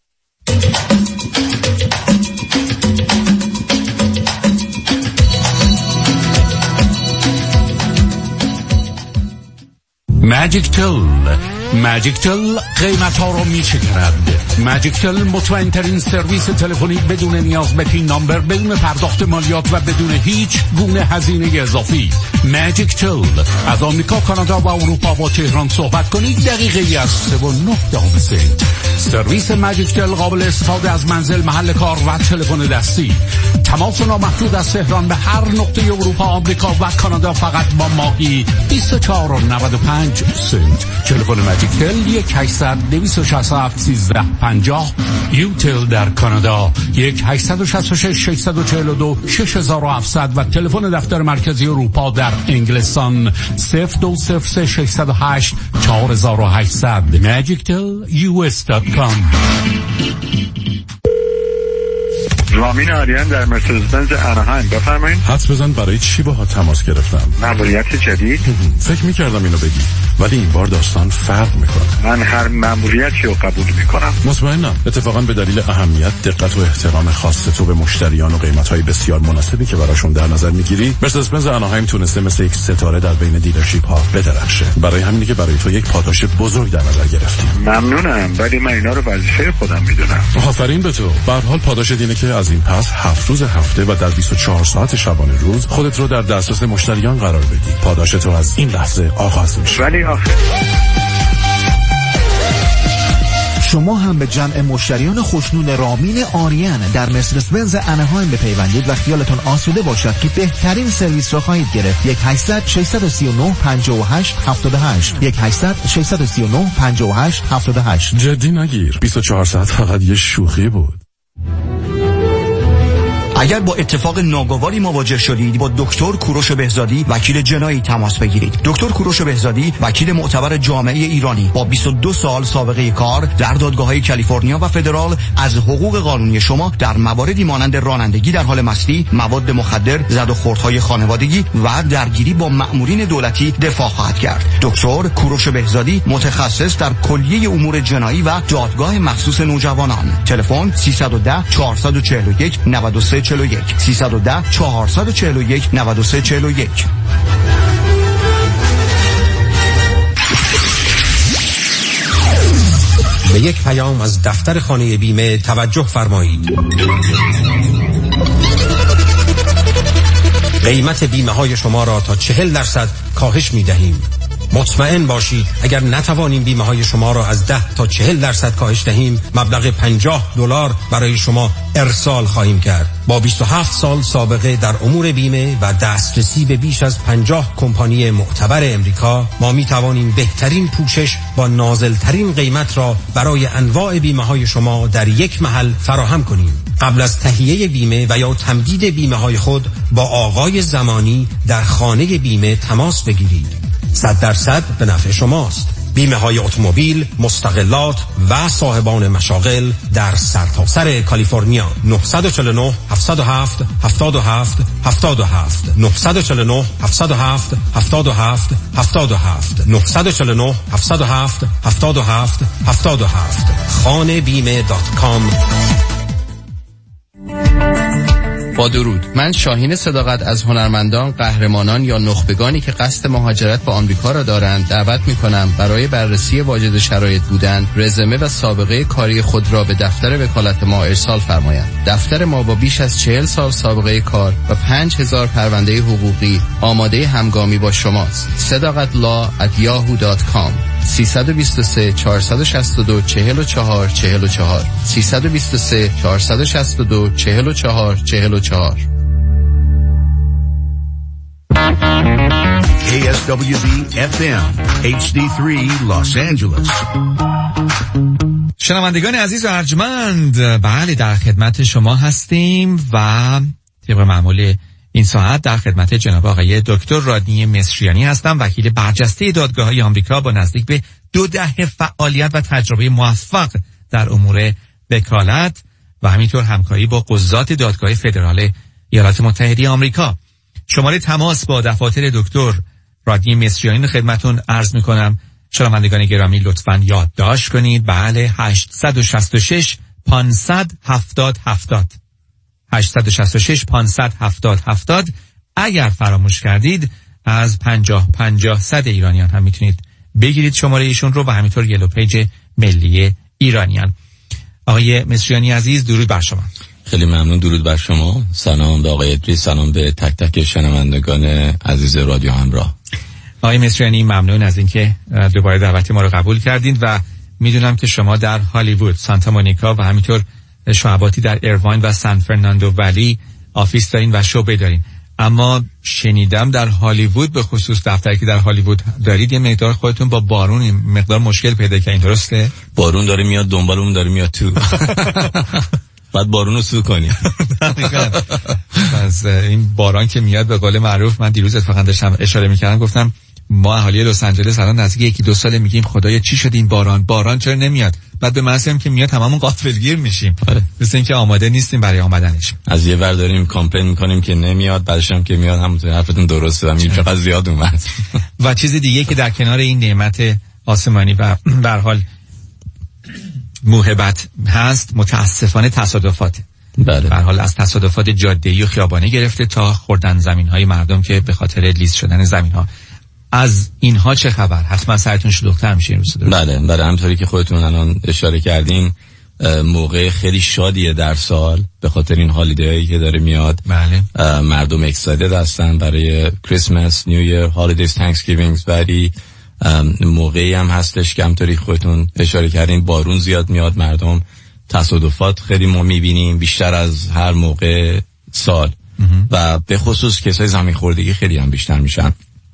ماجیک تل ماجیک تل قیمت ها رو می شکرد. ماجیک تل مطمئن ترین سرویس تلفنی بدون نیاز به پین نامبر، بدون پرداخت مالیات و بدون هیچ گونه هزینه اضافی. ماجیک تل از آمریکا، کانادا و اروپا با تهران صحبت کنید دقیقه از سه و نه دهم سنت. سرویس ماجیک تل قابل استفاده از منزل، محل کار و تلفن دستی. تماس نامحدود از تهران به هر نقطه اروپا، آمریکا و کانادا فقط با ماهی بیست و چهار و نود و پنج سنت. تلفن ماجیک تل یک هشتصد دویست و شصت و هفت سیزده پنجاه. یوتل در کانادا یک هشتصد و شصت و شش ششصد و چهل و دو شش هزار و هفتصد و تلفن دفتر مرکزی اروپا در انگلستان صفر دو صفر سه ششصد و هشت چهار هزار و هشتصد. ماجیک تل یو اس دات کام. رامین آریان در مرسدس بنز اناهایم، بفرمایید. حدس بزن برای چی باها تماس گرفتم؟ مأموریت جدید؟ فکر می‌کردم اینو بگی، ولی این بار داستان فرق میکنه. من هر مأموریتی رو قبول میکنم. مطمئنم. اتفاقا به دلیل اهمیت، دقت و احترام خاص تو به مشتریان و قیمت‌های بسیار مناسبی که براشون در نظر میگیری، مرسدس بنز اناهایم تونسته مثل یک ستاره در بین دیلرشیپ ها بدرخشه. برای همینه که برای تو یک پاداش بزرگ در نظر گرفتیم. ممنونم، ولی من اینا رو وظیفه خودم میدونم. آفرین به تو. به هر حال پاداش اینه که از این پس هفت روز هفته و در بیست و چهار ساعت شبانه روز خودت رو در دسترس مشتریان قرار بدی. پاداش تو از این لحظه آغاز میشه. ولی آخه شما هم به جمع مشتریان خوشنود رامین آریان در مرسدس بنز اناهایم بپیوندید و خیالتون آسوده باشد که بهترین سرویس را خواهید گرفت. یک هشتصد ششصد و سی و نه پنجاه و هشت هفتاد و هشت یک هشتصد ششصد و سی و نه پنجاه و هشت هفتاد و هشت. جدی نگیر، بیست و چهار ساعت فقط یه شوخی بود. اگر با اتفاق ناگواری مواجه شدید، با دکتر کوروش بهزادی وکیل جنایی تماس بگیرید. دکتر کوروش بهزادی وکیل معتبر جامعه ایرانی با بیست و دو سال سابقه کار در دادگاه‌های کالیفرنیا و فدرال از حقوق قانونی شما در مواردی مانند رانندگی در حال مستی، مواد مخدر، زد و خوردهای خانوادگی و درگیری با مأمورین دولتی دفاع خواهد کرد. دکتر کوروش بهزادی متخصص در کلیه امور جنایی و دادگاه مخصوص نوجوانان. تلفن سیصد و ده چهارصد و چهل و یک نود و سه چهل و یک سیصد و ده چهارصد و چهل و یک نود و سه چهل و یک. به یک پیام از دفتر خانه بیمه توجه فرمایید. قیمت بیمه های شما را تا چهل درصد کاهش می دهیم. مطمئن باشید اگر نتوانیم بیمه های شما را از ده تا چهل درصد کاهش دهیم، مبلغ پنجاه دلار برای شما ارسال خواهیم کرد. با بیست و هفت سال سابقه در امور بیمه و دسترسی به بیش از پنجاه کمپانی معتبر امریکا، ما می توانیم بهترین پوشش با نازلترین قیمت را برای انواع بیمه های شما در یک محل فراهم کنیم. قبل از تهیه بیمه و یا تمدید بیمه های خود با آقای زمانی در خانه بیمه تماس بگیرید. صد درصد به نفع شماست. بیمه های اتومبیل، مستقلات و صاحبان مشاغل در سرتاسر کالیفرنیا. نه چهار نه هفت صفر هفت هفت هفت هفت هفت نه چهار نه هفت صفر هفت هفت هفت هفت هفت نه چهار نه هفت صفر هفت هفت هفت هفت هفت خانه بیمه دات کام. با درود، من شاهین صداقت از هنرمندان، قهرمانان یا نخبگانی که قصد مهاجرت به آمریکا را دارند دعوت می‌کنم برای بررسی واجد شرایط بودن، رزومه و سابقه کاری خود را به دفتر وکالت ما ارسال فرمایند. دفتر ما با بیش از چهل سال سابقه کار و پنج هزار پرونده حقوقی آماده همگامی با شماست. صداقت لا ات یاهو دات کام سه دو سه چهار شش دو چهار چهار چهار چهار سه دو سه چهار شش دو چهار چهار چهار چهار. K S W D F M اچ دی سه Los Angeles. شنوندگان عزیز و ارجمند، بله در خدمت شما هستیم و طبق معمول این ساعت در خدمت جناب آقای دکتر رادنی مصریانی هستم، وکیل برجسته دادگاه‌های آمریکا با نزدیک به دو دهه فعالیت و تجربه موفق در امور وکالت و همینطور همکاری با قضات دادگاه فدرال ایالات متحده آمریکا. شماره تماس با دفاتر دکتر رادنی مصریانی خدمتون عرض میکنم. شنوندگان گرامی لطفاً یادداشت کنید. بله هشت شش شش پانصد هفتاد هفتاد هشت شش شش پانصد هفتاد هفتاد. اگر فراموش کردید از پنجاه پنجاه صد ایرانیان هم میتونید بگیرید شماره ایشون رو و همینطور یلو پیج ملی ایرانیان. آقای مصریانی عزیز درود بر شما. خیلی ممنون. درود بر شما. سلام به آقای ادریس، سلام به تک تک شنوندگان عزیز رادیو همراه. آقای مصریانی ممنون از اینکه دوباره دعوت ما رو قبول کردید و میدونم که شما در هالیوود، سانتا مونیکا و همینطور شعباتی در ایرواین و سان فرناندو ولی آفیس دارین و شعبه دارین، اما شنیدم در هالیوود به خصوص دفتری که در هالیوود دارید یه مقدار خودتون با بارون مقدار مشکل پیدا کردین، درسته؟ بارون داره میاد دنبالمون، داره میاد تو. بعد بارون رو سو کنیم. از این باران که میاد به قول معروف، من دیروز اتفاقا داشتم اشاره میکردم، گفتم ما اهالی لس آنجلس الان نزدیک یکی دو ساله میگیم خدایا چی شد این باران باران چرا نمیاد، بعد به محض اینکه میاد هممون غافلگیر میشیم، مثل اینکه آماده نیستیم برای آمدنش. از یه ور داریم کامپین میکنیم که نمیاد، بعدش هم که میاد همونطور حرفتون درسته و میگیم چقدر زیاد اومد. و چیز دیگه که در کنار این نعمت آسمانی و به هر حال موهبت هست، متاسفانه تصادفات. بله. به هر حال از تصادفات جاده‌ای و خیابانی گرفته تا خوردن زمین‌های مردم که به خاطر لیز شدن زمین‌ها. از اینها چه خبر؟ حتما سرتون شلوغ‌تر میشه این روزا. بله بله، همونطوری که خودتون الان اشاره کردین موقع خیلی شادیه در سال به خاطر این هالیدی‌هایی که داره میاد. بله. مردم اکسایتد هستن برای کریسمس، نیو ایر، هالیدیز، تانکسگیوینگ، ولی موقعی هم هستش که همونطوری خودتون اشاره کردین بارون زیاد میاد، مردم تصادفات خیلی ما میبینیم بیشتر از هر موقع سال و به خصوص کسای زمین خوردگی خیلی هم بیشتر میشن.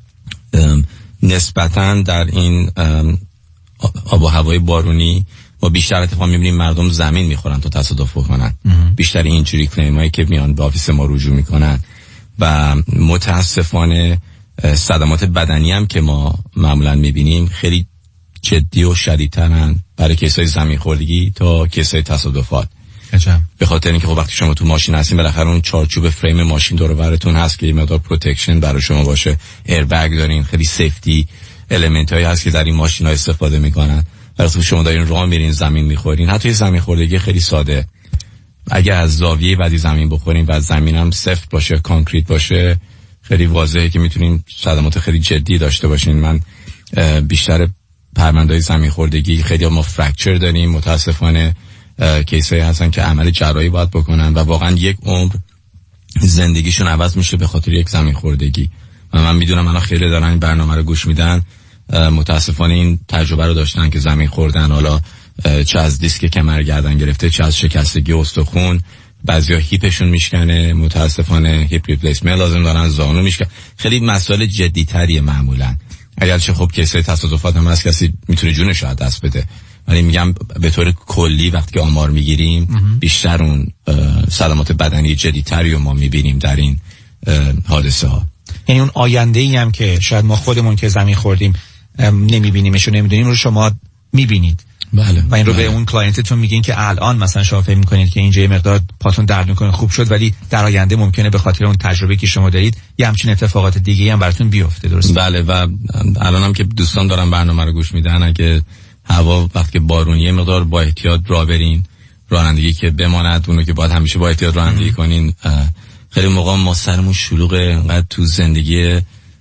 نسبتاً در این آب و هوای بارونی ما بیشتر اتفاق میبینیم مردم زمین میخورن تا تصادف کنن. بیشتر اینجوری کلیمایی که میان به آفیس ما رجوع میکنن و متاسفانه صدمات بدنی هم که ما معمولاً میبینیم خیلی جدی و شدیدترن برای کیسای زمین خوردگی تا کیسای تصادفات. عجب. به خاطر اینکه خب وقتی شما تو ماشین هستین بالاخره اون چارچوب فریم ماشین دور و برتون هست که یه مقدار پروتکشن برای شما باشه، ایربگ دارین، خیلی سیفتی المنت هایی هست که در این ماشین ها استفاده میکنن. وقتی شما دارین راه میرین زمین میخورین، حتی زمین خوردگی خیلی ساده، اگر از زاویه بعدی زمین بخورین و زمین هم سفت باشه، کانکریت باشه، خیلی واضحه که میتونین صدمات خیلی جدی داشته باشین. من بیشتر پرونده‌های زمین خوردگی خیلی ما فرکچر داریم، متاسفانه کیسایی هستن که عمل جراحی باید بکنن و واقعا یک عمر زندگیشون عوض میشه به خاطر یک زمین خوردگی. و من میدونم الان خیلی دارن این برنامه رو گوش میدن، متاسفانه این تجربه رو داشتن که زمین خوردن، حالا چه از دیسک کمر گردن گرفته، چه از شکستگی استخوان، بعضیا هیپشون میشکنه، متاسفانه هیپ ریپلیسمنت لازم دارن، زانو میشکنه، خیلی مسائل جدی تریه معمولا. اگرچه خب کیسه تصادفات هم هست، کسی میتونه جونش رو دست بده، ولی میگم به طور کلی وقتی که آمار میگیریم بیشتر اون صدمات بدنی جدی‌تری رو ما میبینیم در این حادثه ها. یعنی اون آینده ای هم که شاید ما خودمون که زمین خوردیم نمیبینیمش و نمیدونیم رو شما میبینید. بله. و این رو بله. به اون کلاینتتون میگین که الان مثلا شما فکر میکنید که اینجا یه مقدار پاتون درد میکنه خوب شد، ولی در آینده ممکنه به خاطر اون تجربه که شما دارید یه همچین اتفاقات دیگه هم براتون بیفته. درسته؟ بله. و الانم که دوستان دارن برنامه رو گوش میدن، اگه هوا وقتی بارونیه مقدار با احتیاط راه برین، رانندگی که بماند اونو که باید همیشه با احتیاط رانندگی کنین. خیلی موقع ما سرمون شلوغه، انقدر تو زندگی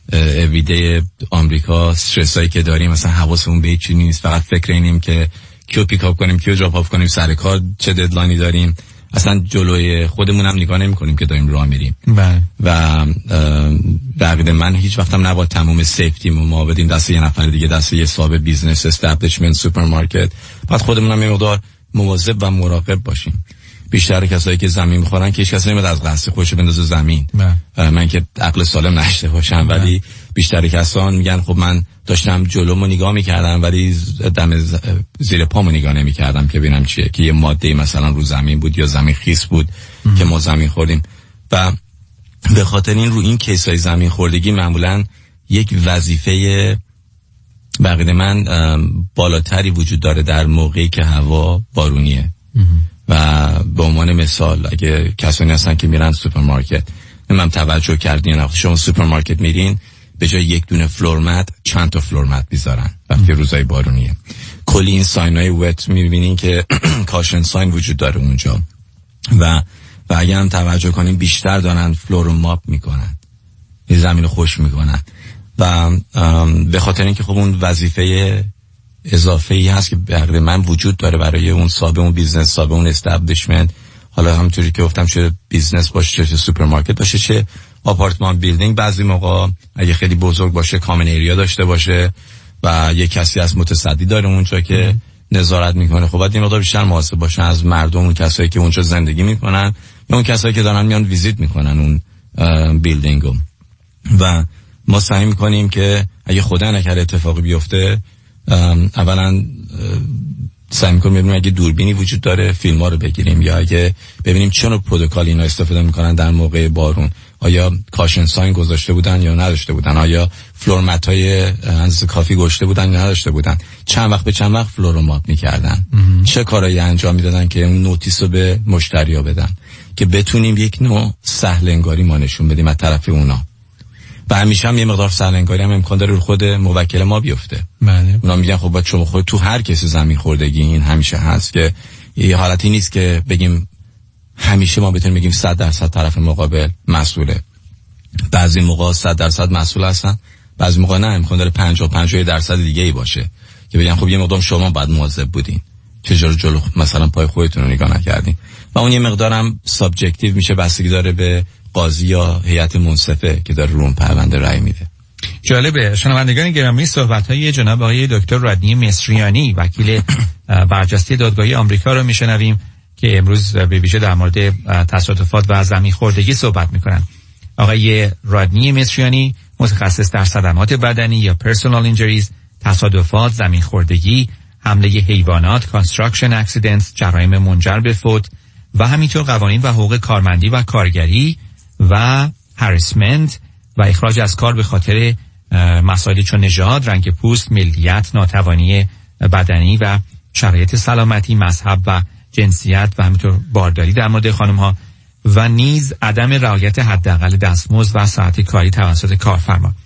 اویدی آمریکا استرسایی که داریم، مثلا حواسمون به هیچ چیزی نیست، فقط فکر اینیم که کیو پیکاپ کنیم، کیو دراپ آف کنیم، سر کار چه ددلاینی داریم، اصلا جلوی خودمون هم نگاه نمی‌کنیم که داریم راه میریم. بله. و دقیقاً من هیچ وقتم نباید تمام سیفتی ما بدیم دست یه نفر دیگه، دست یه صاحب بیزنس، استابلیشمنت، سوپرمارکت. بعد خودمون هم یه مقدار مواظب و مراقب باشیم. بیشتر کسایی که زمین میخورن که هیچ کس نمیاد از قصد خودش بندازه زمین. من که عقل سالم نشته باشم، ولی بیشتر کسان میگن خب من داشتم جلومو نگاه میکردم ولی دم زیر پامو نگاه نمیکردم که ببینم چیه، که یه ماده مثلا رو زمین بود یا زمین خیس بود ام. که ما زمین خوردیم. و به خاطر این رو این کیسای زمین خوردگی معمولا یک وظیفه بقید من بالاتری وجود داره در موقعی که هوا بارونیه. ام. و به عنوان مثال اگه کسانی هستن که میرن سوپرمارکت، من توجه کردین وقتی شما سوپرمارکت میرین به جای یک دونه فلورمت چند تا فلورمت میذارن وقتی روزای بارونیه. کلی این ساینای وت میبینین که کاشن ساین وجود داره اونجا و و اگه هم توجه کنین بیشتر دارن فلور ماپ میکنن، این زمین رو خوش میکنن و به خاطر اینکه خب اون وظیفه اضافه ای هست که به من وجود داره برای اون صاحب اون بیزنس، صاحب اون استابلیشمنت، حالا همونطوری که گفتم چه بیزنس باشه چه سوپرمارکت باشه چه آپارتمان بیلدینگ، بعضی موقع اگه خیلی بزرگ باشه کامن ایریا داشته باشه و یه کسی از متصدی داره اونجا که نظارت میکنه. خب باید این مقدار بیشتر محاسب باشن از مردم، اون کسایی که اونجا زندگی میکنن یا اون کسایی که دارن میان ویزیت میکنن اون بیلدینگو. و ما سعی میکنیم که اگه خدا نکرده اتفاقی بیفته، اولا سعی میکنیم ببینیم اگه دوربینی وجود داره فیلم ها رو بگیریم، یا اگه ببینیم چه نوع پروتکل اینا استفاده میکنن در موقع بارون، آیا کاشن ساین گذاشته بودن یا نداشته بودن، آیا فلور مت های اندازه کافی گذاشته بودن یا نداشته بودن، چند وقت به چند وقت فلور رو ماپ میکردن، چه کارایی انجام میدادن که اون نوتیس رو به مشتری ها بدن که بتونیم یک نوع سهل انگاری ما نشون بدیم از طرف اونا. و همیشه هم یه مقدار سرلنگاری هم امکان داره رو خود موکل ما بیفته. بله. اونا میگن خب باید شما خود تو هر کسی زمین خوردگی این همیشه هست که یه حالتی نیست که بگیم همیشه ما بتونیم بگیم صد درصد طرف مقابل مسئوله. بعضی موقع صد درصد مسئول هستن، بعضی موقع نه، امکان داره پنجاه پنجاه درصد دیگه ای باشه که بگن خب یه مقدار شما باید مواظب بودین، چجور جلو مثلا پای خودتون رو نگاه نکردین. و اون یه مقدارم سابجکتیو میشه، بستگی داره به قاضی یا هیئت منصفه که داره رو اون پرونده رأی میده. جالبه. شنوندگان گرامی، صحبت‌های جناب آقای دکتر رادنی مصریانی، وکیل برجسته دادگاهی آمریکا رو میشنویم که امروز به ویژه در مورد تصادفات و زمین خوردگی صحبت میکنن. آقای رادنی مصریانی متخصص در صدمات بدنی یا پرسونال اینجریز، تصادفات، زمین خوردگی، حمله حیوانات، کانستراکشن اکسیدنتس، جرایم منجر به فوت و همینطور قوانین و حقوق کارمندی و کارگری و هراسمنت و اخراج از کار به خاطر مسائلی چون نژاد، رنگ پوست، ملیت، ناتوانی بدنی و شرایط سلامتی، مذهب و جنسیت و همینطور بارداری در مورد خانم ها و نیز عدم رعایت حداقل دستمزد و ساعت کاری توسط کارفرما.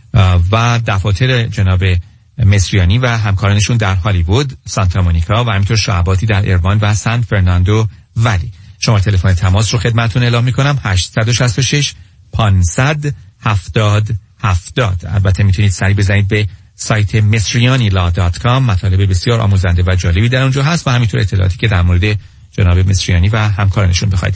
و دفاتر جناب مصریانی و همکارانشون در هالیوود، سانتا مونیکا و همینطور شعباتی در ایروان و سان فرناندو ولی. شماره تلفن تماس رو خدمتتون اعلام میکنم هشت شش شش پانصد هفتاد هفتاد. البته میتونید سری بزنید به سایت مصریانی لا دات کام، مطالب بسیار آموزنده و جالبی در اونجا هست و همینطور اطلاعاتی که در مورد جناب مصریانی و همکارانشون بخواید.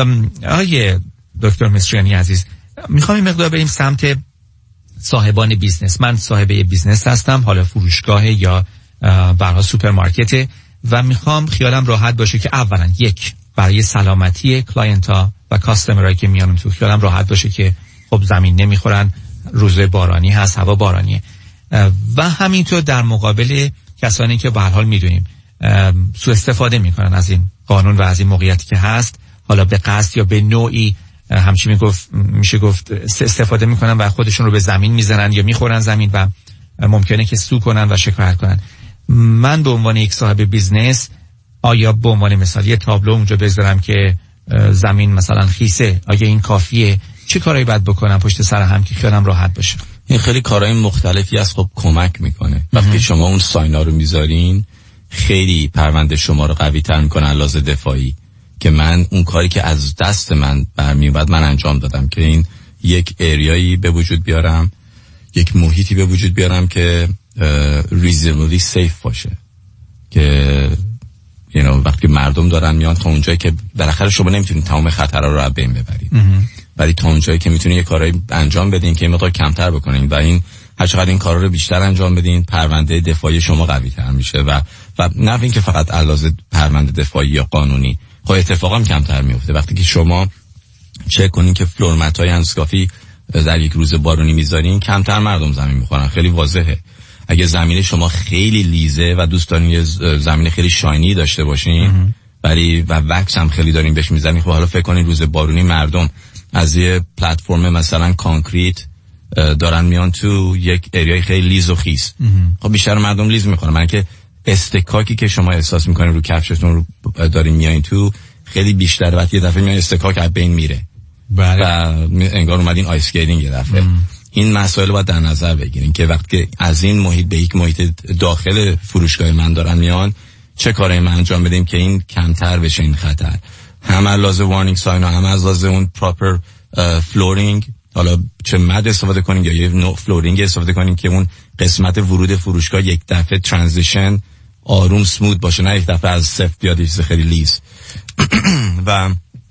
آقای دکتر مصریانی عزیز، میخوام این مقدار بریم سمت صاحبان بیزنس. من صاحب بیزنس هستم، حالا فروشگاه یا برای سوپرمارکت، و میخوام خیالم راحت باشه که اولا یک برای سلامتی کلاینت ها و کاستمرایی که میان تو خیالم راحت باشه که خب زمین نمیخورن، روز بارانی هست، هوا بارانیه، و همینطور در مقابل کسانی که به هر حال میدونیم سوء استفاده میکنن از این قانون و از این موقعیتی که هست، حالا به قصد یا به نوعی همچی میگفت میشه گفت استفاده میکنن و خودشون رو به زمین میزنن یا میخورن زمین و ممکنه که سو کنن و شکایت کنن. من به عنوان یک صاحب بیزنس آیا به عنوان مثال یه تابلو اونجا بذارم که زمین مثلا خیسه، آیا این کافیه؟ چه کارایی باید بکنم پشت سر هم که خیالم راحت باشه؟ این خیلی کارهای مختلفی از خب کمک میکنه. وقتی شما اون ساینا رو میذارین خیلی پرونده شما رو قوی تر میکنه لحاظ دفاعی، که من اون کاری که از دست من برمیومد من انجام دادم که این یک اریایی به وجود بیارم، یک محیطی به وجود بیارم که reasonably safe باشه، که you know وقتی مردم دارن میان تا اونجایی که بالاخره شما نمیتونید تمام خطرها رو از بین ببرید، ولی تا اونجایی که میتونید یه کارایی انجام بدین که این مقدار کمتر بکنین و این هر چقدر این کارا رو بیشتر انجام بدین پرونده دفاعی شما قوی تر میشه و و نه اینکه فقط علاوه پرونده دفاعی یا قانونی، خب اتفاقا کمتر میفته. وقتی که شما چک کنین که فلور متای انسکافی در یک روز بارونی میذارین کمتر مردم زمین میخورن. خیلی واضحه. اگه زمین شما خیلی لیزه و دوست دارین یه زمین خیلی شاینی داشته باشین ولی و وکس هم خیلی دارین بهش میزنین، خب حالا فکر کنین روز بارونی مردم از یه پلتفرم مثلا کانکریت دارن میان تو یک اریای خیلی لیز و خیس، خب بیشتر مردم لیز میخورن. من که استکاکی که شما احساس میکنین رو کفشتون رو دارین میایین تو خیلی بیشتر، وقتی یه دفعه میان استکاک از بین میره بله. و انگار اومدین آیس اسکیتینگ یه دفعه. این مسائل باید در نظر بگیرین که وقتی از این محیط به یک محیط داخل فروشگاه من دارن میان چه کاری من انجام بدیم که این کمتر بشه این خطر، هم از لحاظ وارنینگ ساین و هم از لحاظ اون پراپر فلورینگ. حالا چه مد استفاده کنین یا یه نوع فلورینگ استفاده کنین که اون قسمت ورود فروشگاه یک دفعه ترانزیشن آروم سموت باشه، نه یک دفعه از صفر بیاد یه چیز خیلی لیز. و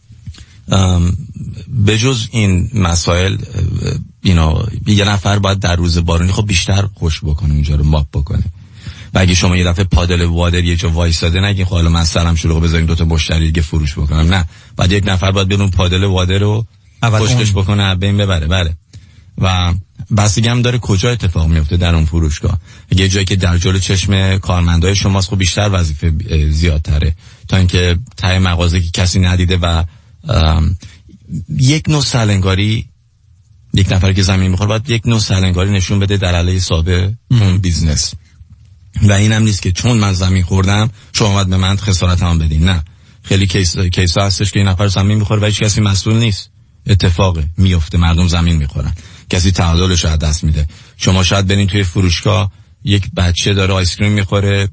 به جز این مسائل اینا یه نفر باید در روز بارونی خب بیشتر خوش بکنه اونجا رو ماپ بکنه. و اگه شما یه دفعه پادل وادر یه جا وایساده نگین خب حالا من سرم شلوغ بذاریم دو تا مشتری دیگه فروش بکنم، نه، بعد یک نفر باید بیاد اون پادل وادر رو پشتش بکنه بین ببره. بله. و بستگی هم داره کجا اتفاق میفته در اون فروشگاه. اگه یه جایی که در جلوی چشم کارمندای شماست خب بیشتر وظیفه زیادتره تا اینکه ته مغازه که کسی ندیده و یک نوع سلنگاری یک نفر که زمین میخوره باید یک نوع سلنگاری نشون بده در علیه صاحب اون بیزنس. و اینم نیست که چون من زمین خوردم شما باید به من خسارتم بدین، نه. خیلی کیس کیسا هستش که این نفر زمین میخوره و هیچ کسی مسئول نیست، اتفاقه میفته، مردم زمین میخورن، کسی تعادلش رو از دست میده. شما شاید برین توی فروشگاه یک بچه داره آیس کریم میخوره،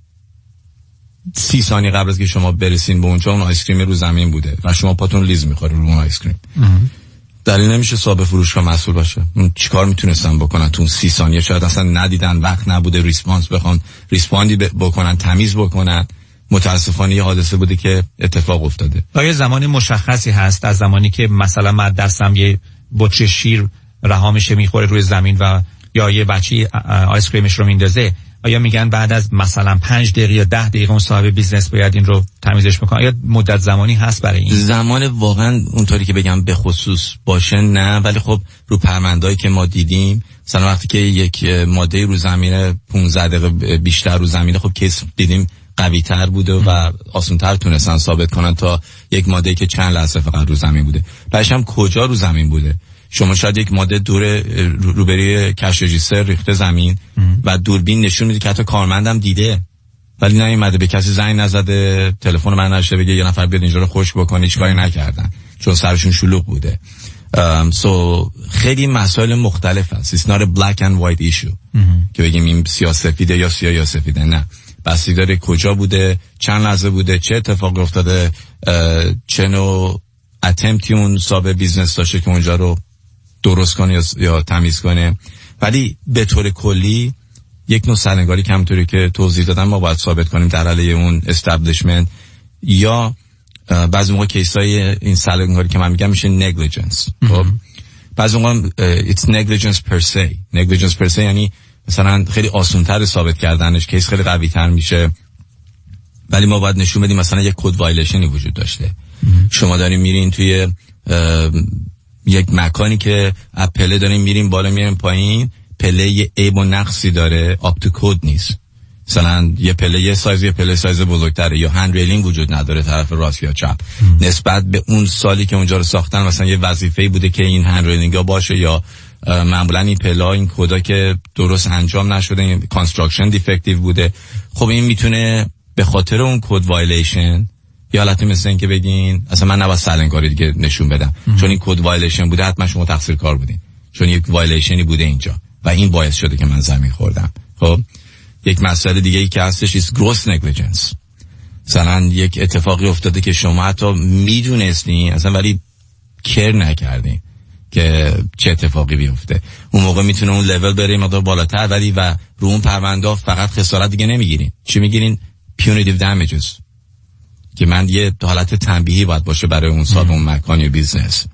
سی ثانیه قبل از که شما برسین به اونجا اون آیس کریم رو زمین بوده و شما پاتون لیز میخوره رو اون آیس کریم. دلیل نمیشه صاحب فروشگاه مسئول باشه. اون چیکار میتونستن بکنن تو سی ثانیه؟ شاید اصلا ندیدن، وقت نبوده ریسپانس بخوان ریسپاندی بکنن، تمیز بکنن. متاسفانه یه حادثه بوده که اتفاق افتاده. آیا زمان مشخصی هست از زمانی که مثلا من درسم یه بطری شیر رها میشه میخوره روی زمین و یا یه بچی آیس کریمش رو میندازه، آیا میگن بعد از مثلا پنج دقیقه یا ده دقیقه اون صاحب بیزنس باید این رو تمیزش بکنه؟ آیا مدت زمانی هست برای این؟ زمان واقعا اونطوری که بگم به خصوص باشه نه، ولی خب رو پرونده‌ای که ما دیدیم مثلا وقتی که یک ماده رو زمین پانزده دقیقه بیشتر رو زمین خب کیس دیدیم قوی تر بوده و آسان تر تونستن ثابت کنن تا یک ماده که چند لحظه فقط رو زمین بوده. بعدش هم کجا رو زمین بوده؟ شما شاید یک ماده دور روبروی کش رجیستر ریخته زمین و دوربین نشون میده که حتی کارمندم دیده ولی نیومده به کسی زنگ نزده، تلفن من نشه بگه یه نفر بیاد اینجا رو خشک بکنه، هیچ کاری نکردن چون سرشون شلوغ بوده. سو so, خیلی مسائل مختلف هست. It's not a black and white issue که بگیم این سیاه سفیده یا سیاه یا سفیده، نه. بستگی داره کجا بوده، چند لحظه بوده، چه اتفاقی افتاده، چه نوع اتمپتی اون صاحب بیزنس داشته که اونجا رو درست کنه یا, یا تمیز کنه. ولی به طور کلی یک نوع سرنگاری که همونطوری که توضیح دادم ما باید ثابت کنیم در علیه اون استابلیشمنت، یا بعضی موقع کیسای این سرنگاری که من میگم میشه negligence. خب بعضی موقع it's negligence per se. negligence per se یعنی مثلا خیلی آسان‌تر ثابت کردنش، کیس خیلی قوی‌تر میشه، ولی ما باید نشون بدیم مثلا یک کد وایلیشنی وجود داشته. شما دارین میرین توی یک مکانی که پله دارین میرین بالا میرین پایین، پله یه عیب و نقصی داره، آپ تو کد نیست، مثلا یه پله یه سایز یه پله سایز بزرگتره، یا هند ریلینگ وجود نداره طرف راست یا چپ. نسبت به اون سالی که اونجا رو ساختن مثلا یه وظیفه‌ای بوده که این هند ریلینگا باشه یا معمولا این پلا این کدا که درست انجام نشده، کانستراکشن دیفکتیو بوده. خب این میتونه به خاطر اون کد وایلیشن یا حالتی مثل این که بگین اصلا من نباید سلنگاری دیگه نشون بدم ام. چون این کد وایلیشن بوده، حتما شما تقصیر کار بودین چون یک وایلیشنی بوده اینجا و این باعث شده که من زمین خوردم. خب یک مسئله دیگه ای که هستش is gross negligence. مثلا یک اتفاقی افتاده که شما حتی میدونستین اصلا ولی کر نکردین که چه اتفاقی بیفته. اون موقع میتونه اون لول بره مقدار بالاتر، ولی و رو اون پرونده فقط خسارت دیگه نمیگیرین. چی میگیرین؟ punitive damages که من یه حالت تنبیهی باید باشه برای اون صاحب اون مکان یا بیزنس.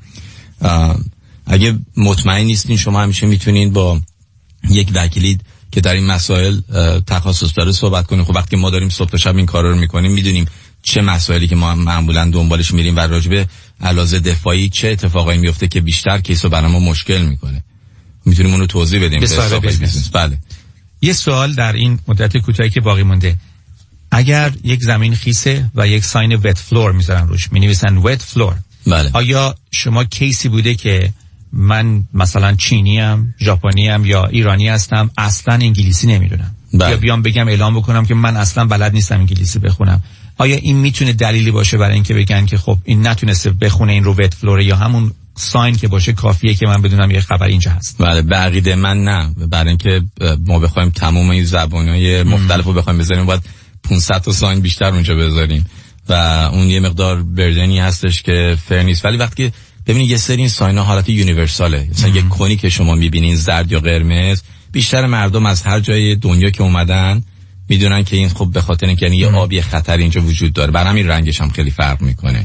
اگه مطمئن نیستین شما همیشه میتونین با یک وکیلی که در این مسائل تخصص داره صحبت کنیم. خب وقتی ما داریم صبح تا شب این کارا رو میکنیم میدونیم چه مسائلی که ما معمولا دنبالش میریم و راجبه علاوه دفاعی چه اتفاقایی میفته که بیشتر کیسو برای ما مشکل میکنه. میتونیم اونو توضیح بدیم. بله. یه سوال در این مدت کوتاهی که باقی مونده، اگر یک زمین خیسه و یک ساین وت فلور میذارن روش، مینویسن وت فلور، بله. آیا شما کیسی بوده که من مثلا چینیم، ژاپنیم یا ایرانی هستم اصلا انگلیسی نمیدونم، بله. یا بیام بگم اعلام بکنم که من اصلا بلد نیستم انگلیسی بخونم، آیا این میتونه دلیلی باشه برای اینکه بگن که خب این نتونسته بخونه این رو وت فلور، یا همون ساین که باشه کافیه که من بدونم یه خبر اینجا هست؟ بله، به عقیده من نه. برای اینکه ما بخوایم تمام این زبان‌های مختلف رو بخوایم بذاریم باید پانصد تا ساین بیشتر اونجا بذاریم و اون یه مقدار بردنی هستش که فر نیست. ولی وقتی ببینید یه سری این ساینا حالت یونیورساله، مثلا یک کنی که شما میبینین زرد یا قرمز، بیشتر مردم از هر جای دنیا که اومدن میدونن که این خب به خاطر اینکه یعنی یه آبی خطر اینجا وجود داره، برای همین رنگش هم خیلی فرق میکنه.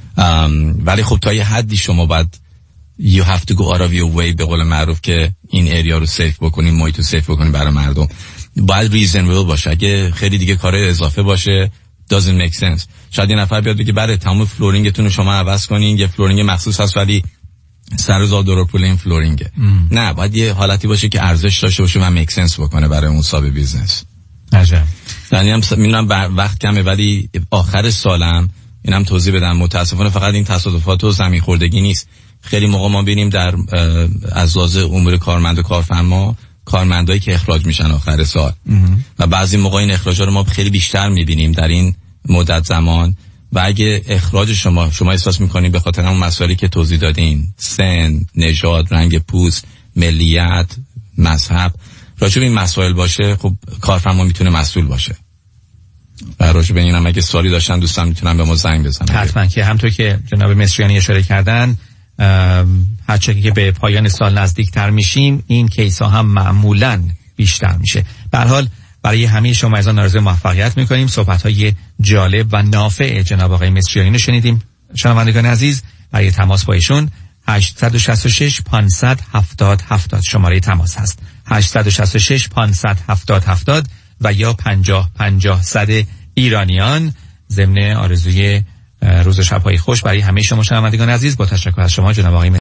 ولی خب تا یه حدی شما باید you have to go out of your way به قول معروف که این اریا رو سیف بکنین، محیط رو سیف بکنین برای مردم. باید reasonable باشه. اگه خیلی دیگه کار اضافه باشه doesn't make sense. شاید یه نفر بیاد بگه برای تمام فلورینگتون رو شما عوض کنین، یه فلورینگ مخصوص هست ولی سر و دلار پول این فلورینگه. نه، باید یه حالتی باشه که ارزش داشته باشه و make sense بکنه برای اون صاحب بیزنس. عجب. یعنی هم میدونم وقت کمه ولی آخر سالم اینم توضیح بدم. متاسفانه فقط این تصادفات و زمین خوردگی نیست. خیلی موقع ما ببینیم در از لحاظ امور کارمند و کارفرما کارمندایی که اخراج میشن آخر سال ام. و بعضی موقع این اخراجا رو ما خیلی بیشتر میبینیم در این مدت زمان. و اگه اخراج شما شما احساس میکنید به خاطر اون مسائلی که توضیح دادین، سن، نژاد، رنگ پوست، ملیت، مذهب، راجع به این مسائل باشه، خب کارفرما میتونه مسئول باشه. و راجع به اینم اگه سوالی داشتن دوستان میتونن به ما زنگ بزنن. حتما که همونطور که جناب مصریانی اشاره کردن، هرچند که به پایان سال نزدیکتر میشیم این کیس ها هم معمولاً بیشتر میشه. به هر حال برای همه شما عزیزان آرزوی موفقیت میکنیم. صحبت های جالب و نافع جناب آقای مصریانی رو شنیدیم. شنوندگان عزیز، برای تماس با ایشون هشت شش شش پانصد هفتاد هفتاد شماره تماس هست. هشت شش شش پانصد هفتاد هفتاد و یا پنجاه پنجاه صد ایرانیان. ضمن آرزوی روز و شب‌های خوش برای همه شما شنوندگان عزیز، با تشکر از شما جناب آقای